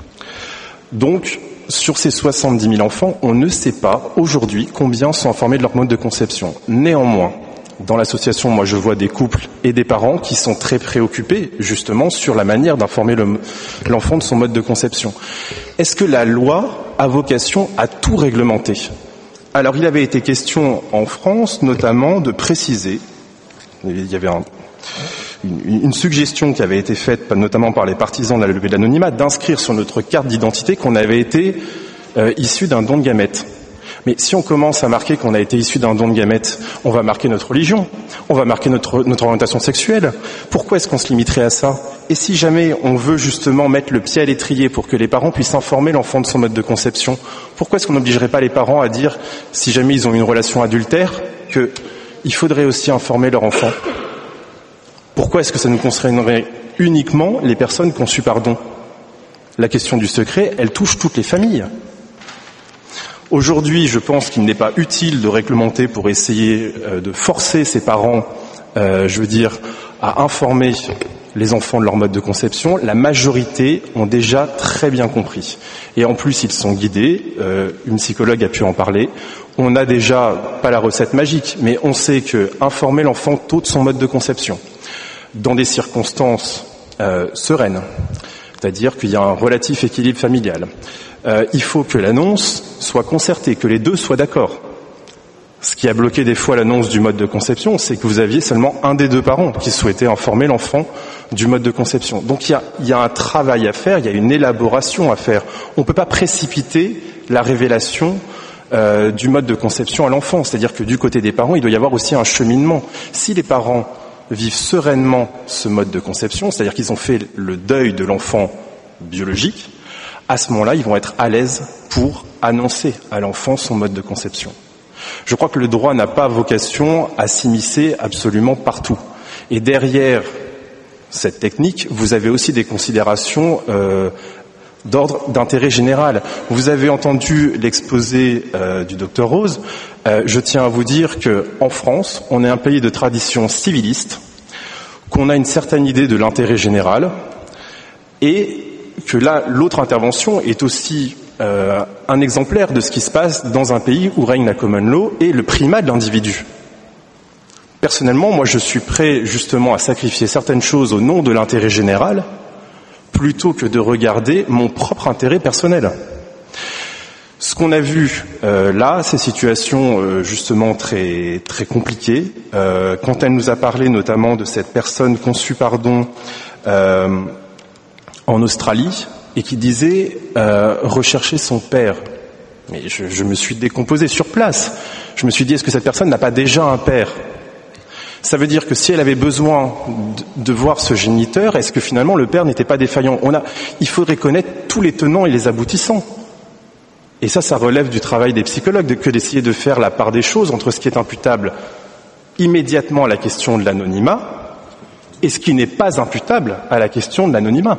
Donc, sur ces soixante-dix mille enfants, on ne sait pas aujourd'hui combien sont informés de leur mode de conception. Néanmoins, dans l'association, moi je vois des couples et des parents qui sont très préoccupés justement sur la manière d'informer le, l'enfant de son mode de conception. Est-ce que la loi a vocation à tout réglementer ? Alors il avait été question en France notamment de préciser, il y avait un, une, une suggestion qui avait été faite notamment par les partisans de la levée de l'anonymat, d'inscrire sur notre carte d'identité qu'on avait été euh, issu d'un don de gamètes. Mais si on commence à marquer qu'on a été issu d'un don de gamètes, on va marquer notre religion, on va marquer notre, notre orientation sexuelle. Pourquoi est-ce qu'on se limiterait à ça ? Et si jamais on veut justement mettre le pied à l'étrier pour que les parents puissent informer l'enfant de son mode de conception, pourquoi est-ce qu'on n'obligerait pas les parents à dire, si jamais ils ont une relation adultère, qu'il faudrait aussi informer leur enfant ? Pourquoi est-ce que ça nous concernerait uniquement les personnes conçues par don ? La question du secret, elle touche toutes les familles. Aujourd'hui, je pense qu'il n'est pas utile de réglementer pour essayer euh, de forcer ses parents, euh, je veux dire, à informer les enfants de leur mode de conception. La majorité ont déjà très bien compris. Et en plus, ils sont guidés. Euh, une psychologue a pu en parler. On n'a déjà pas la recette magique, mais on sait que informer l'enfant tôt de son mode de conception, dans des circonstances euh, sereines, c'est-à-dire qu'il y a un relatif équilibre familial. Euh, il faut que l'annonce soit concertée, que les deux soient d'accord. Ce qui a bloqué des fois l'annonce du mode de conception, c'est que vous aviez seulement un des deux parents qui souhaitait informer l'enfant du mode de conception. Donc il y a, il y a un travail à faire, il y a une élaboration à faire. On ne peut pas précipiter la révélation euh, du mode de conception à l'enfant. C'est-à-dire que du côté des parents, il doit y avoir aussi un cheminement. Si les parents vivent sereinement ce mode de conception, c'est-à-dire qu'ils ont fait le deuil de l'enfant biologique, à ce moment-là, ils vont être à l'aise pour annoncer à l'enfant son mode de conception. Je crois que le droit n'a pas vocation à s'immiscer absolument partout. Et derrière cette technique, vous avez aussi des considérations euh, d'ordre d'intérêt général. Vous avez entendu l'exposé euh, du docteur Rose. Euh, je tiens à vous dire qu'en France, on est un pays de tradition civiliste, qu'on a une certaine idée de l'intérêt général, et que là, l'autre intervention est aussi euh, un exemplaire de ce qui se passe dans un pays où règne la common law et le primat de l'individu. Personnellement, moi, je suis prêt justement à sacrifier certaines choses au nom de l'intérêt général, plutôt que de regarder mon propre intérêt personnel. Ce qu'on a vu euh, là, ces situations euh, justement très très compliquées, euh, quand elle nous a parlé notamment de cette personne conçue pardon euh, en Australie et qui disait euh, rechercher son père. Mais je, je me suis décomposé sur place. Je me suis dit, est-ce que cette personne n'a pas déjà un père ? Ça veut dire que si elle avait besoin de, de voir ce géniteur, est-ce que finalement le père n'était pas défaillant ? On a, il faudrait connaître tous les tenants et les aboutissants. Et ça, ça relève du travail des psychologues, de, que d'essayer de faire la part des choses entre ce qui est imputable immédiatement à la question de l'anonymat et ce qui n'est pas imputable à la question de l'anonymat.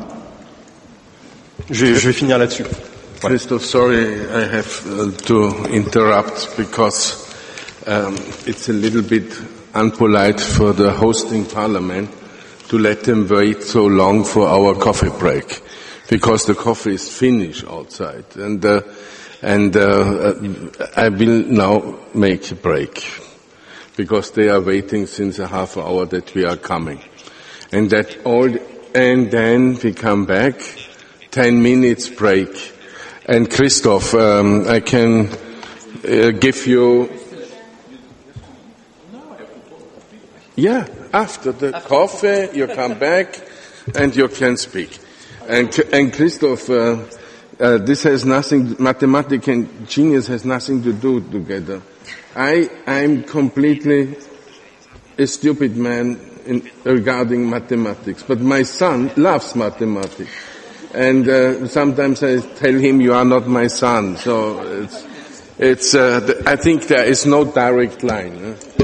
Je, je vais finir là-dessus. Voilà. Christophe, sorry, I have uh, to interrupt because um, it's a little bit unpolite for the hosting parliament to let them wait so long for our coffee break, because the coffee is finished outside, and uh, and uh, I will now make a break because they are waiting since a half hour that we are coming, and that all, and then we come back. Ten minutes break. And Christoph, um, I can uh, give you... Yeah, after the coffee, you come back and you can speak. And, and Christoph, uh, uh, this has nothing, mathematics and genius has nothing to do together. I, I'm completely a stupid man in, regarding mathematics, but my son loves mathematics. And uh, sometimes I tell him, you are not my son. So it's, it's uh, I think there is no direct line. Huh?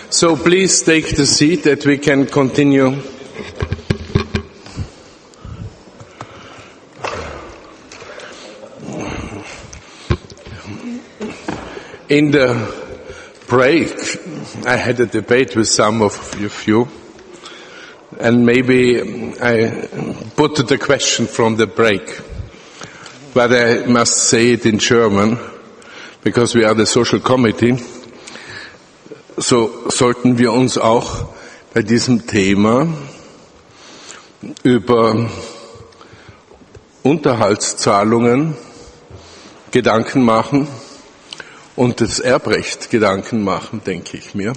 So please take the seat that we can continue. In the break, I had a debate with some of you, and maybe I put the question from the break, but I must say it in German, because we are the Social Committee. So sollten wir uns auch bei diesem Thema über Unterhaltszahlungen Gedanken machen und das Erbrecht Gedanken machen, denke ich mir.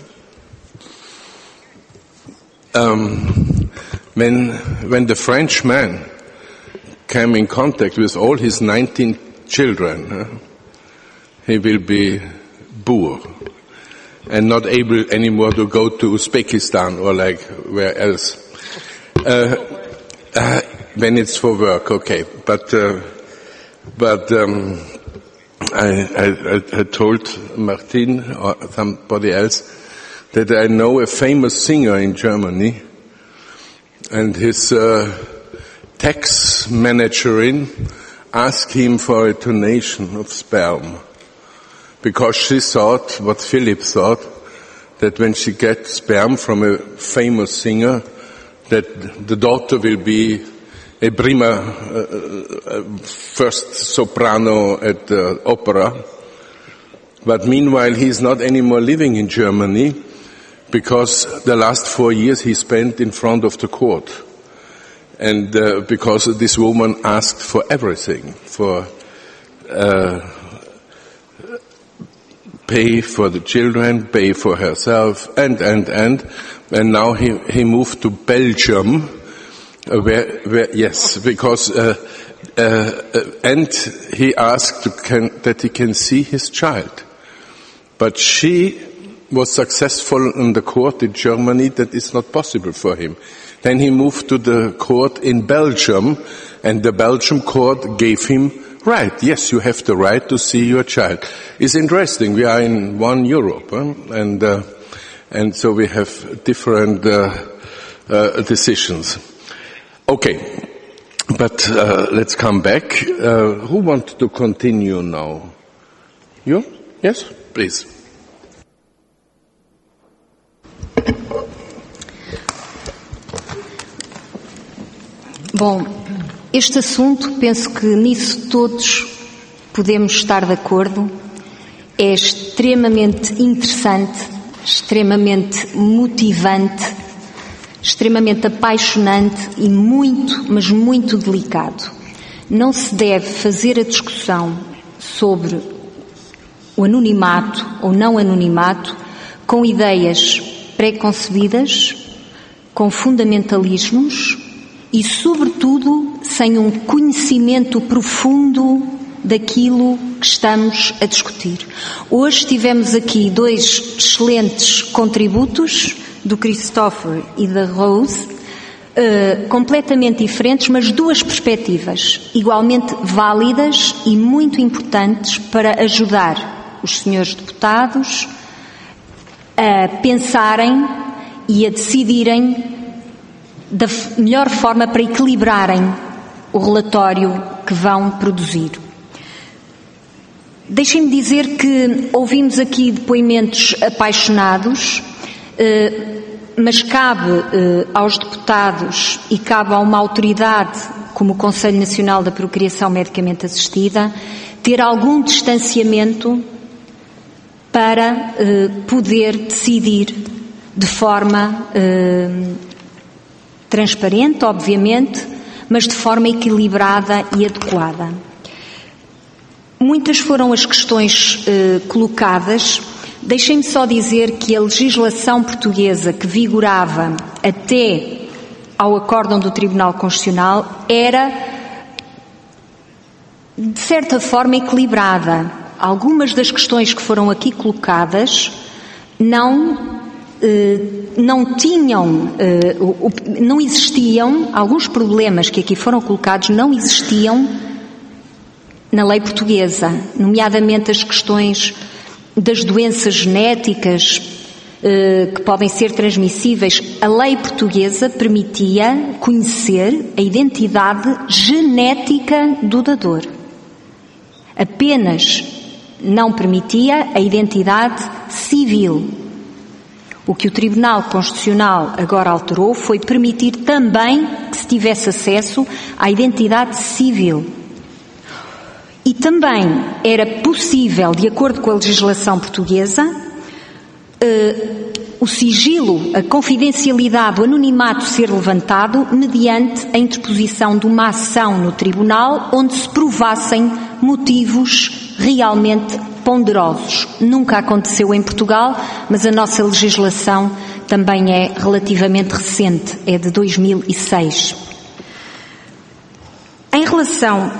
Um, when, when the French man came in contact with all his nineteen children, uh, he will be poor and not able anymore to go to Uzbekistan or like where else. Uh, uh, when it's for work, okay. But, uh, but, um, I, I, I told Martin or somebody else that I know a famous singer in Germany, and his uh, tax managerin asked him for a donation of sperm, because she thought, what Philip thought, that when she gets sperm from a famous singer, that the daughter will be a prima, uh, uh, first soprano at the opera. But meanwhile, he is not anymore living in Germany, because the last four years he spent in front of the court. And uh, because this woman asked for everything, for uh, pay for the children, pay for herself, and, and, and. And now he, he moved to Belgium, Uh, where, where, yes, because, uh, uh, uh, and he asked to can, that he can see his child. But she was successful in the court in Germany that is not possible for him. Then he moved to the court in Belgium, and the Belgium court gave him right. Yes, you have the right to see your child. It's interesting. We are in one Europe, huh? and, uh, and so we have different, uh, uh, decisions. Okay, but uh, let's come back. Uh, who wants to continue now? You? Yes, please. Bom, este assunto, penso que nisso todos podemos estar de acordo. É extremamente interessante, extremamente motivante, extremamente apaixonante e muito, mas muito delicado. Não se deve fazer a discussão sobre o anonimato ou não anonimato com ideias pré-concebidas, com fundamentalismos e, sobretudo, sem um conhecimento profundo daquilo que estamos a discutir. Hoje tivemos aqui dois excelentes contributos, do Christopher e da Rose, uh, completamente diferentes, mas duas perspectivas igualmente válidas e muito importantes para ajudar os senhores deputados a pensarem e a decidirem da melhor forma para equilibrarem o relatório que vão produzir. Deixem-me dizer que ouvimos aqui depoimentos apaixonados, mas cabe aos deputados e cabe a uma autoridade como o Conselho Nacional da Procriação Medicamente Assistida ter algum distanciamento para poder decidir de forma transparente, obviamente, mas de forma equilibrada e adequada. Muitas foram as questões colocadas. Deixem-me só dizer que a legislação portuguesa que vigorava até ao acórdão do Tribunal Constitucional era, de certa forma, equilibrada. Algumas das questões que foram aqui colocadas não, eh, não tinham, eh, não existiam, alguns problemas que aqui foram colocados não existiam na lei portuguesa, nomeadamente as questões das doenças genéticas que podem ser transmissíveis, a lei portuguesa permitia conhecer a identidade genética do dador. Apenas não permitia a identidade civil. O que o Tribunal Constitucional agora alterou foi permitir também que se tivesse acesso à identidade civil. E também era possível, de acordo com a legislação portuguesa, Uh, o sigilo, a confidencialidade, o anonimato ser levantado mediante a interposição de uma ação no tribunal onde se provassem motivos realmente ponderosos. Nunca aconteceu em Portugal, mas a nossa legislação também é relativamente recente, é de dois mil e seis. Em relação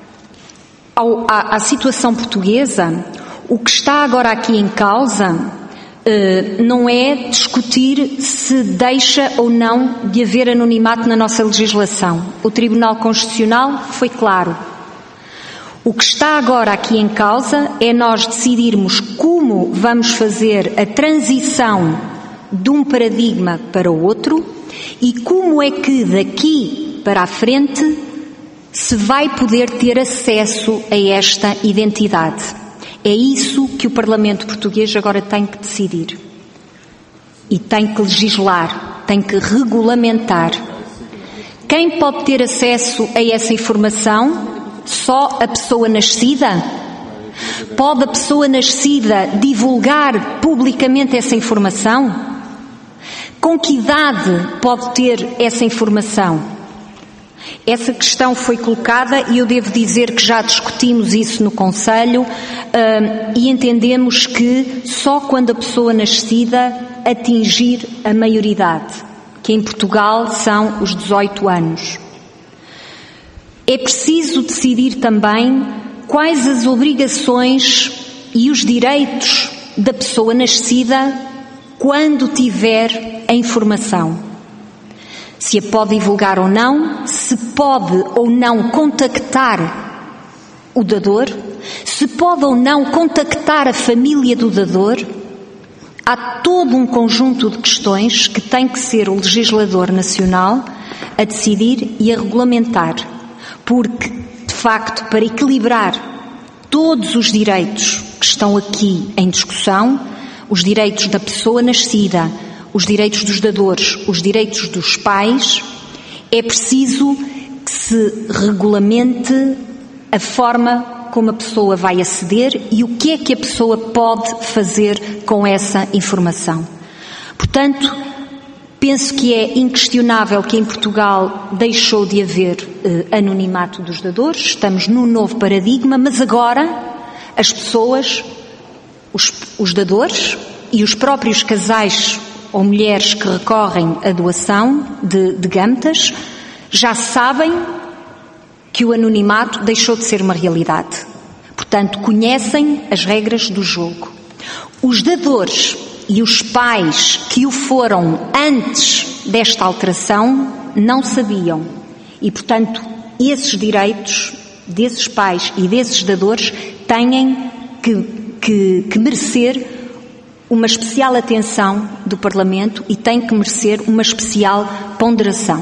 ao, à, à situação portuguesa, o que está agora aqui em causa Uh, não é discutir se deixa ou não de haver anonimato na nossa legislação. O Tribunal Constitucional foi claro. O que está agora aqui em causa é nós decidirmos como vamos fazer a transição de um paradigma para o outro e como é que daqui para a frente se vai poder ter acesso a esta identidade. É isso que o Parlamento português agora tem que decidir. E tem que legislar, tem que regulamentar. Quem pode ter acesso a essa informação? Só a pessoa nascida? Pode a pessoa nascida divulgar publicamente essa informação? Com que idade pode ter essa informação? Essa questão foi colocada e eu devo dizer que já discutimos isso no Conselho uh, e entendemos que só quando a pessoa nascida atingir a maioridade, que em Portugal são os dezoito anos. É preciso decidir também quais as obrigações e os direitos da pessoa nascida quando tiver a informação. Se a pode divulgar ou não, se pode ou não contactar o dador, se pode ou não contactar a família do dador. Há todo um conjunto de questões que tem que ser o legislador nacional a decidir e a regulamentar, porque, de facto, para equilibrar todos os direitos que estão aqui em discussão, os direitos da pessoa nascida, os direitos dos dadores, os direitos dos pais, é preciso que se regulamente a forma como a pessoa vai aceder e o que é que a pessoa pode fazer com essa informação. Portanto, penso que é inquestionável que em Portugal deixou de haver eh, anonimato dos dadores, estamos num novo paradigma, mas agora as pessoas, os, os dadores e os próprios casais ou mulheres que recorrem à doação de, de gametas já sabem que o anonimato deixou de ser uma realidade. Portanto, conhecem as regras do jogo. Os dadores e os pais que o foram antes desta alteração não sabiam. E, portanto, esses direitos desses pais e desses dadores têm que, que, que merecer uma especial atenção do Parlamento e tem que merecer uma especial ponderação.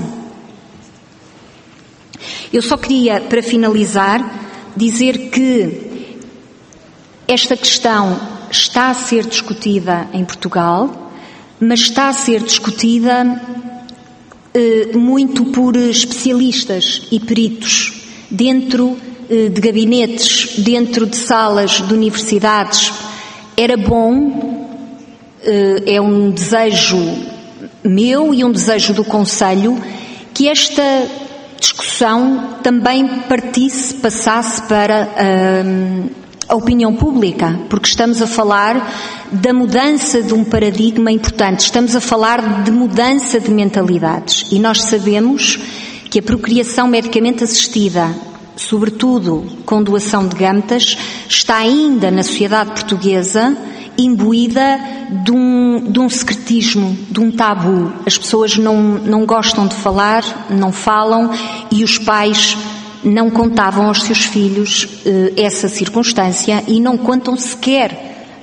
Eu só queria, para finalizar, dizer que esta questão está a ser discutida em Portugal, mas está a ser discutida eh, muito por especialistas e peritos, dentro eh, de gabinetes, dentro de salas de universidades. Era bom, é um desejo meu e um desejo do Conselho, que esta discussão também partisse, passasse para hum, a opinião pública, porque estamos a falar da mudança de um paradigma importante, estamos a falar de mudança de mentalidades e nós sabemos que a procriação medicamente assistida, sobretudo com doação de gametas, está ainda na sociedade portuguesa imbuída de um, de um secretismo, de um tabu. As pessoas não, não gostam de falar, não falam e os pais não contavam aos seus filhos eh, essa circunstância e não contam sequer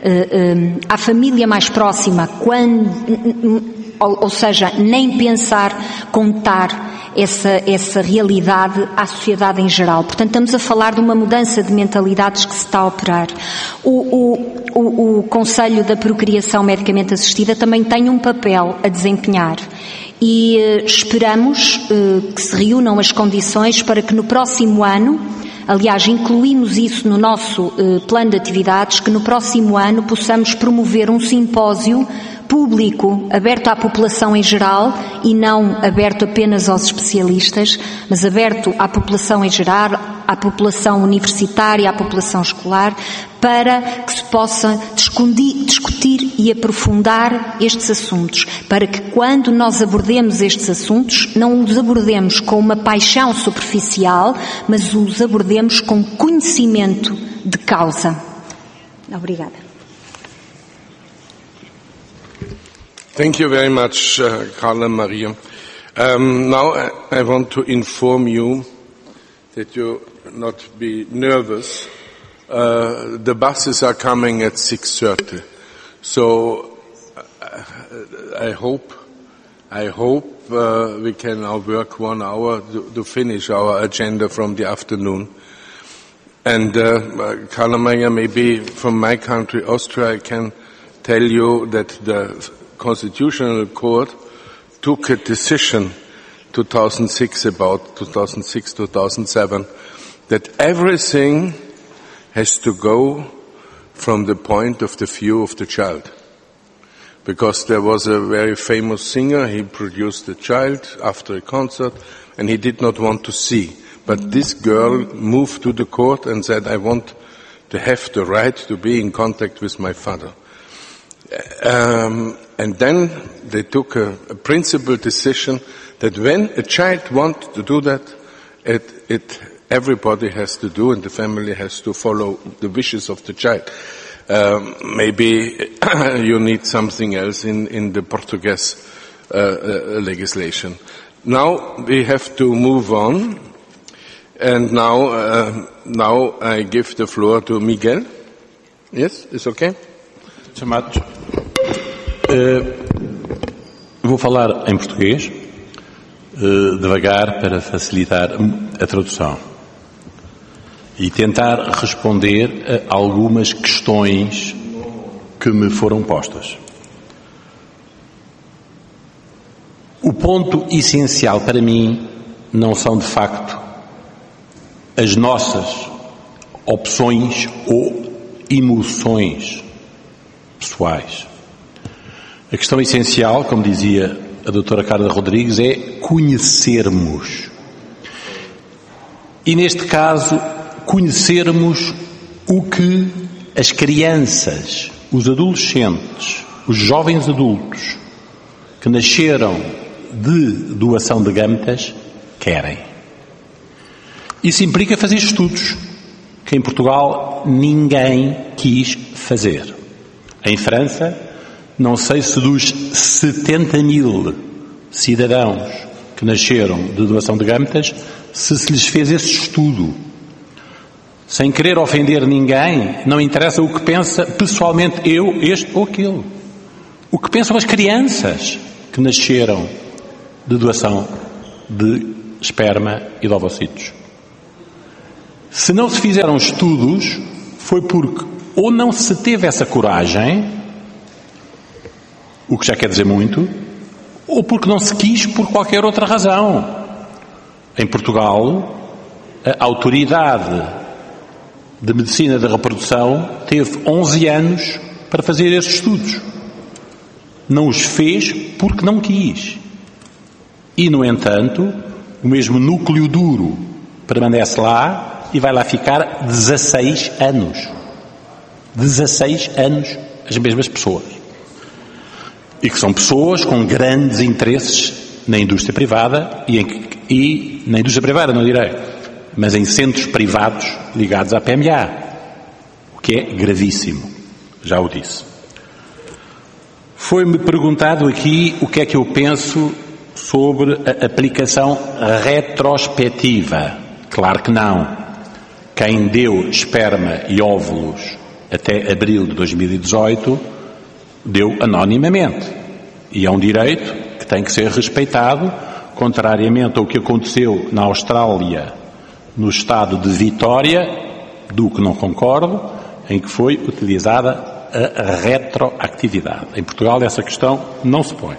à família mais próxima, quando, ou, ou seja, nem pensar contar essa, essa realidade à sociedade em geral. Portanto, estamos a falar de uma mudança de mentalidades que se está a operar. O, o, o, o Conselho da Procriação Medicamente Assistida também tem um papel a desempenhar. E eh, esperamos eh, que se reúnam as condições para que no próximo ano, aliás, incluímos isso no nosso eh, plano de atividades, que no próximo ano possamos promover um simpósio público, aberto à população em geral e não aberto apenas aos especialistas, mas aberto à população em geral, à população universitária, à população escolar, para que se possa discutir e aprofundar estes assuntos, para que quando nós abordemos estes assuntos, não os abordemos com uma paixão superficial, mas os abordemos com conhecimento de causa. Obrigada. Thank you very much, uh, Carla Maria. Um, now I, I want to inform you that you not be nervous. Uh, the buses are coming at six thirty. So uh, I hope, I hope uh, we can now work one hour to, to finish our agenda from the afternoon. And uh, Carla Maria, maybe from my country, Austria, I can tell you that the Constitutional Court took a decision two thousand six about two thousand six, two thousand seven that everything has to go from the point of the view of the child. Because there was a very famous singer, he produced a child after a concert and he did not want to see. But this girl moved to the court and said, I want to have the right to be in contact with my father. Um, and then they took a, a principled decision that when a child wants to do that, it, it, everybody has to do and the family has to follow the wishes of the child. Um, maybe you need something else in, in the Portuguese uh, uh, legislation. Now we have to move on, and now, uh, now I give the floor to Miguel. Yes, it's okay? Chamados. Uh, vou falar em português, uh, devagar para facilitar a tradução e tentar responder a algumas questões que me foram postas. O ponto essencial para mim não são de facto as nossas opções ou emoções pessoais. A questão essencial, como dizia a doutora Carla Rodrigues, é conhecermos. E neste caso, conhecermos o que as crianças, os adolescentes, os jovens adultos que nasceram de doação de gametas querem. Isso implica fazer estudos que em Portugal ninguém quis fazer. Em França, não sei se dos setenta mil cidadãos que nasceram de doação de gametas, se se lhes fez esse estudo. Sem querer ofender ninguém, não interessa o que pensa pessoalmente eu, este ou aquele. O que pensam as crianças que nasceram de doação de esperma e de ovocitos. Se não se fizeram estudos, foi porque ou não se teve essa coragem, o que já quer dizer muito, ou porque não se quis por qualquer outra razão. Em Portugal, a autoridade de medicina da reprodução teve onze anos para fazer esses estudos. Não os fez porque não quis. E, no entanto, o mesmo núcleo duro permanece lá e vai lá ficar dezasseis anos. dezasseis anos as mesmas pessoas. E que são pessoas com grandes interesses na indústria privada e, em, e na indústria privada, não direi, mas em centros privados ligados à P M A, o que é gravíssimo, já o disse. Foi-me perguntado aqui o que é que eu penso sobre a aplicação retrospectiva. Claro que não. Quem deu esperma e óvulos até abril de dois mil e dezoito, deu anonimamente. E é um direito que tem que ser respeitado, contrariamente ao que aconteceu na Austrália, no estado de Vitória, do que não concordo, em que foi utilizada a retroatividade. Em Portugal essa questão não se põe.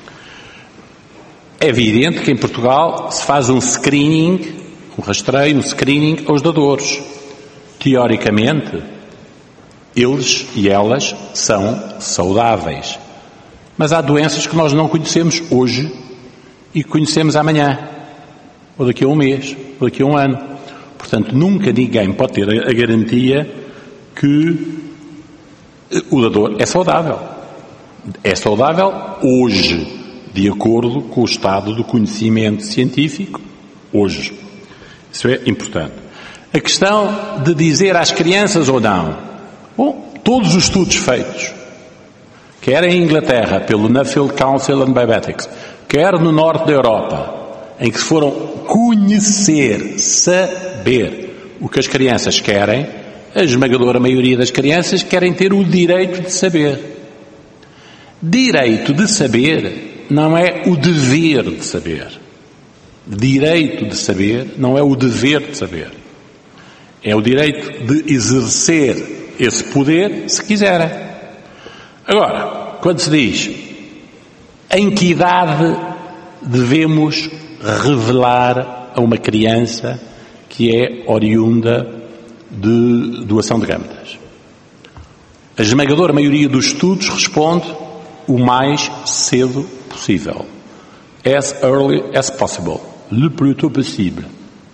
É evidente que em Portugal se faz um screening, um rastreio, um screening aos dadores. Teoricamente, eles e elas são saudáveis. Mas há doenças que nós não conhecemos hoje e que conhecemos amanhã, ou daqui a um mês, ou daqui a um ano. Portanto, nunca ninguém pode ter a garantia que o dador é saudável. É saudável hoje, de acordo com o estado do conhecimento científico, hoje. Isso é importante. A questão de dizer às crianças ou não, bom, todos os estudos feitos, quer em Inglaterra, pelo Nuffield Council on Bioethics, quer no norte da Europa, em que se foram conhecer, saber o que as crianças querem, a esmagadora maioria das crianças querem ter o direito de saber. Direito de saber não é o dever de saber. Direito de saber não é o dever de saber. É o direito de exercer esse poder se quiserem. Agora, quando se diz em que idade devemos revelar a uma criança que é oriunda de doação de gametas, a esmagadora maioria dos estudos responde o mais cedo possível. As early as possible. Le plus tôt possible.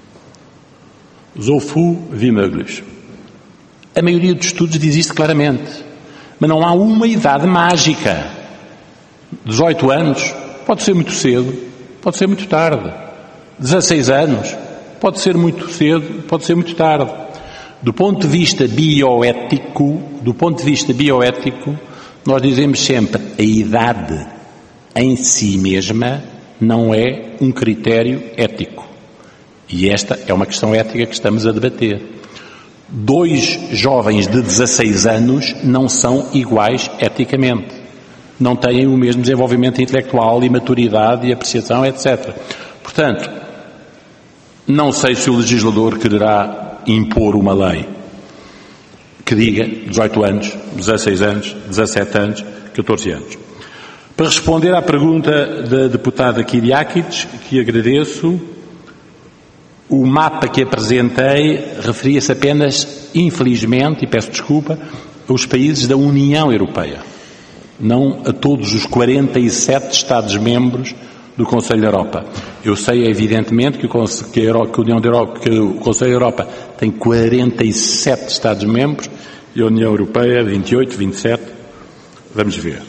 So früh wie möglich. A maioria dos estudos diz isto claramente. Mas não há uma idade mágica. dezoito anos pode ser muito cedo, pode ser muito tarde. dezasseis anos pode ser muito cedo, pode ser muito tarde. Do ponto de vista bioético, do ponto de vista bioético, nós dizemos sempre a idade em si mesma não é um critério ético. E esta é uma questão ética que estamos a debater. Dois jovens de dezasseis anos não são iguais eticamente. Não têm o mesmo desenvolvimento intelectual e maturidade e apreciação, etcétera. Portanto, não sei se o legislador quererá impor uma lei que diga dezoito anos, dezasseis anos, dezassete anos, catorze anos. Para responder à pergunta da deputada Kyriakides, que agradeço, o mapa que apresentei referia-se apenas, infelizmente, e peço desculpa, aos países da União Europeia, não a todos os quarenta e sete Estados-membros do Conselho da Europa. Eu sei, evidentemente, que o, que a, que a União da Europa, que o Conselho da Europa tem quarenta e sete Estados-membros e a União Europeia vinte e oito, vinte e sete. Vamos ver.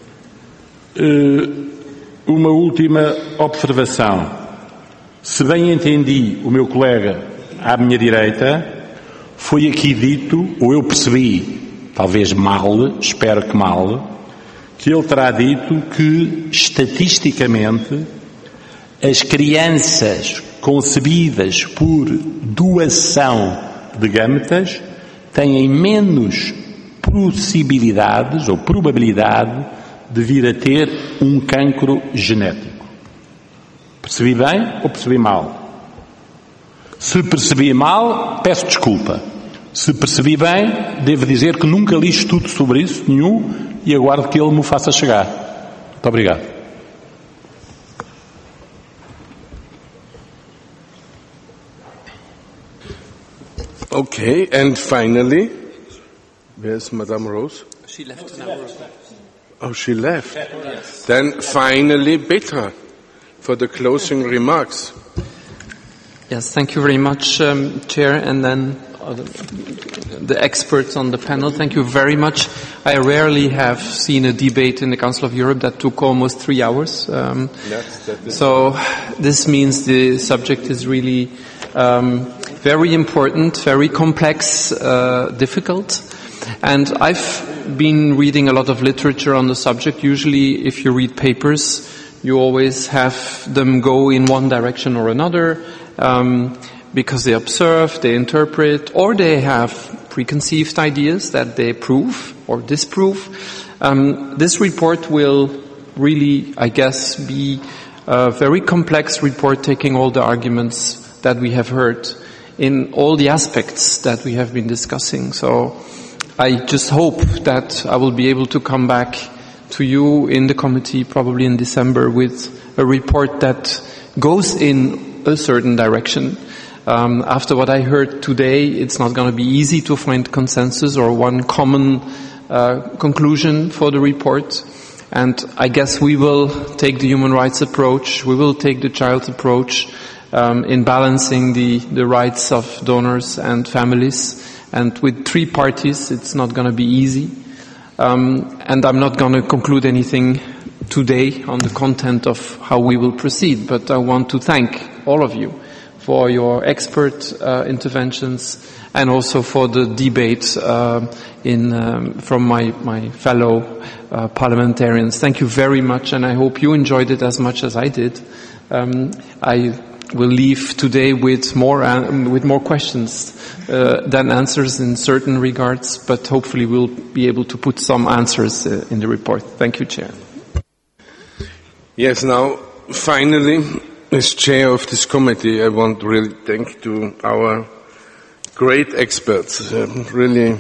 Uh, uma última observação. Se bem entendi o meu colega à minha direita, foi aqui dito, ou eu percebi, talvez mal, espero que mal, que ele terá dito que, estatisticamente, as crianças concebidas por doação de gametas têm menos possibilidades ou probabilidade de vir a ter um cancro genético. Percebi bem ou percebi mal? Se percebi mal, peço desculpa. Se percebi bem, devo dizer que nunca li estudo sobre isso, nenhum, e aguardo que ele me faça chegar. Muito obrigado. Okay, and finally, where's Madame Rose? She left an hour ago. Oh, she left. Then finally, Petra, for the closing remarks. Yes, thank you very much, um, Chair, and then uh, the, the experts on the panel. Thank you very much. I rarely have seen a debate in the Council of Europe that took almost three hours. Um, yes, that is so this means the subject is really um, very important, very complex, uh, difficult. And I've been reading a lot of literature on the subject. Usually, if you read papers, you always have them go in one direction or another, um, because they observe, they interpret, or they have preconceived ideas that they prove or disprove. Um, this report will really, I guess, be a very complex report taking all the arguments that we have heard in all the aspects that we have been discussing. So I just hope that I will be able to come back to you in the committee probably in December with a report that goes in a certain direction. Um, after what I heard today, it's not going to be easy to find consensus or one common uh, conclusion for the report. And I guess we will take the human rights approach, we will take the child approach um, in balancing the, the rights of donors and families. And with three parties, it's not going to be easy. Um, and I'm not going to conclude anything today on the content of how we will proceed, but I want to thank all of you for your expert uh, interventions and also for the debate uh, in um, from my, my fellow uh, parliamentarians. Thank you very much, and I hope you enjoyed it as much as I did. Um, I will leave today with more uh, with more questions uh, than answers in certain regards, but hopefully we'll be able to put some answers uh, in the report. Thank you, Chair. Yes, now, finally, as chair of this committee, I want to really thank to our great experts. Um, really,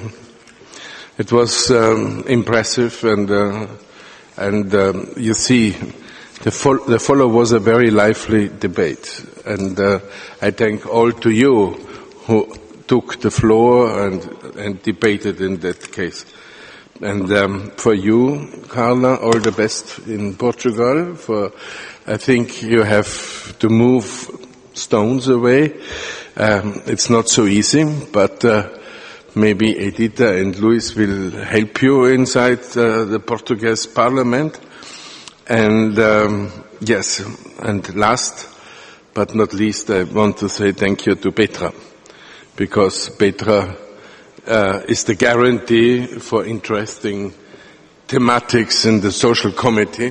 it was um, impressive, and uh, and um, you see, the, fo- the follow was a very lively debate, and uh, I thank all to you who took the floor and and debated in that case. And um, for you, Carla, all the best in Portugal. For I think you have to move stones away. Um, it's not so easy, but uh, maybe Edita and Luis will help you inside uh, the Portuguese Parliament. And um, yes, and last but not least, I want to say thank you to Petra, because Petra Uh, is the guarantee for interesting thematics in the social committee,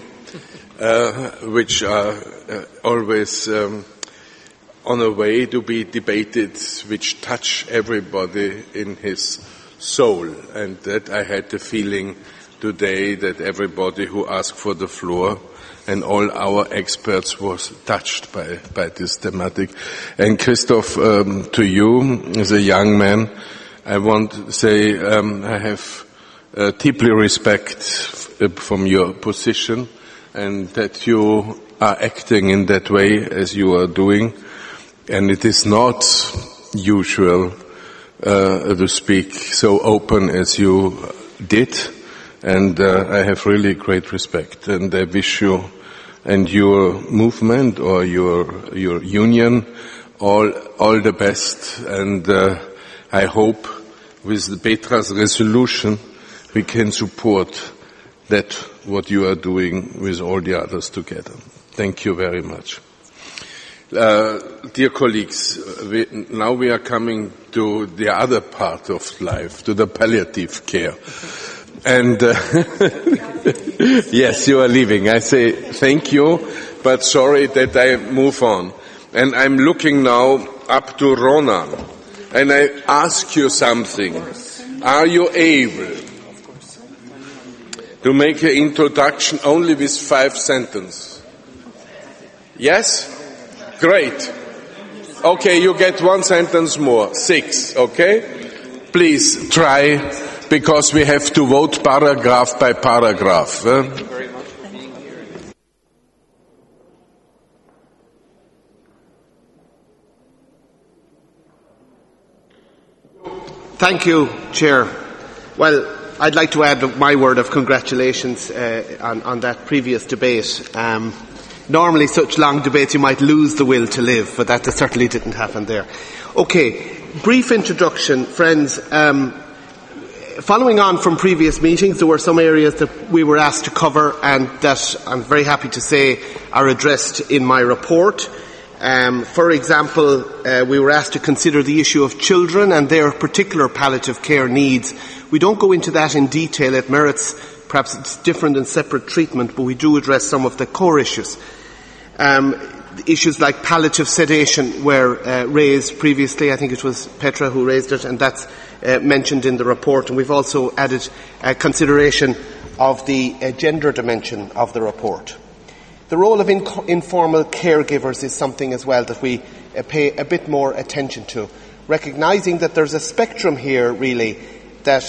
uh, which are uh, always um, on a way to be debated, which touch everybody in his soul. And that I had the feeling today that everybody who asked for the floor and all our experts was touched by, by this thematic. And Christoph, um, to you, as a young man, I want to say um, I have uh, deeply respect f- from your position, and that you are acting in that way as you are doing. And it is not usual uh, to speak so open as you did, and uh, I have really great respect. And I wish you and your movement or your your union all all the best. And uh, I hope with the Petra's resolution we can support that what you are doing with all the others together. Thank you very much. Uh, dear colleagues, we, now we are coming to the other part of life, to the palliative care. And uh, yes, you are leaving. I say thank you, but sorry that I move on. And I'm looking now up to Rona. And I ask you something. Are you able to make an introduction only with five sentences? Yes? Great. Okay, you get one sentence more. Six, okay? Please try, because we have to vote paragraph by paragraph. Eh? Thank you, Chair. Well, I'd like to add my word of congratulations uh, on, on that previous debate. Um, normally, such long debates, you might lose the will to live, but that certainly didn't happen there. Okay, brief introduction, friends. Um, following on from previous meetings, there were some areas that we were asked to cover and that I'm very happy to say are addressed in my report. Um, for example, uh, we were asked to consider the issue of children and their particular palliative care needs. We don't go into that in detail. It merits perhaps it's different and separate treatment, but we do address some of the core issues. Um, issues like palliative sedation were uh, raised previously. I think it was Petra who raised it, and that's uh, mentioned in the report. And we've also added uh, consideration of the uh, gender dimension of the report. The role of in- informal caregivers is something as well that we uh, pay a bit more attention to, recognising that there's a spectrum here, really, that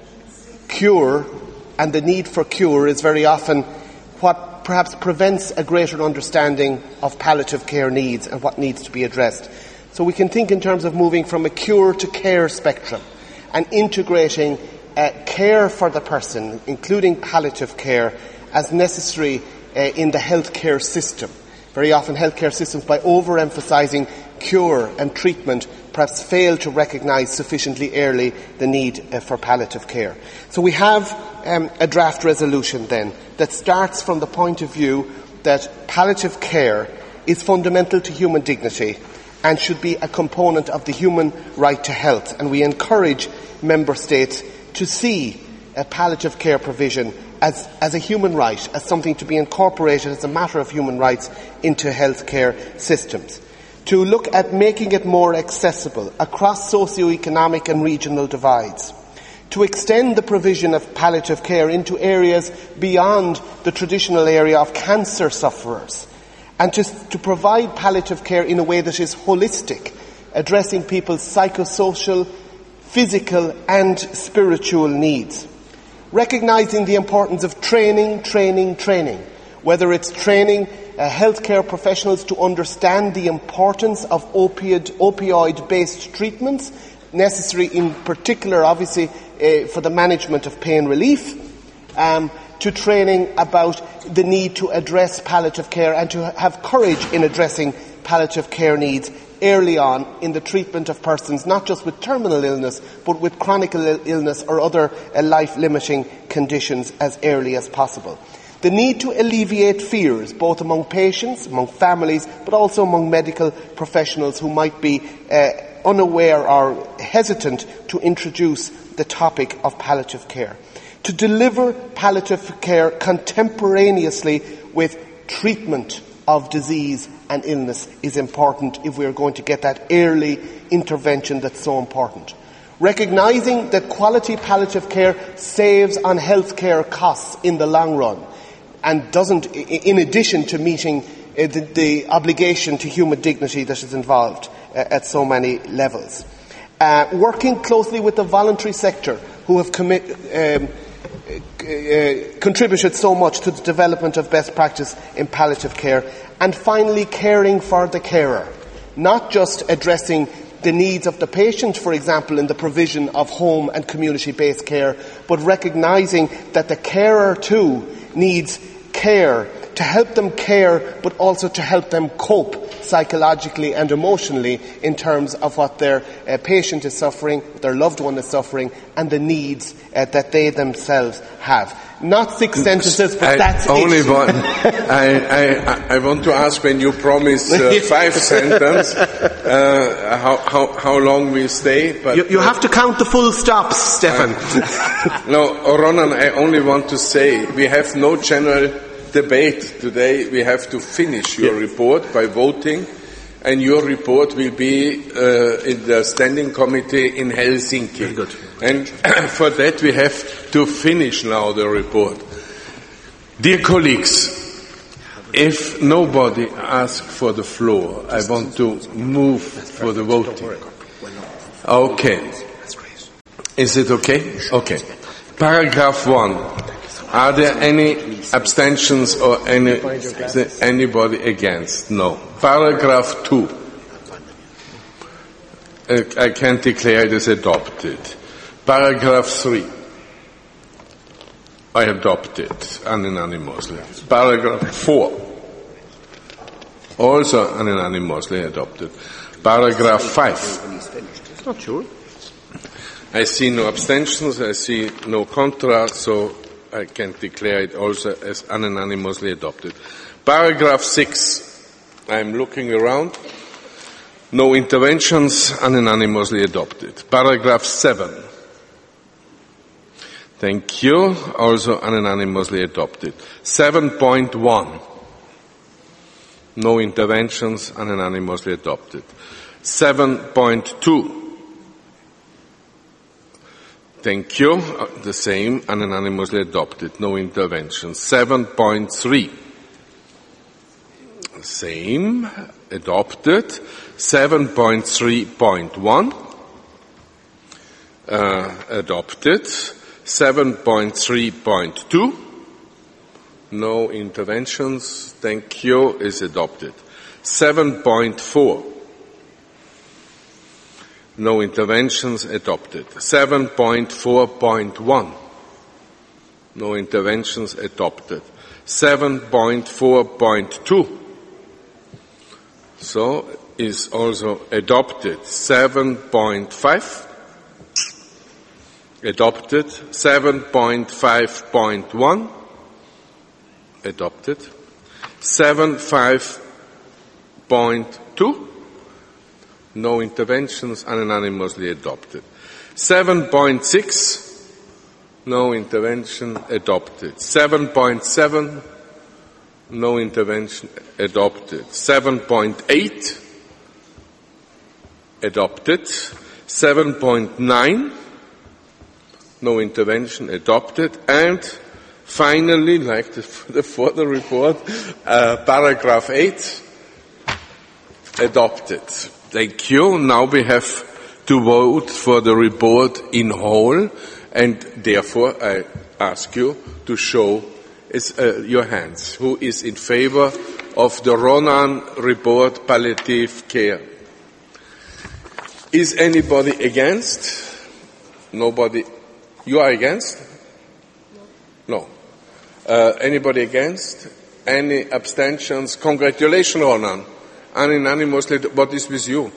cure and the need for cure is very often what perhaps prevents a greater understanding of palliative care needs and what needs to be addressed. So we can think in terms of moving from a cure to care spectrum and integrating uh, care for the person, including palliative care, as necessary uh, in the healthcare system. Very often healthcare systems, by overemphasising cure and treatment, perhaps fail to recognise sufficiently early the need uh, for palliative care. So we have um, a draft resolution then that starts from the point of view that palliative care is fundamental to human dignity and should be a component of the human right to health. And we encourage member states to see a palliative care provision as, as a human right, as something to be incorporated as a matter of human rights into healthcare systems. To look at making it more accessible across socio-economic and regional divides. To extend the provision of palliative care into areas beyond the traditional area of cancer sufferers. And to, to provide palliative care in a way that is holistic, addressing people's psychosocial, physical and spiritual needs. Recognising the importance of training, training, training. Whether it's training uh, healthcare professionals to understand the importance of opioid, opioid-based treatments, necessary in particular, obviously, uh, for the management of pain relief, um, to training about the need to address palliative care and to have courage in addressing palliative care needs early on in the treatment of persons, not just with terminal illness, but with chronic illness or other uh, life-limiting conditions as early as possible. The need to alleviate fears, both among patients, among families, but also among medical professionals who might be uh, unaware or hesitant to introduce the topic of palliative care. To deliver palliative care contemporaneously with treatment of disease and illness is important if we are going to get that early intervention that's so important. Recognising that quality palliative care saves on healthcare costs in the long run and doesn't, in addition to meeting uh, the, the obligation to human dignity that is involved uh, at so many levels. Uh, working closely with the voluntary sector who have commit, um, uh, contributed so much to the development of best practice in palliative care. And finally, caring for the carer. Not just addressing the needs of the patient, for example, in the provision of home and community-based care, but recognising that the carer too needs care, to help them care, but also to help them cope psychologically and emotionally in terms of what their uh, patient is suffering, their loved one is suffering, and the needs uh, that they themselves have. Not six sentences, but I that's only it. One, I, I, I want to ask, when you promise uh, five sentences, uh, how, how, how long we stay. But you, you have to count the full stops, Stefan. Uh, no, Ronan, I only want to say we have no general debate today. We have to finish your yes. report by voting, and your report will be uh, in the standing committee in Helsinki. Very good. And for that we have to finish now the report. Dear colleagues, if nobody asks for the floor, I want to move for the voting. Okay. Is it okay? Okay. Paragraph one. Are there any abstentions or any anybody against? No. Paragraph two. Uh, I can declare it as adopted. Paragraph three. I adopt it unanimously. Paragraph four. Also unanimously adopted. Paragraph five. It's not sure. I see no abstentions. I see no contra. So I can declare it also as unanimously adopted. Paragraph six. I'm looking around. No interventions, unanimously adopted. Paragraph seven. Thank you. Also unanimously adopted. seven point one. No interventions, unanimously adopted. seven point two. Thank you. Uh, the same, unanimously adopted. No interventions. seven point three. Same, adopted. seven point three point one. Uh, adopted. seven point three point two. No interventions. Thank you. Is adopted. seven point four. No interventions. Adopted. seven point four point one. No interventions. Adopted. seven point four point two. So is also adopted. seven point five. Adopted. seven point five point one. Adopted. seven point five point two. No interventions, unanimously adopted. seven point six. No intervention, adopted. seven point seven. No intervention, adopted. seven point eight. Adopted. seven point nine. No intervention, adopted. And finally, like the, the further report, uh, paragraph eight, adopted. Thank you. Now we have to vote for the report in whole, and therefore I ask you to show is, uh, your hands. Who is in favor of the Ronan report, palliative care? Is anybody against? Nobody. You are against? No. Uh, anybody against? Any abstentions? Congratulations, Ronan. Unanimously, what is with you?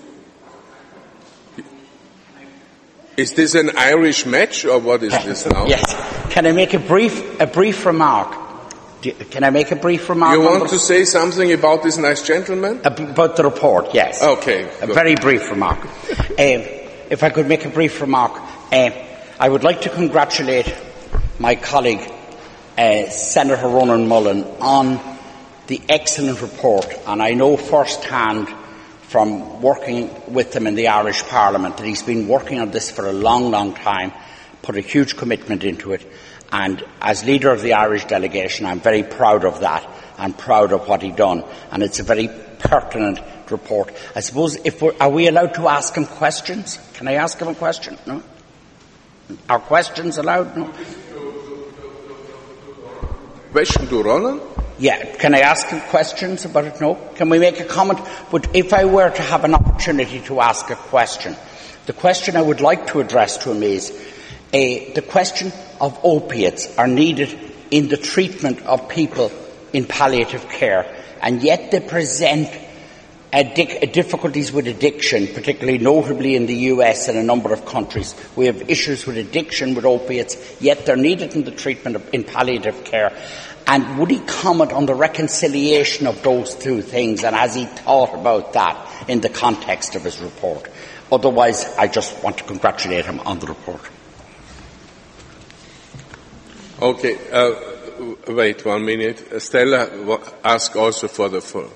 Is this an Irish match, or what is this now? Yes. Can I make a brief, a brief remark? Do, can I make a brief remark? You want to say something about this nice gentleman? About the report, yes. Okay. A good. Very brief remark. um, if I could make a brief remark, um, I would like to congratulate my colleague, uh, Senator Ronan Mullen, on the excellent report, and I know first-hand from working with him in the Irish Parliament that he's been working on this for a long, long time, put a huge commitment into it, and as leader of the Irish delegation, I'm very proud of that and proud of what he done, and it's a very pertinent report. I suppose, if we're, are we allowed to ask him questions? Can I ask him a question? No? Are questions allowed? No? Question to Ronan? Yeah, can I ask him questions about it? No? Can we make a comment? But if I were to have an opportunity to ask a question, the question I would like to address to him is, uh, the question of opiates are needed in the treatment of people in palliative care, and yet they present addic- difficulties with addiction, particularly notably in the U S and a number of countries. We have issues with addiction with opiates, yet they're needed in the treatment of, in palliative care. And would he comment on the reconciliation of those two things, and has he thought about that in the context of his report? Otherwise, I just want to congratulate him on the report. Okay, uh, wait one minute. Stella asked also for the floor.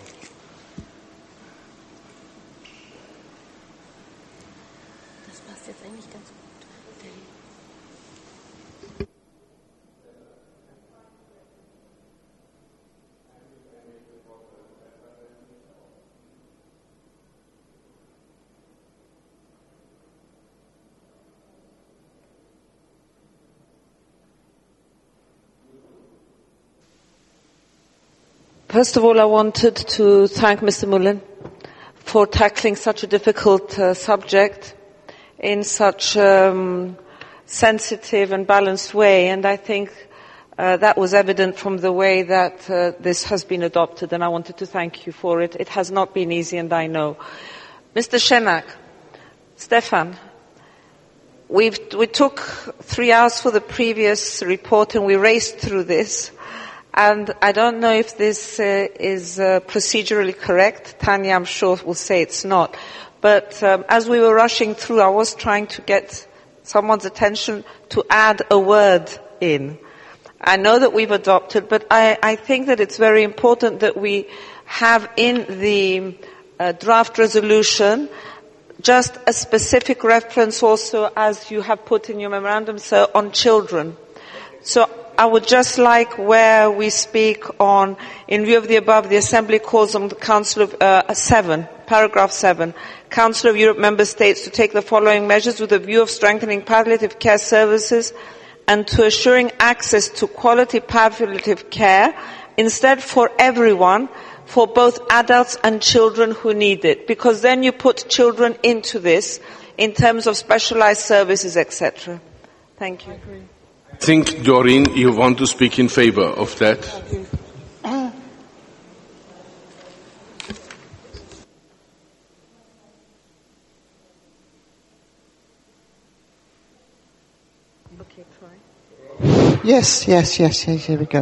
First of all, I wanted to thank Mister Mullen for tackling such a difficult uh, subject in such a um, sensitive and balanced way, and I think uh, that was evident from the way that uh, this has been adopted, and I wanted to thank you for it. It has not been easy, and I know. Mister Shenak, Stefan, we've, we took three hours for the previous report, and we raced through this. And I don't know if this uh, is uh, procedurally correct. Tanya, I'm sure, will say it's not. But um, as we were rushing through, I was trying to get someone's attention to add a word in. I know that we've adopted, but I, I think that it's very important that we have in the uh, draft resolution just a specific reference also, as you have put in your memorandum, so on children. So I would just like, where we speak on, in view of the above, the Assembly calls on the Council of, uh, seven, paragraph seven, Council of Europe member states to take the following measures with a view of strengthening palliative care services and to assuring access to quality palliative care, instead for everyone, for both adults and children who need it. Because then you put children into this in terms of specialized services, et cetera. Thank you. I think, Doreen, you want to speak in favor of that. Yes, yes, yes, yes, here we go.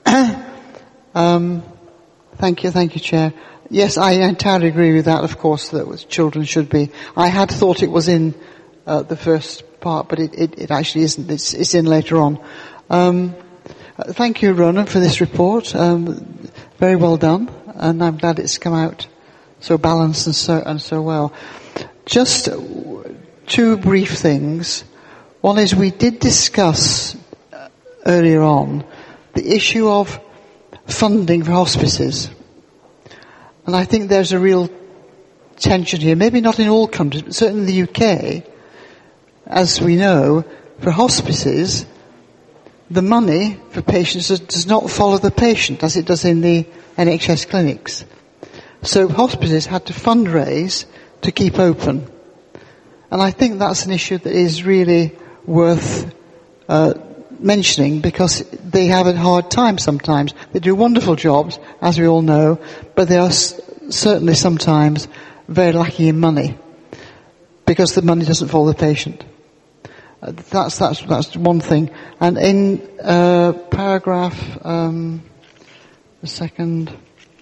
um, thank you, thank you, Chair. Yes, I entirely agree with that, of course, that children should be. I had thought it was in uh, the first part, but it, it, it actually isn't. It's, it's in later on. Um, uh, thank you, Ronan, for this report. Um, very well done, and I'm glad it's come out so balanced and so and so well. Just two brief things. One is we did discuss earlier on the issue of funding for hospices. And I think there's a real tension here, maybe not in all countries, but certainly in the U K, as we know, for hospices, the money for patients does not follow the patient as it does in the N H S clinics. So hospices had to fundraise to keep open. And I think that's an issue that is really worth uh, mentioning, because they have a hard time sometimes. They do wonderful jobs, as we all know, but they are s- certainly sometimes very lacking in money, because the money doesn't follow the patient. Uh, that's that's that's one thing. And in uh, paragraph, um, the second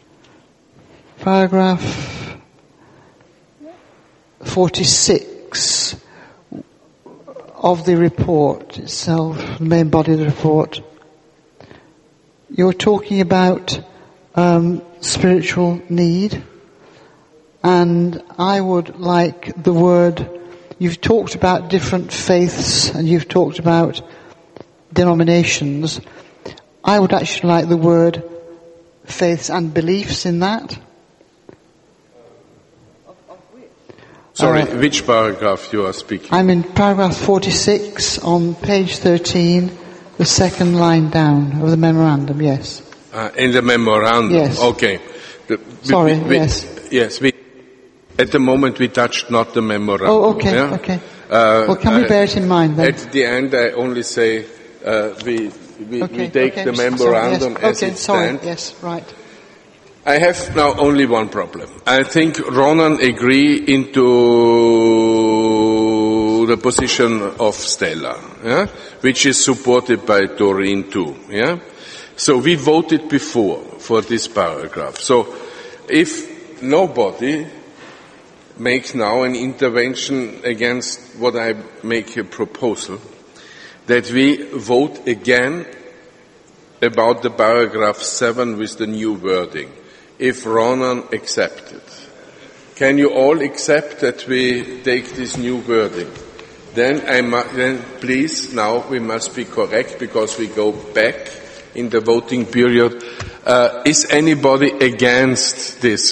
paragraph forty-six. Of the report itself, the main body of the report, you're talking about um, spiritual need, and I would like the word, you've talked about different faiths and you've talked about denominations. I would actually like the word faiths and beliefs in that. Sorry, uh, which paragraph you are speaking? I'm in paragraph forty-six on page thirteen, the second line down of the memorandum, yes. Uh, in the memorandum, yes. Okay. The, Sorry, we, we, yes. Yes, we, at the moment we touched not the memorandum. Oh, okay, yeah? okay. Uh, well, can we I, bear it in mind then? At the end I only say uh, we, we, okay, we take okay, the memorandum sorry, yes, as okay, it sorry, stands. yes, right. I have now only one problem. I think Ronan agree into the position of Stella, yeah? Which is supported by Doreen too. Yeah? So we voted before for this paragraph. So if nobody makes now an intervention against what I make a proposal, that we vote again about the paragraph seven with the new wording, if Ronan accepted. Can you all accept that we take this new wording? Then I mu- then please, now we must be correct because we go back in the voting period. Uh, is anybody against this?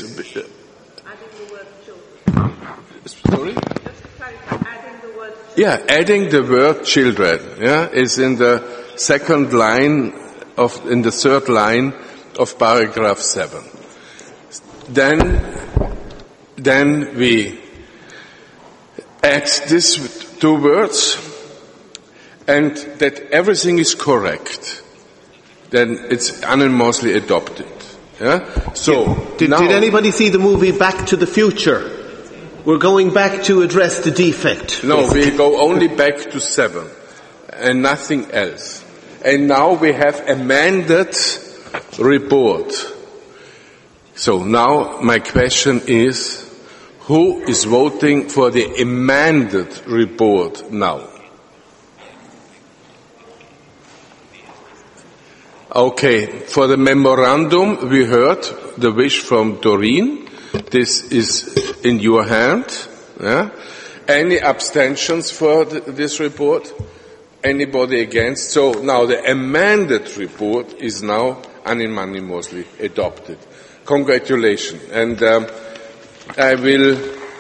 Sorry? Yeah, adding the word children, yeah, is in the second line of, in the third line of paragraph seven. Then, then we add these two words, and that everything is correct. Then it's unanimously adopted. Yeah? So did, now, did anybody see the movie Back to the Future? We're going back to address the defect. No, we go only back to seven, and nothing else. And now we have amended report. So now my question is, who is voting for the amended report now? Okay, for the memorandum, we heard the wish from Doreen. This is in your hand. Yeah? Any abstentions for th- this report? Anybody against? So now the amended report is now unanimously adopted. Congratulations. And um, I will,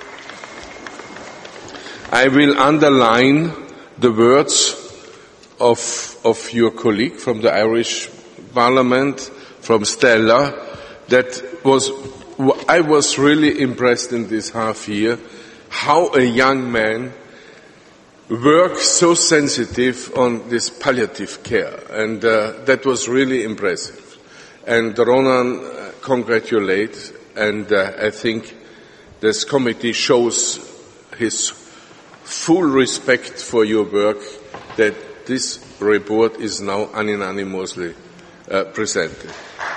I will underline the words of, of your colleague from the Irish Parliament, from Stella, that was, I was really impressed in this half year, how a young man works so sensitive on this palliative care, and uh, that was really impressive. And Ronan, uh, congratulate, and uh, I think this committee shows his full respect for your work, that this report is now unanimously uh, presented.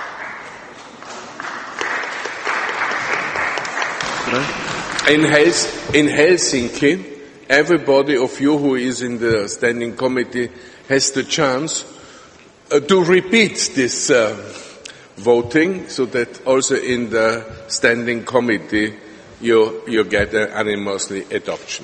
In, Hels- in Helsinki, everybody of you who is in the standing committee has the chance uh, to repeat this uh, voting, so that also in the standing committee you, you get an unanimously adoption.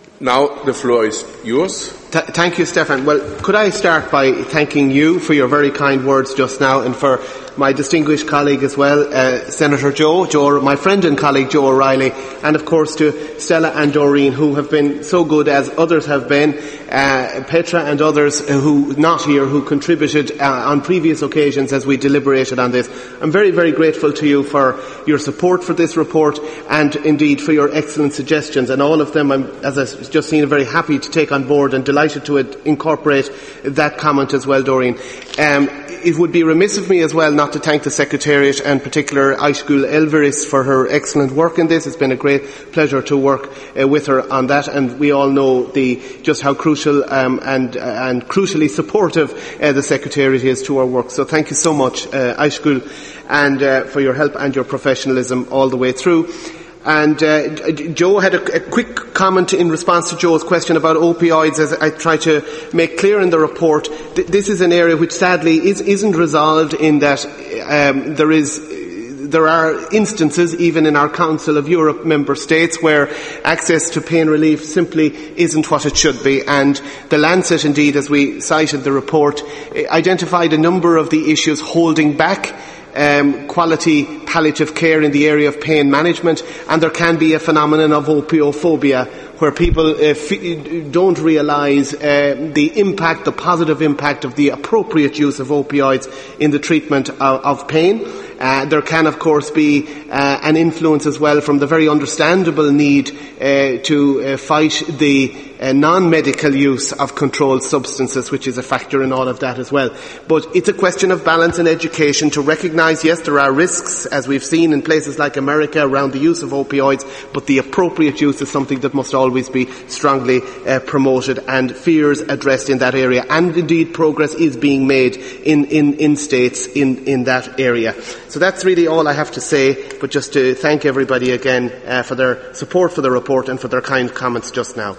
Now the floor is yours. Th- thank you, Stefan. Well, could I start by thanking you for your very kind words just now, and for my distinguished colleague as well, uh, Senator Joe, Joe, my friend and colleague Joe O'Reilly, and of course to Stella and Doreen, who have been so good, as others have been, uh, Petra and others who not here, who contributed uh, on previous occasions as we deliberated on this. I'm very, very grateful to you for your support for this report, and indeed for your excellent suggestions, and all of them, I'm, as I've just seen, very happy to take on board, and delighted to incorporate that comment as well, Doreen. Um, it would be remiss of me as well not to thank the Secretariat, and particular Aishgul Elveris, for her excellent work in this. It's been a great pleasure to work uh, with her on that, and we all know the just how crucial um, and uh, and crucially supportive uh, the Secretariat is to our work. So thank you so much, uh, Aishgul, and uh, for your help and your professionalism all the way through. And uh, Joe had a, a quick comment in response to Joe's question about opioids, as I try to make clear in the report. Th- this is an area which sadly is, isn't resolved, in that um, there is there are instances, even in our Council of Europe member states, where access to pain relief simply isn't what it should be. And the Lancet, indeed, as we cited the report, identified a number of the issues holding back Um, quality palliative care in the area of pain management, and there can be a phenomenon of opiophobia, where people uh, f- don't realise uh, the impact, the positive impact of the appropriate use of opioids in the treatment of, of pain. Uh, there can, of course, be uh, an influence as well from the very understandable need uh, to uh, fight the uh, non-medical use of controlled substances, which is a factor in all of that as well. But it's a question of balance and education to recognise, yes, there are risks, as we've seen in places like America, around the use of opioids, but the appropriate use is something that must always be strongly uh, promoted, and fears addressed in that area. And indeed, progress is being made in, in, in states in, in that area. So that's really all I have to say, but just to thank everybody again uh, for their support for the report and for their kind comments just now.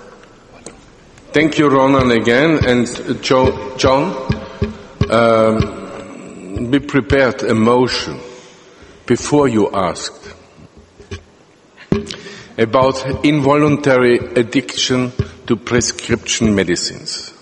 Thank you, Ronan, again. And uh, Joe, John, um, be prepared a motion before you asked about involuntary addiction to prescription medicines.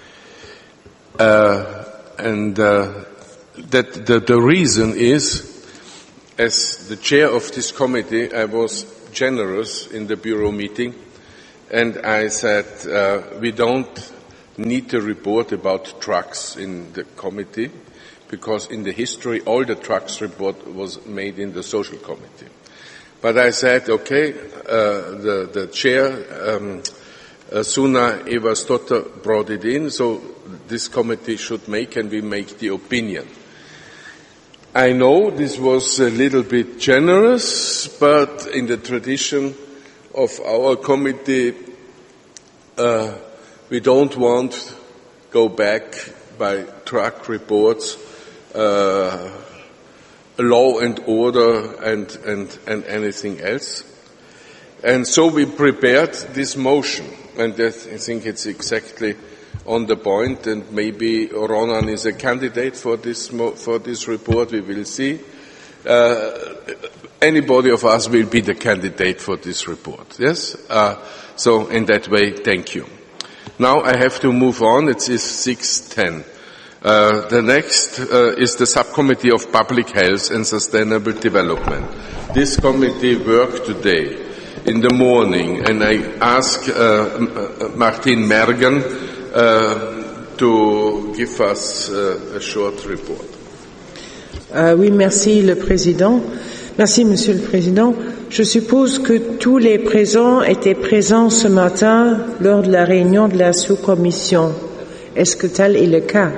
Uh, and uh, that the, the reason is, as the chair of this committee, I was generous in the bureau meeting, and I said uh, we don't need a report about drugs in the committee, because in the history all the drugs report was made in the social committee. But I said, okay, uh, the, the chair, um, uh, Suna Eversdotter, brought it in, so this committee should make, and we make the opinion. I know this was a little bit generous, but in the tradition of our committee, uh, we don't want to go back by drug reports, uh, law and order and, and, and anything else. And so we prepared this motion. and I think it's exactly on the point, and maybe Ronan is a candidate for this for this report. We will see. Uh, anybody of us will be the candidate for this report. Yes. Uh, so in that way, thank you. Now I have to move on. It is six ten. Uh, the next uh, is the Subcommittee of Public Health and Sustainable Development. This committee worked today in the morning, and I ask uh, Martin Mergen uh, to give us uh, a short report. Euh, oui, merci le Président. Merci Monsieur le Président. Je suppose que tous les présents étaient présents ce matin lors de la réunion de la sous-commission. Est-ce que tel est le cas?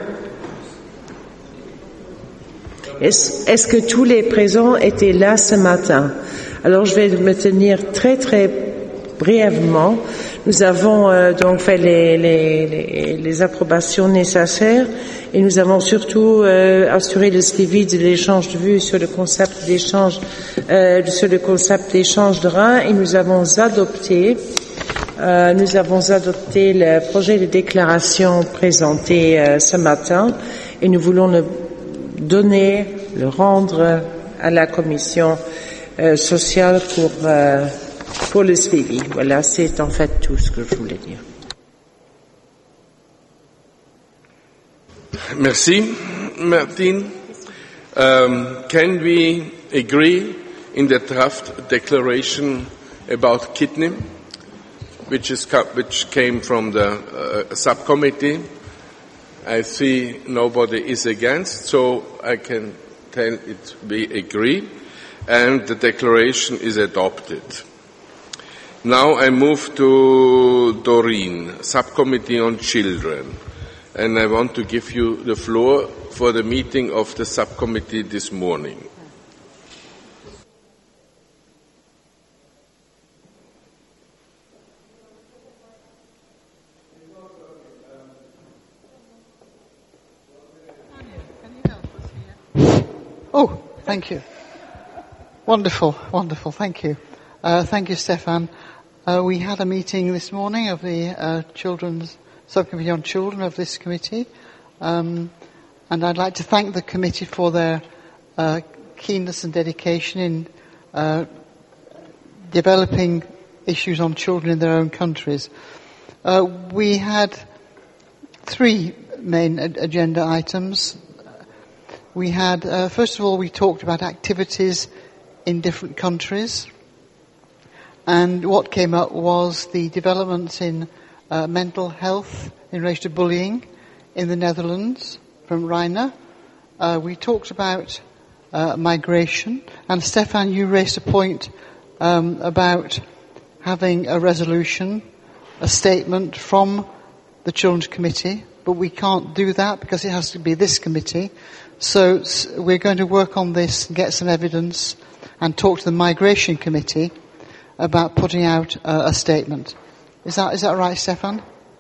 Est-ce, est-ce que tous les présents étaient là ce matin? Alors je vais me tenir très très brièvement. Nous avons euh, donc fait les, les, les, les approbations nécessaires et nous avons surtout euh, assuré le suivi de l'échange de vues sur le concept d'échange euh, sur le concept d'échange de reins et nous avons adopté euh, nous avons adopté le projet de déclaration présenté euh, ce matin et nous voulons le donner, le rendre à la commission euh, sociale pour euh, pour le suivi. Voilà, c'est en fait tout ce que je voulais dire. Merci, Martin. Um, can we agree in the draft declaration about kidney, which is which came from the uh, subcommittee? I see nobody is against, so I can tell it we agree, and the declaration is adopted. Now I move to Doreen, Subcommittee on Children, and I want to give you the floor for the meeting of the subcommittee this morning. Oh, thank you. Wonderful, wonderful. Thank you. Uh, thank you, Stefan. Uh, we had a meeting this morning of the uh, Children's Subcommittee on Children of this committee, um, and I'd like to thank the committee for their uh, keenness and dedication in uh, developing issues on children in their own countries. Uh, we had three main a- agenda items. We had, uh, first of all, we talked about activities in different countries. And what came up was the developments in uh, mental health in relation to bullying in the Netherlands from Rainer. Uh, we talked about uh, migration. And Stefan, you raised a point um, about having a resolution, a statement from the Children's Committee. But we can't do that because it has to be this committee. So we're going to work on this, get some evidence, and talk to the Migration Committee about putting out uh, a statement. Is that is that right, Stefan?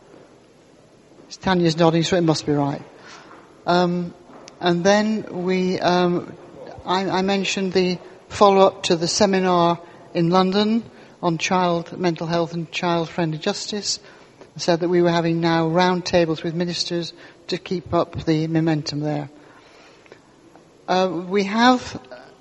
Tanya's nodding, so it must be right. Um, and then we, um, I, I mentioned the follow-up to the seminar in London on child mental health and child-friendly justice. I said that we were having now round tables with ministers to keep up the momentum there. Uh, we have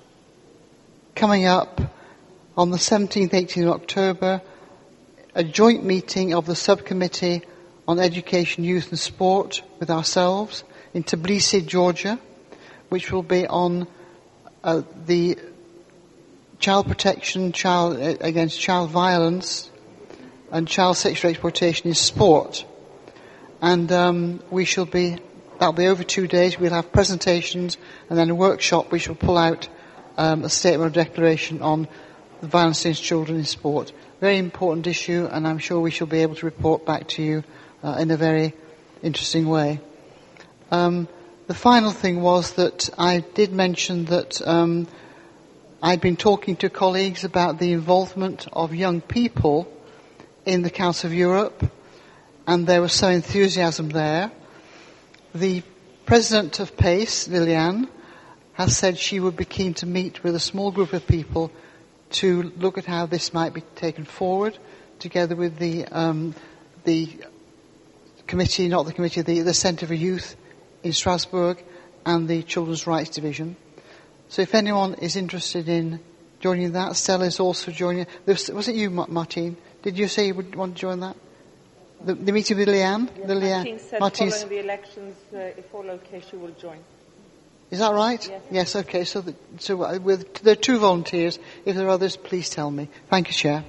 coming up on the seventeenth, eighteenth of October a joint meeting of the Subcommittee on Education, Youth and Sport with ourselves in Tbilisi, Georgia, which will be on uh, the child protection, child uh, against child violence and child sexual exploitation in sport. And um, we shall be, that'll be over two days. We'll have presentations and then a workshop which will pull out um, a statement of declaration on the violence against children in sport. Very important issue, and I'm sure we shall be able to report back to you uh, in a very interesting way. Um, the final thing was that I did mention that um, I'd been talking to colleagues about the involvement of young people in the Council of Europe, and there was some enthusiasm there. The president of PACE, Liliane, has said she would be keen to meet with a small group of people to look at how this might be taken forward, together with the um, the committee, not the committee, the, the Centre for Youth in Strasbourg and the Children's Rights Division. So if anyone is interested in joining that, Stella is also joining. Was it you, Martine? Did you say you would want to join that? The, the meeting with Leanne? Yes, the Leanne? Martine said Martine's, following the elections, uh, if all okay, she will join. Is that right? Yes. Yes, okay. So, the, so uh, with, there are two volunteers. If there are others, please tell me. Thank you, Chair.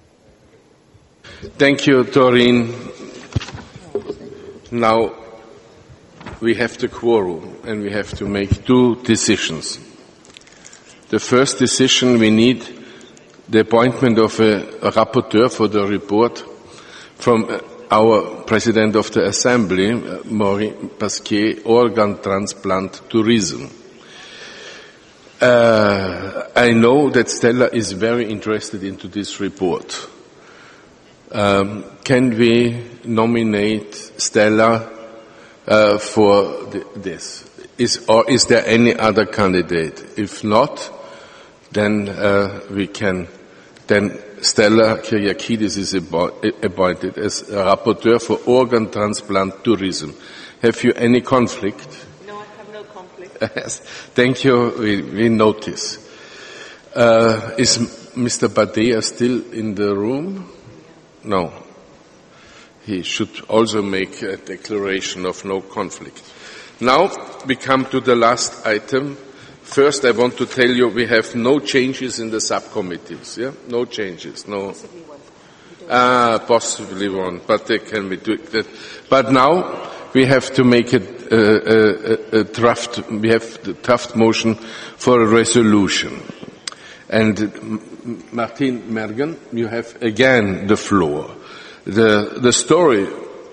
Thank you, Doreen. Now, we have the quorum and we have to make two decisions. The first decision, we need the appointment of a, a rapporteur for the report from our President of the Assembly, Maureen Pasquier, organ transplant tourism. Uh, I know that Stella is very interested into this report. Um, can we nominate Stella uh, for the, this? Is, or is there any other candidate? If not, then uh, we can, then Stella Kyriakidis is appointed as a rapporteur for organ transplant tourism. Have you any conflict? No, I have no conflict. Yes. Thank you. We, we notice. Uh, is Mister Badea still in the room? No. He should also make a declaration of no conflict. Now we come to the last item. First, I want to tell you we have no changes in the subcommittees. Yeah, no changes. No. Ah, possibly one, but they can be doing that. But now we have to make a, a, a, a draft. We have the draft motion for a resolution. And Martin Mergen, you have again the floor. The the story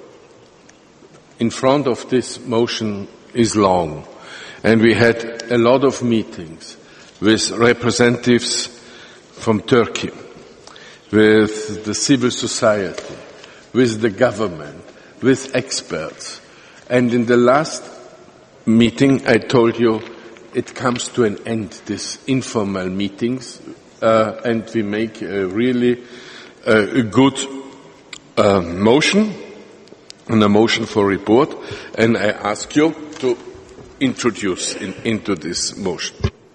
in front of this motion is long. And we had a lot of meetings with representatives from Turkey, with the civil society, with the government, with experts. And in the last meeting, I told you it comes to an end, these informal meetings, uh, and we make a really uh, a good uh, motion, and a motion for report, and I ask you to introduce in, into this motion.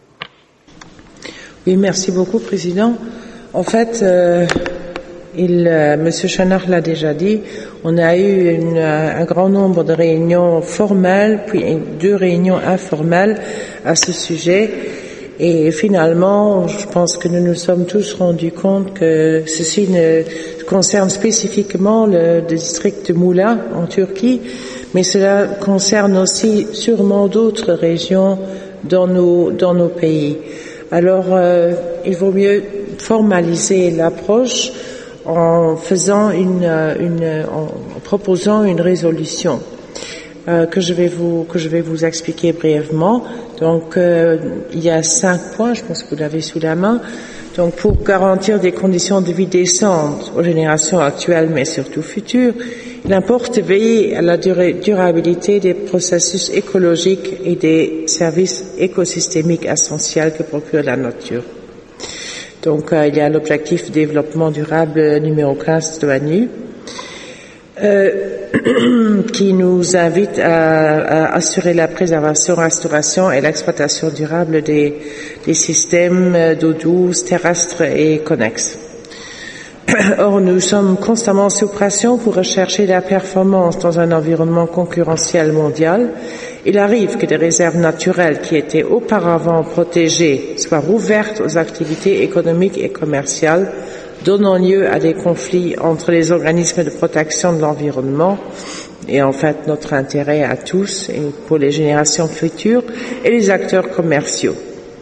Oui, merci beaucoup, Président. En fait, euh, il, euh, Monsieur Chanard l'a déjà dit, on a eu une, un grand nombre de réunions formelles, puis deux réunions informelles à ce sujet. Et finalement, je pense que nous nous sommes tous rendus compte que ceci ne concerne spécifiquement le, le district de Muğla en Turquie, mais cela concerne aussi sûrement d'autres régions dans nos, dans nos pays. Alors, euh, il vaut mieux formaliser l'approche en faisant une, une, en proposant une résolution euh, que je vais vous que je vais vous expliquer brièvement. Donc, euh, il y a cinq points, je pense que vous l'avez sous la main. Donc, pour garantir des conditions de vie décentes aux générations actuelles, mais surtout futures, il importe de veiller à la durabilité des processus écologiques et des services écosystémiques essentiels que procure la nature. Donc, euh, il y a l'objectif de développement durable numéro quinze de l'ONU, euh, qui nous invite à, à assurer la préservation, restauration et l'exploitation durable des, des systèmes d'eau douce, terrestres et connexes. Or, nous sommes constamment sous pression pour rechercher la performance dans un environnement concurrentiel mondial. Il arrive que des réserves naturelles qui étaient auparavant protégées soient rouvertes aux activités économiques et commerciales, donnant lieu à des conflits entre les organismes de protection de l'environnement et en fait notre intérêt à tous et pour les générations futures et les acteurs commerciaux.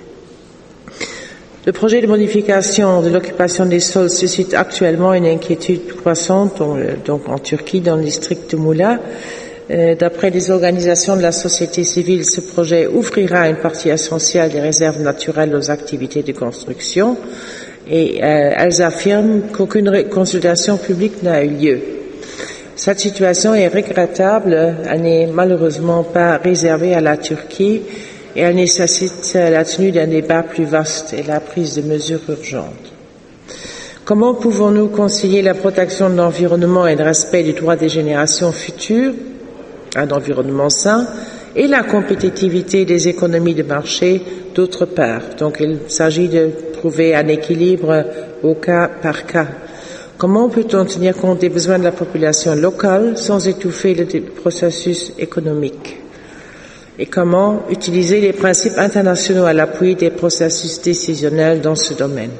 Le projet de modification de l'occupation des sols suscite actuellement une inquiétude croissante donc en Turquie, dans le district de Muğla. Euh, d'après les organisations de la société civile, ce projet ouvrira une partie essentielle des réserves naturelles aux activités de construction et euh, elles affirment qu'aucune consultation publique n'a eu lieu. Cette situation est regrettable, elle n'est malheureusement pas réservée à la Turquie et elle nécessite la tenue d'un débat plus vaste et la prise de mesures urgentes. Comment pouvons-nous concilier la protection de l'environnement et le respect des droits des générations futures, un environnement sain, et la compétitivité des économies de marché d'autre part? Donc il s'agit de trouver un équilibre au cas par cas. Comment peut-on tenir compte des besoins de la population locale sans étouffer le processus économique? Et comment utiliser les principes internationaux à l'appui des processus décisionnels dans ce domaine?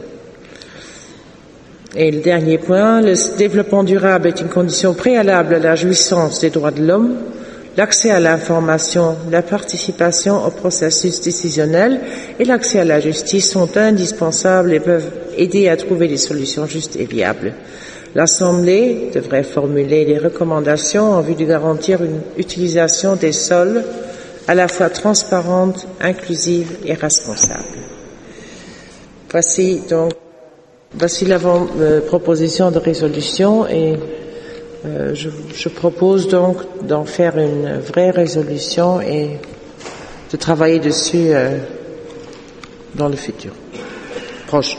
Et le dernier point, le développement durable est une condition préalable à la jouissance des droits de l'homme. L'accès à l'information, la participation au processus décisionnel et l'accès à la justice sont indispensables et peuvent aider à trouver des solutions justes et viables. L'Assemblée devrait formuler des recommandations en vue de garantir une utilisation des sols à la fois transparente, inclusive et responsable. Voici donc Voici la euh, proposition de résolution et euh, je, je propose donc d'en faire une vraie résolution et de travailler dessus euh, dans le futur proche.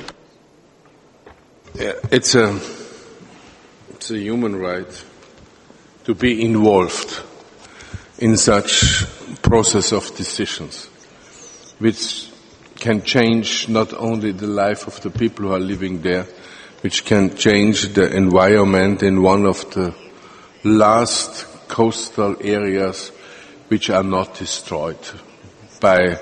Yeah, it's a, it's a human right to be involved in such process of decisions, which can change not only the life of the people who are living there, which can change the environment in one of the last coastal areas which are not destroyed by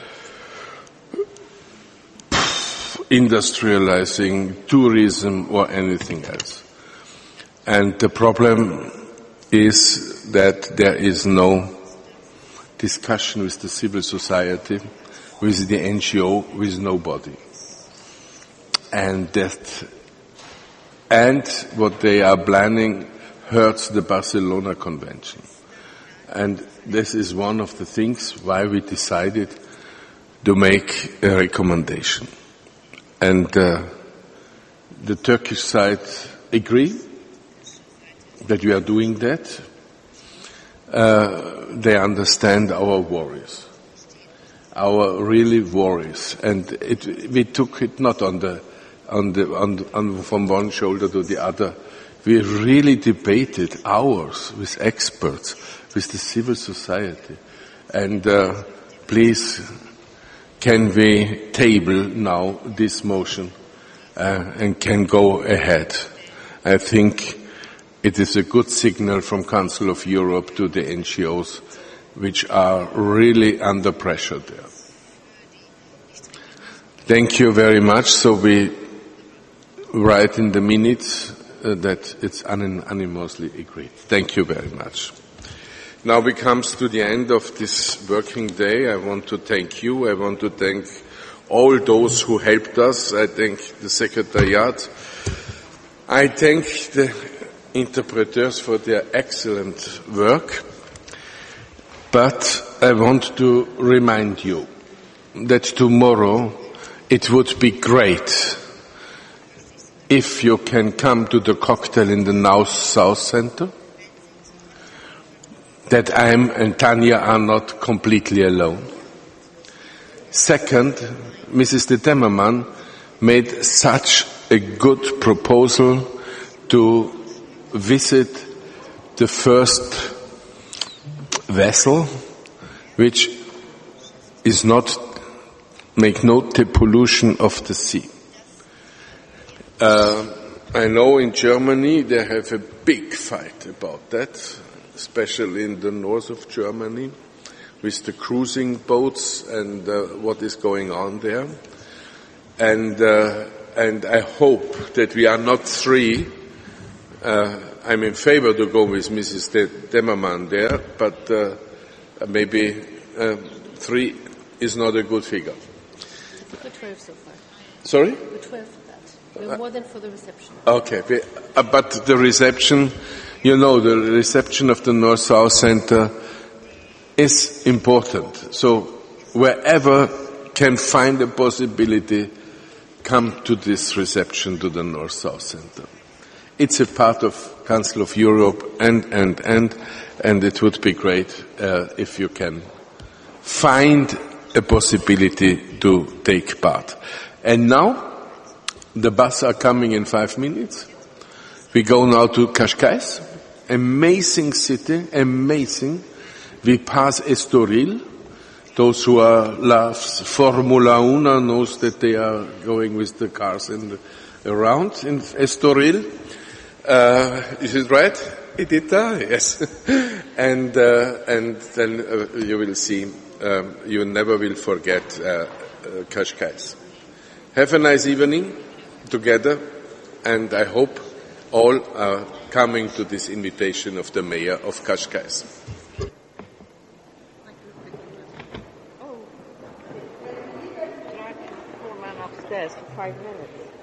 industrializing, tourism or anything else. And the problem is that there is no discussion with the civil society, with the N G O, with nobody. And that, and what they are planning hurts the Barcelona Convention. And this is one of the things why we decided to make a recommendation. And uh, the Turkish side agree that we are doing that. Uh, they understand our worries. Our really worries, and it, we took it not on the, on the, on, on from one shoulder to the other. We really debated hours with experts, with the civil society, and uh, please, can we table now this motion uh, and can go ahead? I think it is a good signal from Council of Europe to the N G Os, which are really under pressure there. Thank you very much. So we write in the minutes uh, that it's unanimously agreed. Thank you very much. Now we come to the end of this working day. I want to thank you. I want to thank all those who helped us. I thank the Secretariat. I thank the interpreters for their excellent work. But I want to remind you that tomorrow it would be great if you can come to the cocktail in the North South Center, that I am and Tanya are not completely alone. Second, Missus de Temmerman made such a good proposal to visit the first vessel, which is not, make no pollution of the sea. Uh, I know in Germany they have a big fight about that, especially in the north of Germany, with the cruising boats and uh, what is going on there. And uh, and I hope that we are not three. Uh, I'm in favor to go with Missus De Temmerman there, but uh, maybe uh, three is not a good figure. We're twelve so far. Sorry? We're twelve for that. We're more than for the reception. Okay, uh, but the reception, you know, the reception of the North-South Center is important. So wherever can find a possibility, come to this reception to the North-South Center. It's a part of Council of Europe and, and, and, and it would be great uh, if you can find a possibility to take part. And now The bus are coming in five minutes. We go now to Cascais. Amazing city, amazing. We pass Estoril. Those who are loves Formula Uno knows that they are going with the cars in the, around in Estoril. Uh, is it right? Edita? Yes. and, uh, and then uh, you will see, um, you never will forget, uh, uh, Cascais. Have a nice evening together, and I hope all are coming to this invitation of the mayor of Cascais. Upstairs for five minutes.